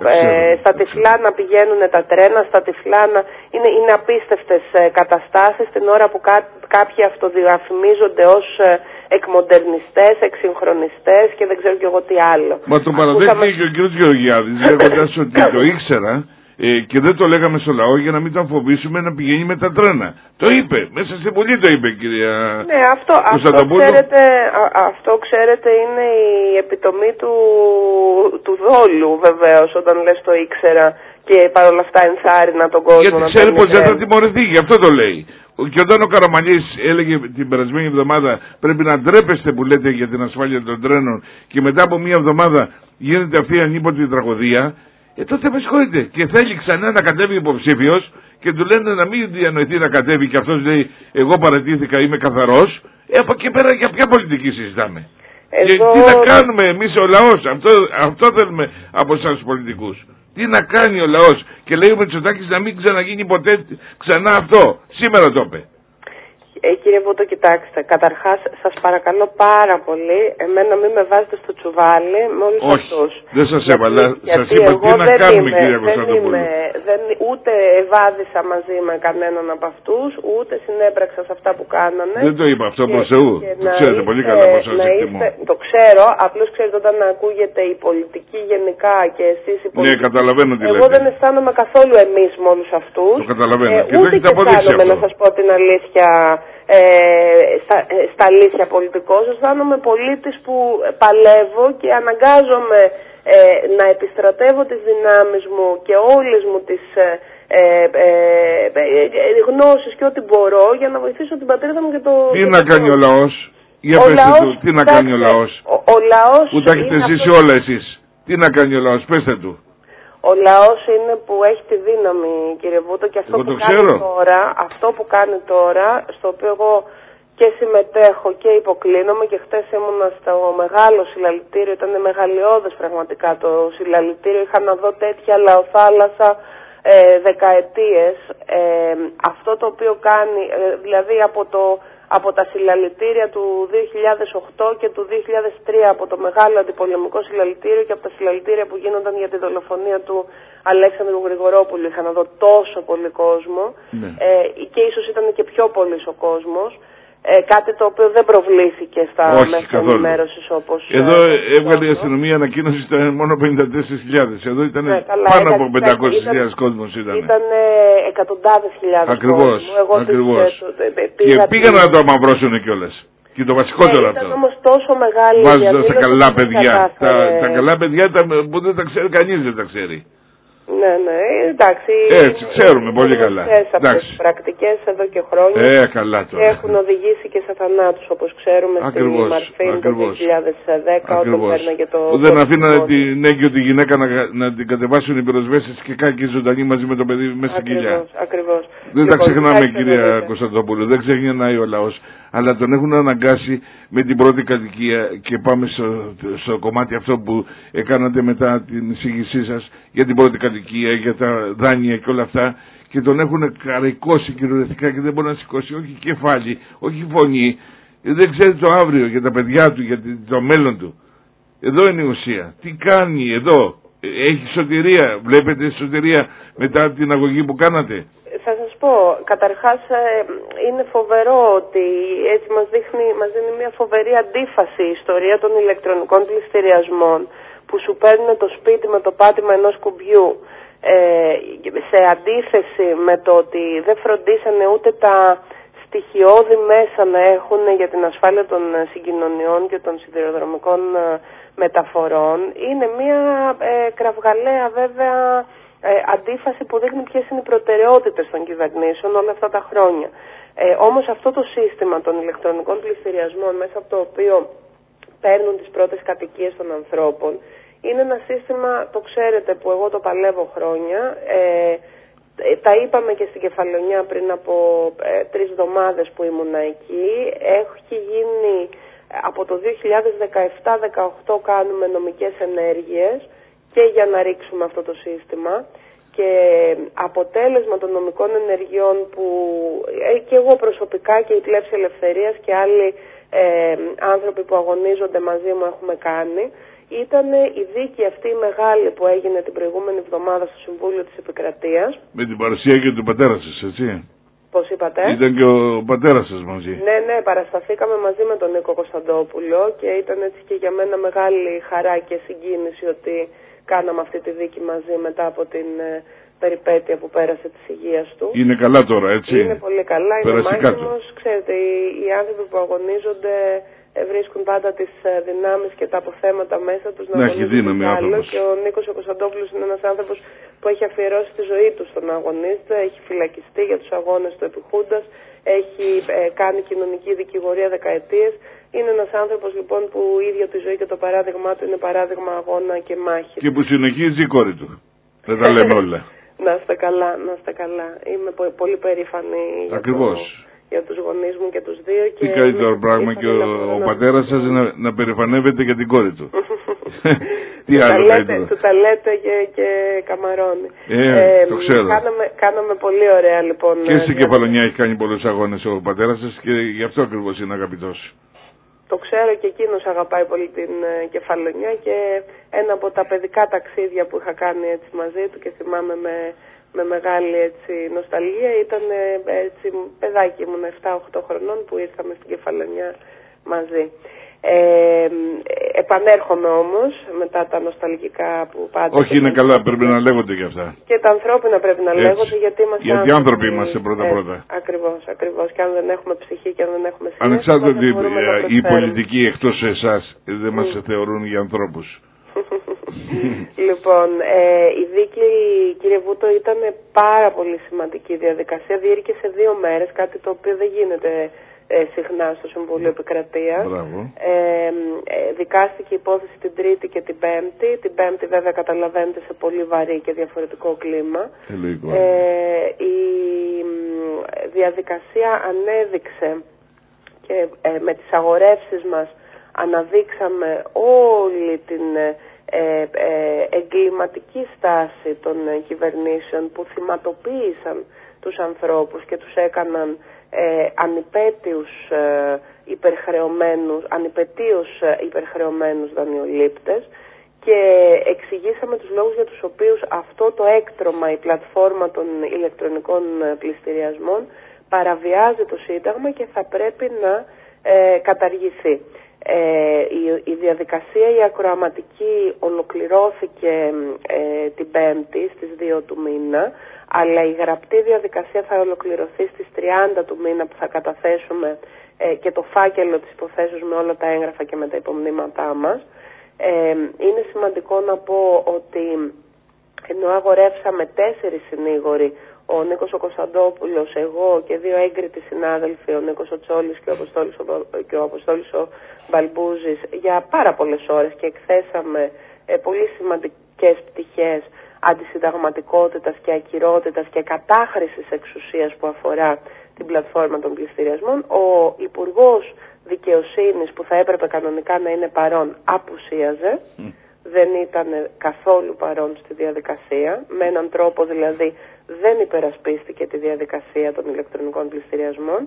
S7: ε, στα τυφλά να πηγαίνουν τα τρένα, στα τυφλά να... Είναι, είναι απίστευτες ε, καταστάσεις την ώρα που κά, κάποιοι αυτοδιαφημίζονται ως ε, εκμοντερνιστές, εξυγχρονιστές και δεν ξέρω κι εγώ τι άλλο.
S1: Μα το παραδέχτηκε και ο κ. Γεωργιάδης λέγοντας ότι το ήξερα ε, και δεν το λέγαμε στο λαό για να μην τον φοβήσουμε να πηγαίνει με τα τρένα. Το είπε, μέσα στη Βουλή το είπε, κυρία.
S7: Ναι, αυτό, αυτό, ξέρετε, α, αυτό ξέρετε είναι η επιτομή του, του δόλου βεβαίως, όταν λες το ήξερα και παρόλα αυτά ενθάρρυνα τον κόσμο.
S1: Γιατί ξέρει πως δεν θα τιμωρηθεί, γι' αυτό το λέει. Και όταν ο Καραμανλής έλεγε την περασμένη εβδομάδα πρέπει να ντρέπεστε που λέτε για την ασφάλεια των τρένων και μετά από μία εβδομάδα γίνεται αυτή η ανίποτη τραγωδία, ε, τότε με συγχωρείτε. Και θέλει ξανά να κατέβει υποψήφιος και του λένε να μην διανοηθεί να κατέβει και αυτός λέει εγώ παρατήθηκα, είμαι καθαρός. Ε, από εκεί πέρα για ποια πολιτική συζητάμε.
S7: Εδώ...
S1: Και τι να κάνουμε εμείς ο λαός, αυτό, αυτό θέλουμε από εσάς τους πολιτικούς. Τι να κάνει ο λαός. Και λέει ο Μητσοτάκης να μην ξαναγίνει ποτέ ξανά αυτό. Σήμερα το είπε.
S7: Ε, κύριε Βούτο, κοιτάξτε, καταρχάς σας παρακαλώ πάρα πολύ εμένα μην με βάζετε στο τσουβάλι με όλους
S1: Όχι,
S7: αυτούς.
S1: δεν σας έβαλα, σας
S7: είπα
S1: τι να κάνουμε είμαι, κύριε Κωνσταντοπούλου.
S7: Δεν, ούτε ευάδισα μαζί με κανέναν από αυτούς, ούτε συνέπραξα σε αυτά που κάνανε.
S1: Δεν το είπα αυτό προς Θεού, το ξέρετε πολύ καλά πως σας εκτιμώ.
S7: Το ξέρω, απλώς ξέρετε όταν ακούγεται η πολιτική γενικά και εσείς οι πολιτικοί.
S1: Ναι, καταλαβαίνω τι λέτε.
S7: Εγώ δεν αισθάνομαι καθόλου εμείς με όλους αυτούς.
S1: Το καταλαβαίνω.
S7: Ε,
S1: και ούτε
S7: και αισθάνομαι να σας πω την αλήθεια. Ε, στα, στα αλήθεια πολιτικός, αισθάνομαι πολίτης που παλεύω και αναγκάζομαι ε, να επιστρατεύω τις δυνάμεις μου και όλες μου τις ε, ε, ε, ε, γνώσεις και ό,τι μπορώ για να βοηθήσω την πατρίδα μου και το...
S1: Τι να κάνει ο λαός, για πέστε
S7: λαός,
S1: του, τι να κάνει ο λαός,
S7: ο, ο λαός
S1: που τα έχετε ζήσει όλα εσείς, τι να κάνει ο λαός, πέστε του.
S7: Ο λαός είναι που έχει τη δύναμη, κύριε Βούτο, και αυτό
S1: εγώ
S7: που κάνει
S1: ξέρω.
S7: τώρα, αυτό που κάνει τώρα, στο οποίο εγώ και συμμετέχω και υποκλίνομαι και χτες ήμουνα στο μεγάλο συλλαλητήριο, ήταν μεγαλειώδες πραγματικά το συλλαλητήριο, είχα να δω τέτοια λαοθάλασσα ε, δεκαετίες. Ε, αυτό το οποίο κάνει, ε, δηλαδή από το... από τα συλλαλητήρια του δύο χιλιάδες οκτώ και του δύο χιλιάδες τρία, από το μεγάλο αντιπολεμικό συλλαλητήριο και από τα συλλαλητήρια που γίνονταν για τη δολοφονία του Αλέξανδρου Γρηγορόπουλου. Είχα να δω τόσο πολύ κόσμο,
S1: ναι.
S7: ε, και ίσως ήταν και πιο πολύς ο κόσμος. Ε, κάτι το οποίο δεν προβλήθηκε στα μέσα ενημέρωσης όπως...
S1: Εδώ ε, έβγαλε η αστυνομία ανακοίνωση ήταν μόνο πενήντα τέσσερις χιλιάδες. Εδώ ήταν ναι, πάνω από πεντακόσιες χιλιάδες κόσμος ήταν.
S7: Ήταν εκατοντάδες χιλιάδες
S1: ακριβώς,
S7: κόσμος. Εγώ
S1: ακριβώς.
S7: Τους, ε, ε,
S1: και πήγαν να το αμαυρώσουν κιόλας. Και το βασικότερο
S7: ε,
S1: αυτό.
S7: Ήταν όμως τόσο μεγάλη...
S1: Βάζοντας τα καλά παιδιά. Τα, τα καλά παιδιά τα, που δεν τα ξέρει κανείς δεν τα ξέρει.
S7: Ναι, ναι, εντάξει.
S1: Έτσι, ξέρουμε πολύ καλά.
S7: Αυτές τις πρακτικές εδώ και χρόνια.
S1: Ε, καλά τώρα.
S7: Και έχουν οδηγήσει και σε θανάτους, όπως ξέρουμε,
S1: ακριβώς,
S7: στην Μαρφίν το δύο χιλιάδες δέκα,
S1: ακριβώς.
S7: όταν παίρναγε το...
S1: Που δεν αφήνανε την έγκυο τη γυναίκα να, να την κατεβάσουν οι πυροσβέστες και κάκι ζωντανή μαζί με το παιδί μέσα στην κοιλιά.
S7: Ακριβώς.
S1: Δεν λοιπόν, τα ξεχνάμε, κυρία Κωνσταντοπούλου, δεν ξεχνάει ο λαός. Αλλά τον έχουν αναγκάσει με την πρώτη κατοικία και πάμε στο, στο κομμάτι αυτό που έκανατε μετά την εισήγησή σας για την πρώτη κατοικία, για τα δάνεια και όλα αυτά και τον έχουν καρικώσει κυριολεκτικά και δεν μπορεί να σηκώσει όχι κεφάλι, όχι φωνή. δεν ξέρει το αύριο για τα παιδιά του, για το μέλλον του. Εδώ είναι η ουσία. Τι κάνει εδώ? Έχει σωτηρία? Βλέπετε σωτηρία μετά την αγωγή που κάνατε?
S7: Θα σας πω, καταρχάς είναι φοβερό ότι έτσι μας, δείχνει, μας δίνει μια φοβερή αντίφαση η ιστορία των ηλεκτρονικών πληστηριασμών που σου παίρνουν το σπίτι με το πάτημα ενός κουμπιού, ε, σε αντίθεση με το ότι δεν φροντίσανε ούτε τα στοιχειώδη μέσα να έχουν για την ασφάλεια των συγκοινωνιών και των σιδηροδρομικών μεταφορών. Είναι μια ε, κραυγαλαία βέβαια ε, αντίφαση που δείχνει ποιες είναι οι προτεραιότητες των κυβερνήσεων όλα αυτά τα χρόνια. Ε, όμως αυτό το σύστημα των ηλεκτρονικών πληστηριασμών, μέσα από το οποίο παίρνουν τις πρώτες κατοικίες των ανθρώπων, είναι ένα σύστημα, το ξέρετε, που εγώ το παλεύω χρόνια. Ε, τα είπαμε και στην Κεφαλονιά πριν από ε, τρεις εβδομάδες που ήμουνα εκεί. Έχει γίνει από το δύο χιλιάδες δεκαεπτά δεκαοκτώ κάνουμε νομικές ενέργειες και για να ρίξουμε αυτό το σύστημα, και αποτέλεσμα των νομικών ενεργειών που ε, και εγώ προσωπικά και η Πλεύση Ελευθερίας και άλλοι ε, άνθρωποι που αγωνίζονται μαζί μου έχουμε κάνει, ήταν η δίκη αυτή η μεγάλη που έγινε την προηγούμενη εβδομάδα στο Συμβούλιο της Επικρατείας.
S1: Με την παρουσία και του πατέρα σας, έτσι?
S7: Πώς είπατε?
S1: Ήταν και ο πατέρας σας μαζί.
S7: Ναι, ναι, παρασταθήκαμε μαζί με τον Νίκο Κωνσταντόπουλο και ήταν έτσι και για μένα μεγάλη χαρά και συγκίνηση ότι κάναμε αυτή τη δίκη μαζί μετά από την ε, περιπέτεια που πέρασε της υγείας του.
S1: Είναι καλά τώρα, έτσι?
S7: Είναι πολύ καλά, είναι μάχημος. Ξέρετε, οι, οι άνθρωποι που αγωνίζονται βρίσκουν πάντα τις δυνάμεις και τα αποθέματα μέσα τους να αγωνίζουν άλλο, και ο Νίκος ο Κωνσταντόπουλος είναι ένας άνθρωπος που έχει αφιερώσει τη ζωή του στον αγωνίζεται, έχει φυλακιστεί για τους αγώνες του Επιχούντας, έχει ε, κάνει κοινωνική δικηγορία δεκαετίες. Είναι ένας άνθρωπος λοιπόν που η ίδια τη ζωή και το παράδειγμά του είναι παράδειγμα αγώνα και μάχη.
S1: Και που συνεχίζει η κόρη του. Δεν τα λέμε όλα.
S7: Να είστε καλά, να είστε καλά. Είμαι πολύ περήφανη.
S1: Ακριβώς.
S7: Για τους γονείς μου και τους δύο.
S1: Τι καλύτερο πράγμα και ο, ο πατέρας σας να, να περηφανεύεται για την κόρη του. Τι άλλο καλύτερο.
S7: Του τα λέτε και, και καμαρώνει.
S1: Ε, ε, το ξέρω.
S7: Κάναμε, κάναμε πολύ ωραία λοιπόν.
S1: Και στην Κεφαλονιά έχει κάνει πολλούς αγώνες ο πατέρας σας και γι' αυτό ακριβώς είναι αγαπητός.
S7: Το ξέρω και εκείνος αγαπάει πολύ την ε, Κεφαλονιά, και ένα από τα παιδικά ταξίδια που είχα κάνει έτσι μαζί του και θυμάμαι με... με μεγάλη έτσι νοσταλγία ήταν έτσι παιδάκι, ήμουν επτά οκτώ χρονών που ήρθαμε στην Κεφαλονιά μαζί. Ε, επανέρχομαι όμως μετά τα νοσταλγικά που πάντα...
S1: Όχι, είναι καλά, πρέπει να λέγονται και αυτά.
S7: Και τα ανθρώπινα πρέπει να έτσι λέγονται, γιατί είμαστε
S1: γιατί άνθρωποι, άνθρωποι είμαστε
S7: πρώτα
S1: πρώτα-πρώτα.
S7: Ακριβώς, ακριβώς. Και αν δεν έχουμε ψυχή και αν δεν έχουμε συνέστημα...
S1: Ανεξάρτητα ότι οι πολιτικοί εκτός εσάς δεν μας mm. θεωρούν για ανθρώπους.
S7: Λοιπόν, ε, η δίκη, κύριε Βούτο, ήταν πάρα πολύ σημαντική διαδικασία. Διήρκησε δύο μέρες, κάτι το οποίο δεν γίνεται ε, συχνά στο Συμβούλιο Επικρατείας. Ε, ε, δικάστηκε η υπόθεση την Τρίτη και την Πέμπτη. Την Πέμπτη βέβαια καταλαβαίνετε σε πολύ βαρύ και διαφορετικό κλίμα. Ε, η διαδικασία ανέδειξε και ε, με τις αγορεύσεις μας αναδείξαμε όλη την ε, ε, εγκληματική στάση των ε, κυβερνήσεων που θυματοποίησαν τους ανθρώπους και τους έκαναν ε, ανυπέτειους ε, υπερχρεωμένους, ανυπετίους ε, υπερχρεωμένους δανειολήπτες, και εξηγήσαμε τους λόγους για τους οποίους αυτό το έκτρωμα, η πλατφόρμα των ηλεκτρονικών πληστηριασμών παραβιάζει το Σύνταγμα και θα πρέπει να ε, καταργηθεί. Ε, η, η διαδικασία η ακροαματική ολοκληρώθηκε ε, την Πέμπτη στις δύο του μήνα, αλλά η γραπτή διαδικασία θα ολοκληρωθεί στις τριάντα του μήνα που θα καταθέσουμε ε, και το φάκελο της υποθέσεως με όλα τα έγγραφα και με τα υπομνήματά μας. Ε, είναι σημαντικό να πω ότι ενώ αγορεύσαμε τέσσερις συνήγοροι, ο Νίκος ο Κωνσταντόπουλος, εγώ και δύο έγκριτοι συνάδελφοι, ο Νίκος ο Τσόλης και ο Αποστόλης ο, και ο, Αποστόλης ο Μπαλμπούζης, για πάρα πολλές ώρες, και εκθέσαμε ε, πολύ σημαντικές πτυχές αντισυνταγματικότητας και ακυρότητας και κατάχρησης εξουσίας που αφορά την πλατφόρμα των πληστηριασμών. Ο Υπουργός Δικαιοσύνης, που θα έπρεπε κανονικά να είναι παρόν, απουσίαζε. Mm. Δεν ήταν καθόλου παρόν στη διαδικασία, με έναν τρόπο δηλαδή δεν υπερασπίστηκε τη διαδικασία των ηλεκτρονικών πληστηριασμών,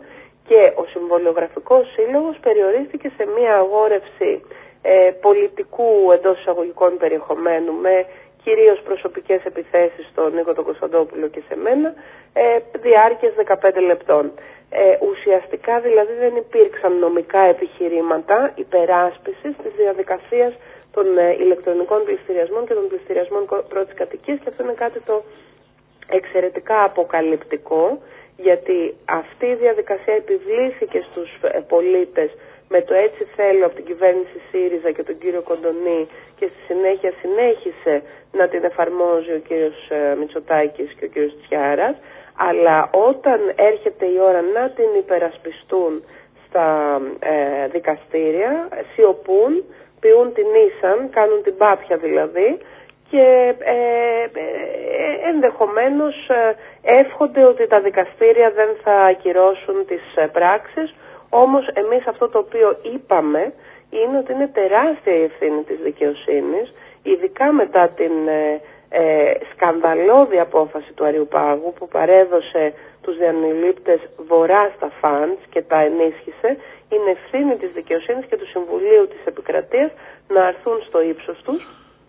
S7: και ο Συμβολιογραφικός Σύλλογος περιορίστηκε σε μία αγόρευση ε, πολιτικού εντός εισαγωγικών περιεχομένου με κυρίως προσωπικές επιθέσεις στον Νίκο τον Κωνσταντόπουλο και σε μένα, ε, διάρκειας δεκαπέντε λεπτών. Ε, ουσιαστικά δηλαδή δεν υπήρξαν νομικά επιχειρήματα υπεράσπισης της διαδικασίας των ε, ηλεκτρονικών πληστηριασμών και των πληστηριασμών πρώτης κατοικίας, και αυτό είναι κάτι το εξαιρετικά αποκαλυπτικό, γιατί αυτή η διαδικασία επιβλήθηκε στους ε, πολίτες με το έτσι θέλω από την κυβέρνηση ΣΥΡΙΖΑ και τον κύριο Κοντονή, και στη συνέχεια συνέχισε να την εφαρμόζει ο κύριος Μητσοτάκης και ο κύριος Τσιάρας, αλλά όταν έρχεται η ώρα να την υπερασπιστούν στα ε, δικαστήρια, σιωπούν, πιούν την ίσαν, κάνουν την πάπια δηλαδή, και ε, ε, ενδεχομένως ε, εύχονται ότι τα δικαστήρια δεν θα ακυρώσουν τις ε, πράξεις. Όμως εμείς αυτό το οποίο είπαμε είναι ότι είναι τεράστια η ευθύνη της δικαιοσύνης, ειδικά μετά την ε, ε, σκανδαλώδη απόφαση του Αριουπάγου που παρέδωσε τους διανυλίπτες βορρά στα φαντς και τα ενίσχυσε. Είναι ευθύνη της δικαιοσύνης και του Συμβουλίου της Επικρατείας να αρθούν στο ύψος τους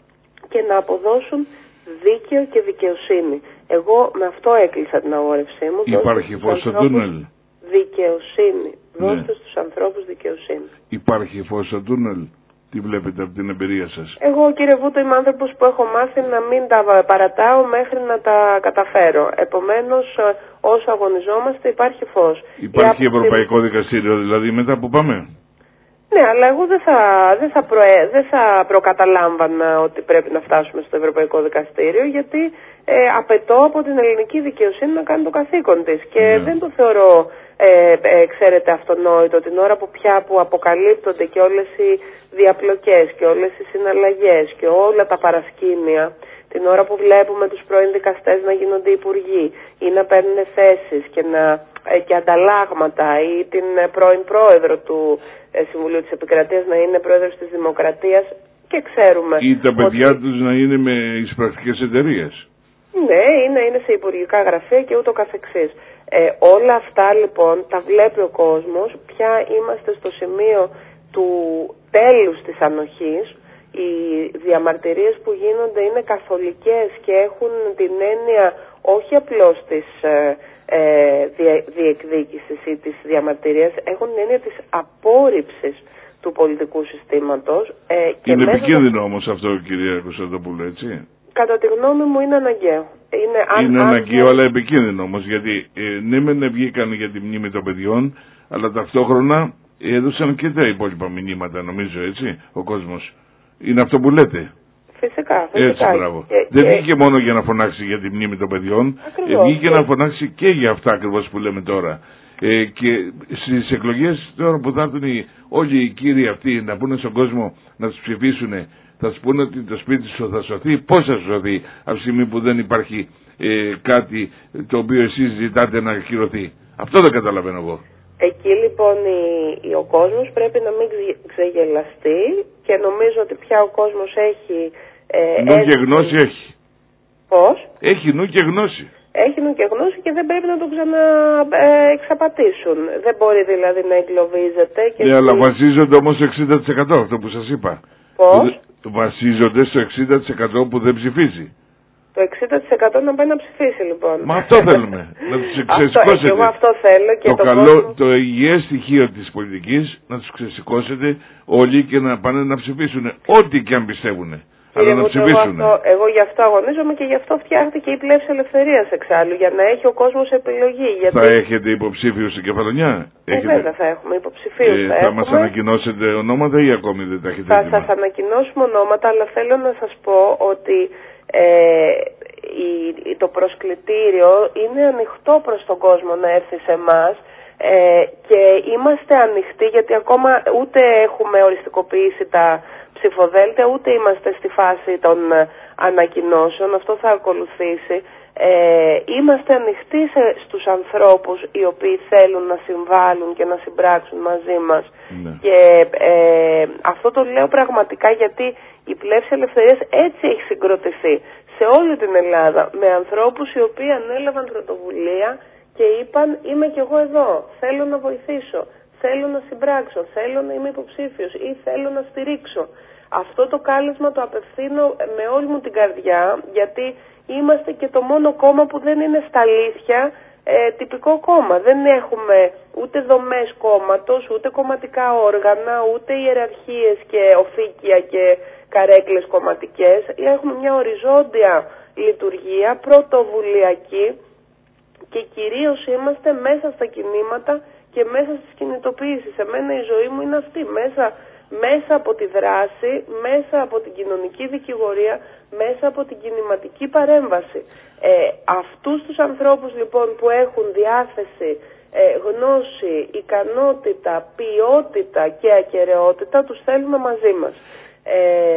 S7: και να αποδώσουν δίκαιο και δικαιοσύνη. Εγώ με αυτό έκλεισα την αγόρευσή μου.
S1: Υπάρχει φως στο τούνελ.
S7: Δικαιοσύνη. Δώστε
S1: Ναι.
S7: στους ανθρώπους δικαιοσύνη.
S1: Υπάρχει φως στο τούνελ. Τι βλέπετε από την εμπειρία σας?
S7: Εγώ, κύριε Βούτο, είμαι άνθρωπος που έχω μάθει να μην τα παρατάω μέχρι να τα καταφέρω. Επομένως, όσο αγωνιζόμαστε υπάρχει φως.
S1: Υπάρχει
S7: Η
S1: Ευρωπαϊκό τη... Δικαστήριο δηλαδή μετά που πάμε?
S7: Ναι, αλλά εγώ δεν θα, δεν, θα προε... δεν θα προκαταλάμβανα ότι πρέπει να φτάσουμε στο Ευρωπαϊκό Δικαστήριο, γιατί ε, απαιτώ από την ελληνική δικαιοσύνη να κάνει το καθήκον της. Και
S1: Ναι.
S7: δεν το θεωρώ, ε, ε, ξέρετε, αυτονόητο την ώρα που πια που αποκαλύπτονται και όλες οι διαπλοκές και όλες οι συναλλαγές και όλα τα παρασκήνια, την ώρα που βλέπουμε τους πρώην δικαστές να γίνονται υπουργοί ή να παίρνουν θέσεις και, να, ε, και ανταλλάγματα, ή την ε, πρώην πρόεδρο του ε, Συμβουλίου της Επικρατείας να είναι πρόεδρος της Δημοκρατίας, και ξέρουμε...
S1: Ή τα παιδιά
S7: ότι...
S1: τους να είναι με εισπρακτικές εταιρείες.
S7: Ναι, είναι, είναι σε υπουργικά γραφεία και ούτω καθεξής. Ε, όλα αυτά λοιπόν τα βλέπει ο κόσμος. Πια είμαστε στο σημείο του τέλους της ανοχής. Οι διαμαρτυρίες που γίνονται είναι καθολικές και έχουν την έννοια όχι απλώς της ε, ε, διε, διεκδίκησης ή της διαμαρτυρίας, έχουν την έννοια της απόρριψης του πολιτικού συστήματος. Ε, και
S1: είναι
S7: μέσα...
S1: επικίνδυνο όμως αυτό, κυρία Κωνσταντοπούλου, έτσι?
S7: Κατά τη γνώμη μου είναι αναγκαίο. Είναι, αν,
S1: είναι
S7: αν...
S1: αναγκαίο, αλλά επικίνδυνο όμως, γιατί ε, ναι μεν βγήκαν για τη μνήμη των παιδιών, αλλά ταυτόχρονα έδωσαν και τα υπόλοιπα μηνύματα, νομίζω, έτσι, ο κόσμος. Είναι αυτό που λέτε.
S7: Φυσικά, φυσικά.
S1: Έτσι, μπράβο.
S7: Και,
S1: Δεν
S7: και...
S1: βγήκε μόνο για να φωνάξει για τη μνήμη των παιδιών, ε, βγήκε
S7: και...
S1: να φωνάξει και για αυτά ακριβώς που λέμε τώρα. Ε, και στις εκλογές τώρα που θα έρθουν οι, όλοι οι κύριοι αυτοί να πούνε στον κόσμο να τους ψηφίσουν, θα τους πούνε ότι το σπίτι σου θα σωθεί. Πώς θα σωθεί από τη στιγμή που δεν υπάρχει ε, κάτι το οποίο εσείς ζητάτε να ακυρωθεί? Αυτό δεν καταλαβαίνω εγώ.
S7: Εκεί λοιπόν η, η, ο κόσμος πρέπει να μην ξεγελαστεί, και νομίζω ότι πια ο κόσμος έχει... Ε,
S1: νου και γνώση έχει.
S7: Πώς?
S1: Έχει νου και γνώση.
S7: Έχει νου και γνώση και δεν πρέπει να τον ξαναεξαπατήσουν. Ε, δεν μπορεί δηλαδή να εγκλωβίζεται. Και
S1: ναι, αλλά βασίζονται όμως στο εξήντα τοις εκατό, αυτό που σας είπα.
S7: Πώς?
S1: Που, βασίζονται στο εξήντα τοις εκατό που δεν ψηφίζει.
S7: Το εξήντα τοις εκατό να πάει να ψηφίσει λοιπόν.
S1: Μα αυτό θέλουμε. Να τους ξεσηκώσετε.
S7: Εγώ αυτό θέλω και
S1: το,
S7: το
S1: καλό,
S7: κόσμο...
S1: το υγιές στοιχείο της πολιτικής να τους ξεσηκώσετε όλοι και να πάνε να ψηφίσουν. Ό,τι και αν πιστεύουν. Αλλά να ψηφίσουν.
S7: Εγώ, εγώ γι' αυτό αγωνίζομαι και γι' αυτό φτιάχτηκε η πλεύση ελευθερίας εξάλλου. Για να έχει ο κόσμος επιλογή. Γιατί...
S1: Θα έχετε υποψήφιους στην Κεφαλονιά?
S7: Ε,
S1: έχετε...
S7: βέβαια θα έχουμε υποψηφίους.
S1: Ε,
S7: θα
S1: θα
S7: έχουμε...
S1: μας ανακοινώσετε ονόματα ή ακόμη δεν τα έχετε?
S7: Θα σας ανακοινώσουμε ονόματα, αλλά θέλω να σας πω ότι ε, η, το προσκλητήριο είναι ανοιχτό προς τον κόσμο να έρθει σε εμάς. Ε, και είμαστε ανοιχτοί, γιατί ακόμα ούτε έχουμε οριστικοποιήσει τα ψηφοδέλτια, ούτε είμαστε στη φάση των ανακοινώσεων. Αυτό θα ακολουθήσει. Ε, είμαστε ανοιχτοί σε, στους ανθρώπους οι οποίοι θέλουν να συμβάλλουν και να συμπράξουν μαζί μας.
S1: Ναι.
S7: Και ε, αυτό το λέω πραγματικά, γιατί η πλεύση ελευθερίας έτσι έχει συγκροτηθεί σε όλη την Ελλάδα, με ανθρώπους οι οποίοι ανέλαβαν πρωτοβουλία και είπαν είμαι κι εγώ εδώ, θέλω να βοηθήσω, θέλω να συμπράξω, θέλω να είμαι υποψήφιος ή θέλω να στηρίξω. Αυτό το κάλεσμα το απευθύνω με όλη μου την καρδιά, γιατί είμαστε και το μόνο κόμμα που δεν είναι στα αλήθεια ε, τυπικό κόμμα. Δεν έχουμε ούτε δομές κόμματος, ούτε κομματικά όργανα, ούτε ιεραρχίες και οφίκια και καρέκλες κομματικές. Έχουμε μια οριζόντια λειτουργία, πρωτοβουλιακή, και κυρίως είμαστε μέσα στα κινήματα και μέσα στις κινητοποιήσεις. Εμένα η ζωή μου είναι αυτή, μέσα, μέσα από τη δράση, μέσα από την κοινωνική δικηγορία, μέσα από την κινηματική παρέμβαση. Ε, αυτούς τους ανθρώπους λοιπόν που έχουν διάθεση, ε, γνώση, ικανότητα, ποιότητα και ακεραιότητα, τους θέλουμε μαζί μας. Ε,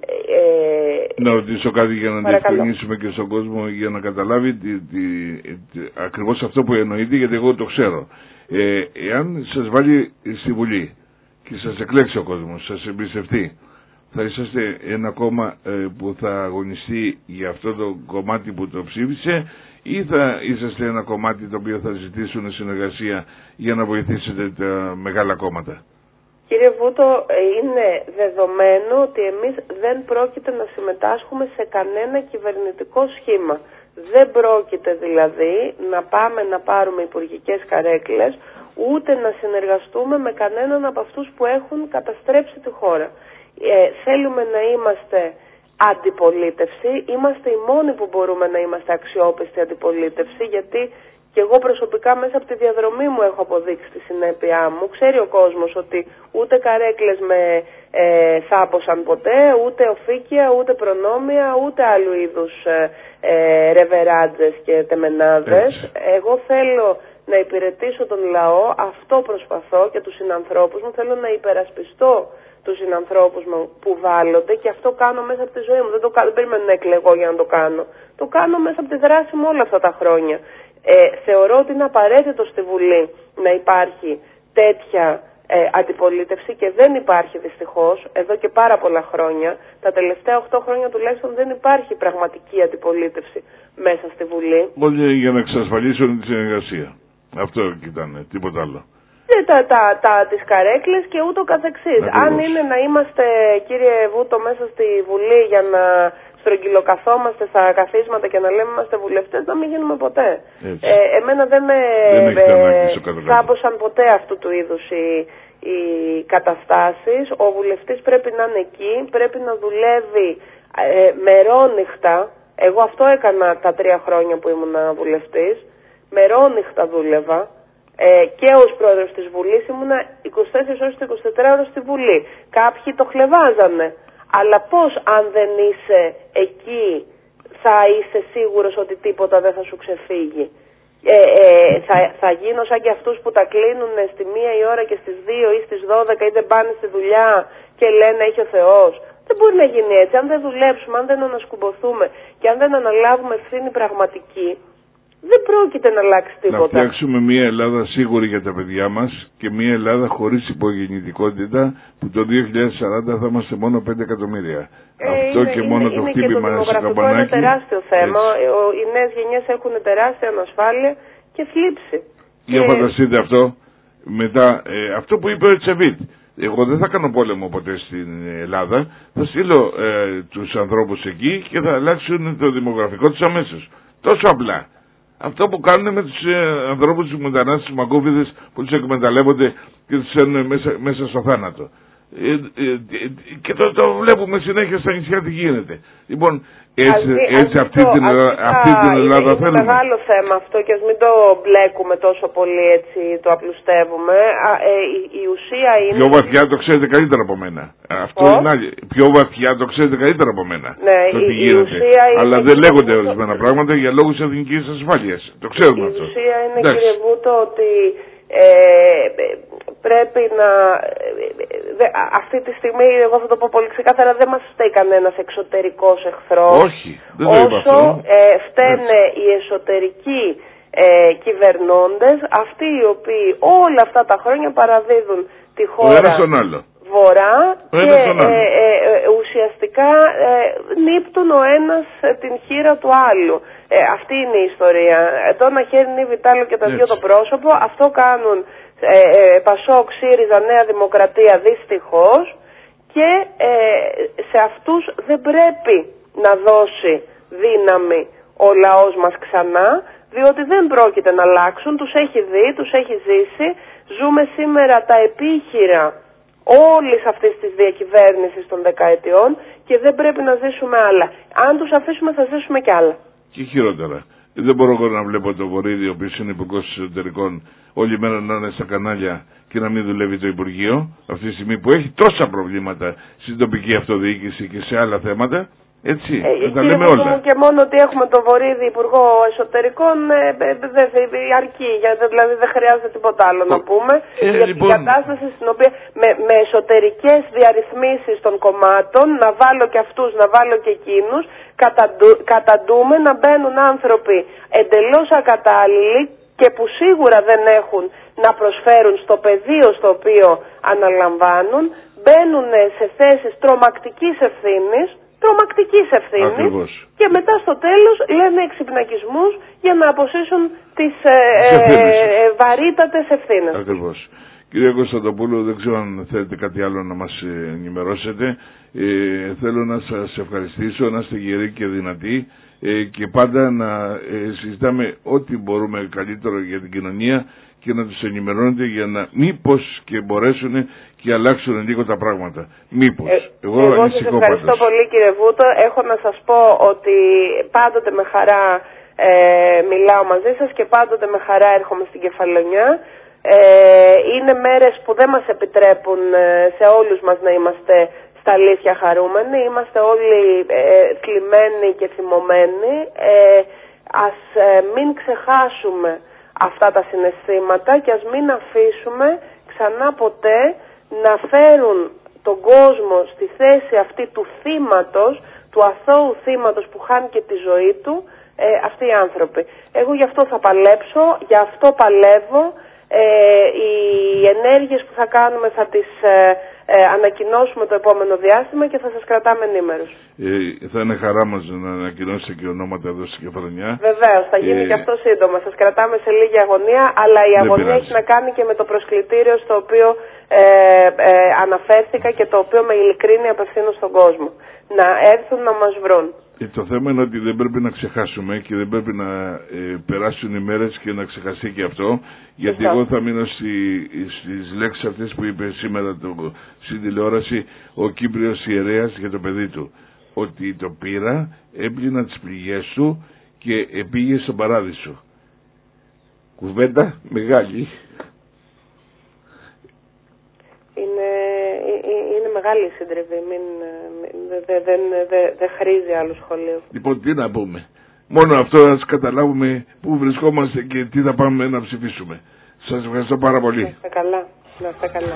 S1: ε, να ρωτήσω κάτι για να διευκρινίσουμε και στον κόσμο για να καταλάβει τι, τι, τι, ακριβώς αυτό που εννοείται, γιατί εγώ το ξέρω. Ε, εάν σας βάλει στη Βουλή και σας εκλέξει ο κόσμος, σας εμπιστευτεί, θα είσαστε ένα κόμμα ε, που θα αγωνιστεί για αυτό το κομμάτι που το ψήφισε, ή θα είσαστε ένα κομμάτι το οποίο θα ζητήσουν συνεργασία για να βοηθήσετε τα μεγάλα κόμματα?
S7: Κύριε Βούτο, είναι δεδομένο ότι εμείς δεν πρόκειται να συμμετάσχουμε σε κανένα κυβερνητικό σχήμα. Δεν πρόκειται δηλαδή να πάμε να πάρουμε υπουργικές καρέκλες, ούτε να συνεργαστούμε με κανέναν από αυτούς που έχουν καταστρέψει τη χώρα. Ε, θέλουμε να είμαστε αντιπολίτευση, είμαστε οι μόνοι που μπορούμε να είμαστε αξιόπιστοι αντιπολίτευση, γιατί και εγώ προσωπικά μέσα από τη διαδρομή μου έχω αποδείξει τη συνέπειά μου. Ξέρει ο κόσμος ότι ούτε καρέκλες με ε, θάπωσαν ποτέ, ούτε οφίκια, ούτε προνόμια, ούτε άλλου είδους ε, ε, ρεβεράντζες και τεμενάδες. Έτσι. Εγώ θέλω να υπηρετήσω τον λαό, αυτό προσπαθώ, και τους συνανθρώπους μου. Θέλω να υπερασπιστώ τους συνανθρώπους μου που βάλλονται, και αυτό κάνω μέσα από τη ζωή μου. Δεν το κάνω, δεν περιμένω να εκλεγώ για να το κάνω. Το κάνω μέσα από τη δράση μου όλα αυτά τα χρόνια. Ε, θεωρώ ότι είναι απαραίτητο στη Βουλή να υπάρχει τέτοια ε, αντιπολίτευση, και δεν υπάρχει δυστυχώς εδώ και πάρα πολλά χρόνια. Τα τελευταία οκτώ χρόνια τουλάχιστον δεν υπάρχει πραγματική αντιπολίτευση μέσα στη Βουλή.
S1: Μόνο για να εξασφαλίσουν τη συνεργασία. Αυτό κοιτάνε, τίποτα άλλο.
S7: Και τα, τα, τα, τις καρέκλες και ούτω καθεξής. Αν είναι να είμαστε, κύριε Βούτο, μέσα στη Βουλή για να στρογγυλοκαθόμαστε στα καθίσματα και να λέμε είμαστε βουλευτές, να μην γίνουμε ποτέ. Ε, εμένα δεν με θάμπωσαν ποτέ αυτού του είδους οι, οι καταστάσεις. Ο βουλευτής πρέπει να είναι εκεί, πρέπει να δουλεύει ε, μερόνυχτα. Εγώ αυτό έκανα τα τρία χρόνια που ήμουν βουλευτής. Μερόνυχτα δούλευα. Ε, και ως πρόεδρος της Βουλής ήμουνα είκοσι τέσσερις ώρες το εικοσιτετράωρο ώρες στη Βουλή. Κάποιοι το χλεβάζανε. Αλλά πώς, αν δεν είσαι εκεί, θα είσαι σίγουρος ότι τίποτα δεν θα σου ξεφύγει? Ε, ε, θα, θα γίνω σαν και αυτούς που τα κλείνουν στη μία η ώρα και στις δύο ή στις δώδεκα, ή δεν πάνε στη δουλειά και λένε έχει ο Θεός? Δεν μπορεί να γίνει έτσι. Αν δεν δουλέψουμε, αν δεν ανασκουμποθούμε και αν δεν αναλάβουμε ευθύνη πραγματική, δεν πρόκειται να αλλάξει τίποτα.
S1: Να φτιάξουμε μια Ελλάδα σίγουρη για τα παιδιά μας και μια Ελλάδα χωρίς υπογεννητικότητα, που το δύο χιλιάδες σαράντα θα είμαστε μόνο πέντε εκατομμύρια.
S7: Ε,
S1: Αυτό
S7: είναι,
S1: και
S7: είναι,
S1: μόνο
S7: είναι,
S1: το
S7: είναι
S1: χτύπημα
S7: στο
S1: καμπανάκι.
S7: Είναι ένα τεράστιο θέμα. Έτσι. Οι νέες γενιές έχουν τεράστια ανασφάλεια και θλίψη.
S1: Για
S7: και...
S1: φανταστείτε αυτό. Μετά, ε, αυτό που είπε ο Τσεβίτ. Εγώ δεν θα κάνω πόλεμο ποτέ στην Ελλάδα. Θα στείλω ε, τους ανθρώπους εκεί και θα αλλάξουν το δημογραφικό τους αμέσως. Τόσο απλά. Αυτό που κάνουν με τους ε, ανθρώπους, τους μετανάστες, τους μαγκούφιδες, που τους εκμεταλλεύονται και τους στέλνουν μέσα, μέσα στο θάνατο. Ε, ε, ε, και το, το βλέπουμε συνέχεια στα νησιά τι γίνεται. Λοιπόν, έτσι,
S7: δει,
S1: έτσι αυτή,
S7: το,
S1: την, αυτή την Ελλάδα
S7: είναι,
S1: θέλουμε.
S7: Είναι μεγάλο θέμα αυτό, και ας μην το μπλέκουμε τόσο πολύ, έτσι το απλουστεύουμε. Α, ε, η, η ουσία είναι...
S1: Πιο βαθιά το ξέρετε καλύτερα από μένα. Αυτό
S7: Πώς?
S1: είναι άλλη. Πιο βαθιά το ξέρετε καλύτερα από μένα.
S7: Ναι,
S1: το
S7: η,
S1: τι
S7: η
S1: γίνεται.
S7: ουσία είναι...
S1: Αλλά δεν λέγονται ορισμένα πράγματα για λόγους εθνικής ασφάλειας. Το ξέρουμε
S7: η
S1: αυτό.
S7: Η ουσία είναι,
S1: εντάξει,
S7: κύριε Βούτο, ότι ε, πρέπει να... Δε, αυτή τη στιγμή, εγώ θα το πω πολύ ξεκάθαρα, δεν μας φταίει κανένας εξωτερικός εχθρός.
S1: Όχι, δεν το είπα
S7: όσο ε, φταίνε έτσι. Οι εσωτερικοί ε, κυβερνώντες, αυτοί οι οποίοι όλα αυτά τα χρόνια παραδίδουν τη χώρα
S1: ο ένας τον άλλο.
S7: βορρά
S1: ο
S7: και ε, ε, ε, ουσιαστικά ουσιαστικά ε, νύπτουν ο ένας ε, την χείρα του άλλου. Ε, αυτή είναι η ιστορία. Ε, το ένα χέρι νύβει τ' άλλο και τα δυο το πρόσωπο. Αυτό κάνουν ε, ε, Πασόκ, ΣΥΡΙΖΑ, Νέα Δημοκρατία δυστυχώς, και ε, σε αυτούς δεν πρέπει να δώσει δύναμη ο λαός μας ξανά, διότι δεν πρόκειται να αλλάξουν, τους έχει δει, τους έχει ζήσει. Ζούμε σήμερα τα επίχειρα όλης αυτής της διακυβέρνησης των δεκαετιών και δεν πρέπει να ζήσουμε άλλα. Αν τους αφήσουμε θα ζήσουμε κι άλλα.
S1: Και χειρότερα. Δεν μπορώ εγώ να βλέπω το Βορίδη, ο οποίος είναι υπουργός εσωτερικών, όλη μέρα να είναι στα κανάλια και να μην δουλεύει το Υπουργείο, αυτή τη στιγμή που έχει τόσα προβλήματα στην τοπική αυτοδιοίκηση και σε άλλα θέματα. Έτσι,
S7: ε,
S1: τα λέμε όλα.
S7: Μου και μόνο ότι έχουμε το Βορίδη Υπουργό Εσωτερικών ε, δεν ε, αρκεί, γιατί δηλαδή δεν χρειάζεται τίποτα άλλο να πούμε ε, για λοιπόν... την κατάσταση στην οποία με, με εσωτερικές διαρρυθμίσεις των κομμάτων, να βάλω και αυτούς, να βάλω και εκείνους, καταντου, καταντούμε να μπαίνουν άνθρωποι εντελώς ακατάλληλοι και που σίγουρα δεν έχουν να προσφέρουν στο πεδίο στο οποίο αναλαμβάνουν, μπαίνουν σε θέσεις τρομακτικής ευθύνης, τρομακτικής ευθύνης και μετά στο τέλος λένε εξυπνακισμούς για να αποσύσουν τις ε, ε, ε, βαρύτατες ευθύνες.
S1: Ακριβώς. Κύριε Κωνσταντοπούλου, δεν ξέρω αν θέλετε κάτι άλλο να μας ενημερώσετε. Ε, θέλω να σας ευχαριστήσω, να είστε γεροί και δυνατοί ε, και πάντα να ε, συζητάμε ό,τι μπορούμε καλύτερο για την κοινωνία και να τους ενημερώνετε για να μήπως και μπορέσουν και αλλάξουν λίγο τα πράγματα. Μήπως.
S7: Ε,
S1: εγώ
S7: εγώ σας ευχαριστώ πάντως. πολύ κύριε Βούτο. Έχω να σας πω ότι πάντοτε με χαρά ε, μιλάω μαζί σας και πάντοτε με χαρά έρχομαι στην Κεφαλονιά. Ε, είναι μέρες που δεν μας επιτρέπουν ε, σε όλους μας να είμαστε στα αλήθεια χαρούμενοι. Είμαστε όλοι ε, θλιμμένοι και θυμωμένοι. Ε, ας ε, μην ξεχάσουμε αυτά τα συναισθήματα και ας μην αφήσουμε ξανά ποτέ να φέρουν τον κόσμο στη θέση αυτή του θύματος, του αθώου θύματος που χάνει και τη ζωή του, ε, αυτοί οι άνθρωποι. Εγώ γι' αυτό θα παλέψω, γι' αυτό παλεύω. Ε, οι ενέργειες που θα κάνουμε θα τις ε, ε, ανακοινώσουμε το επόμενο διάστημα και θα σας κρατάμε ενήμερους.
S1: Ε, θα είναι χαρά μας να ανακοινώσετε και ονόματα εδώ στην Κεφαλονιά.
S7: Βεβαίως, θα γίνει ε, και αυτό σύντομα. Σας κρατάμε σε λίγη αγωνία, αλλά η αγωνία πειράζει. Έχει να κάνει και με το προσκλητήριο στο οποίο ε, ε, αναφέρθηκα και το οποίο με ειλικρίνη απευθύνω στον κόσμο. Να έρθουν να μας βρουν.
S1: Ε, το θέμα είναι ότι δεν πρέπει να ξεχάσουμε και δεν πρέπει να ε, περάσουν οι μέρες και να ξεχαστεί και αυτό, γιατί εγώ θα μείνω στη, στις λέξεις αυτές που είπε σήμερα το, στην τηλεόραση ο Κύπριος ιερέας για το παιδί του, ότι το πήρα, έπλυνα τις πληγές του και πήγε στον παράδεισο. Κουβέντα μεγάλη.
S7: Είναι, είναι μεγάλη η σύντριβη, δεν δε, δε, δε χρήζει άλλο σχολείο.
S1: Λοιπόν, τι να πούμε. Μόνο αυτό να καταλάβουμε πού βρισκόμαστε και τι θα πάμε να ψηφίσουμε. Σας ευχαριστώ πάρα πολύ.
S7: Να είστε καλά. Να είστε καλά.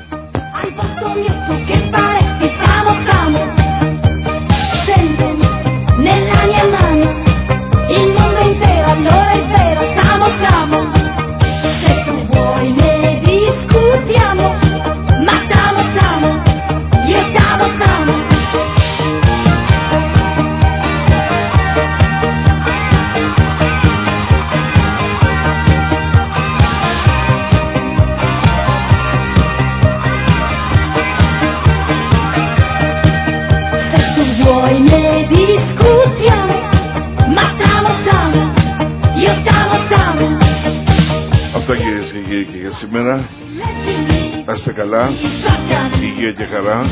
S1: Αυτά κυρίες και κύριοι και για σήμερα. Να είστε καλά, υγεία και χαρά.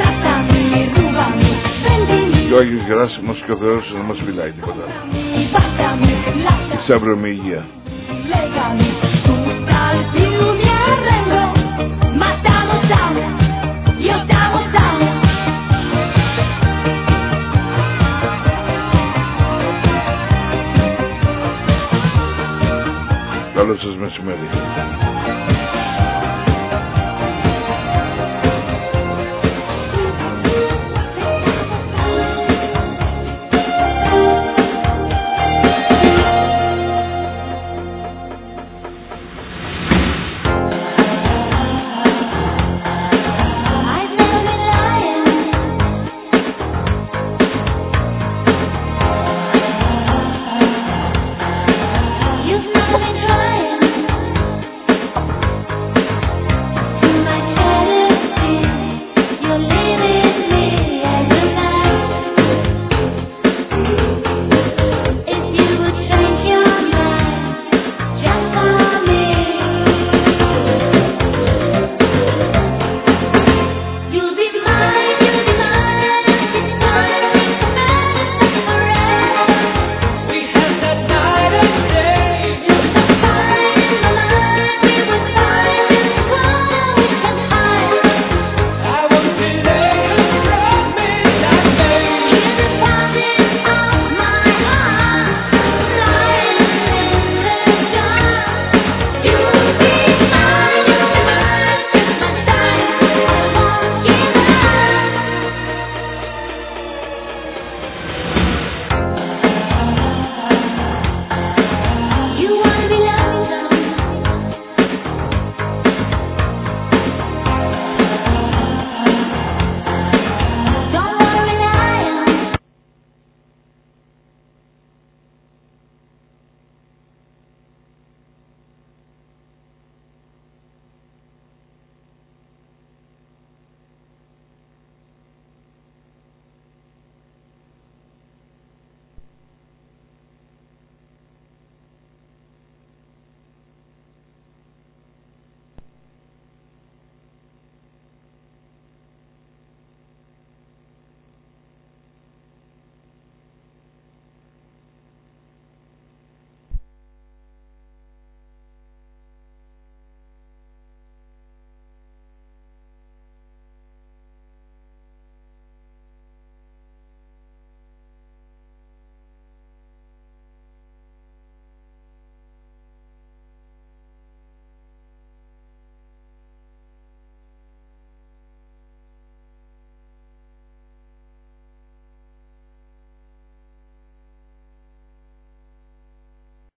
S1: Και ο Άγιος Γεράσιμος και ο Θεός να μας μιλάει τίποτα. Και αύριο με υγεία. Καλό σας μεσημέρι.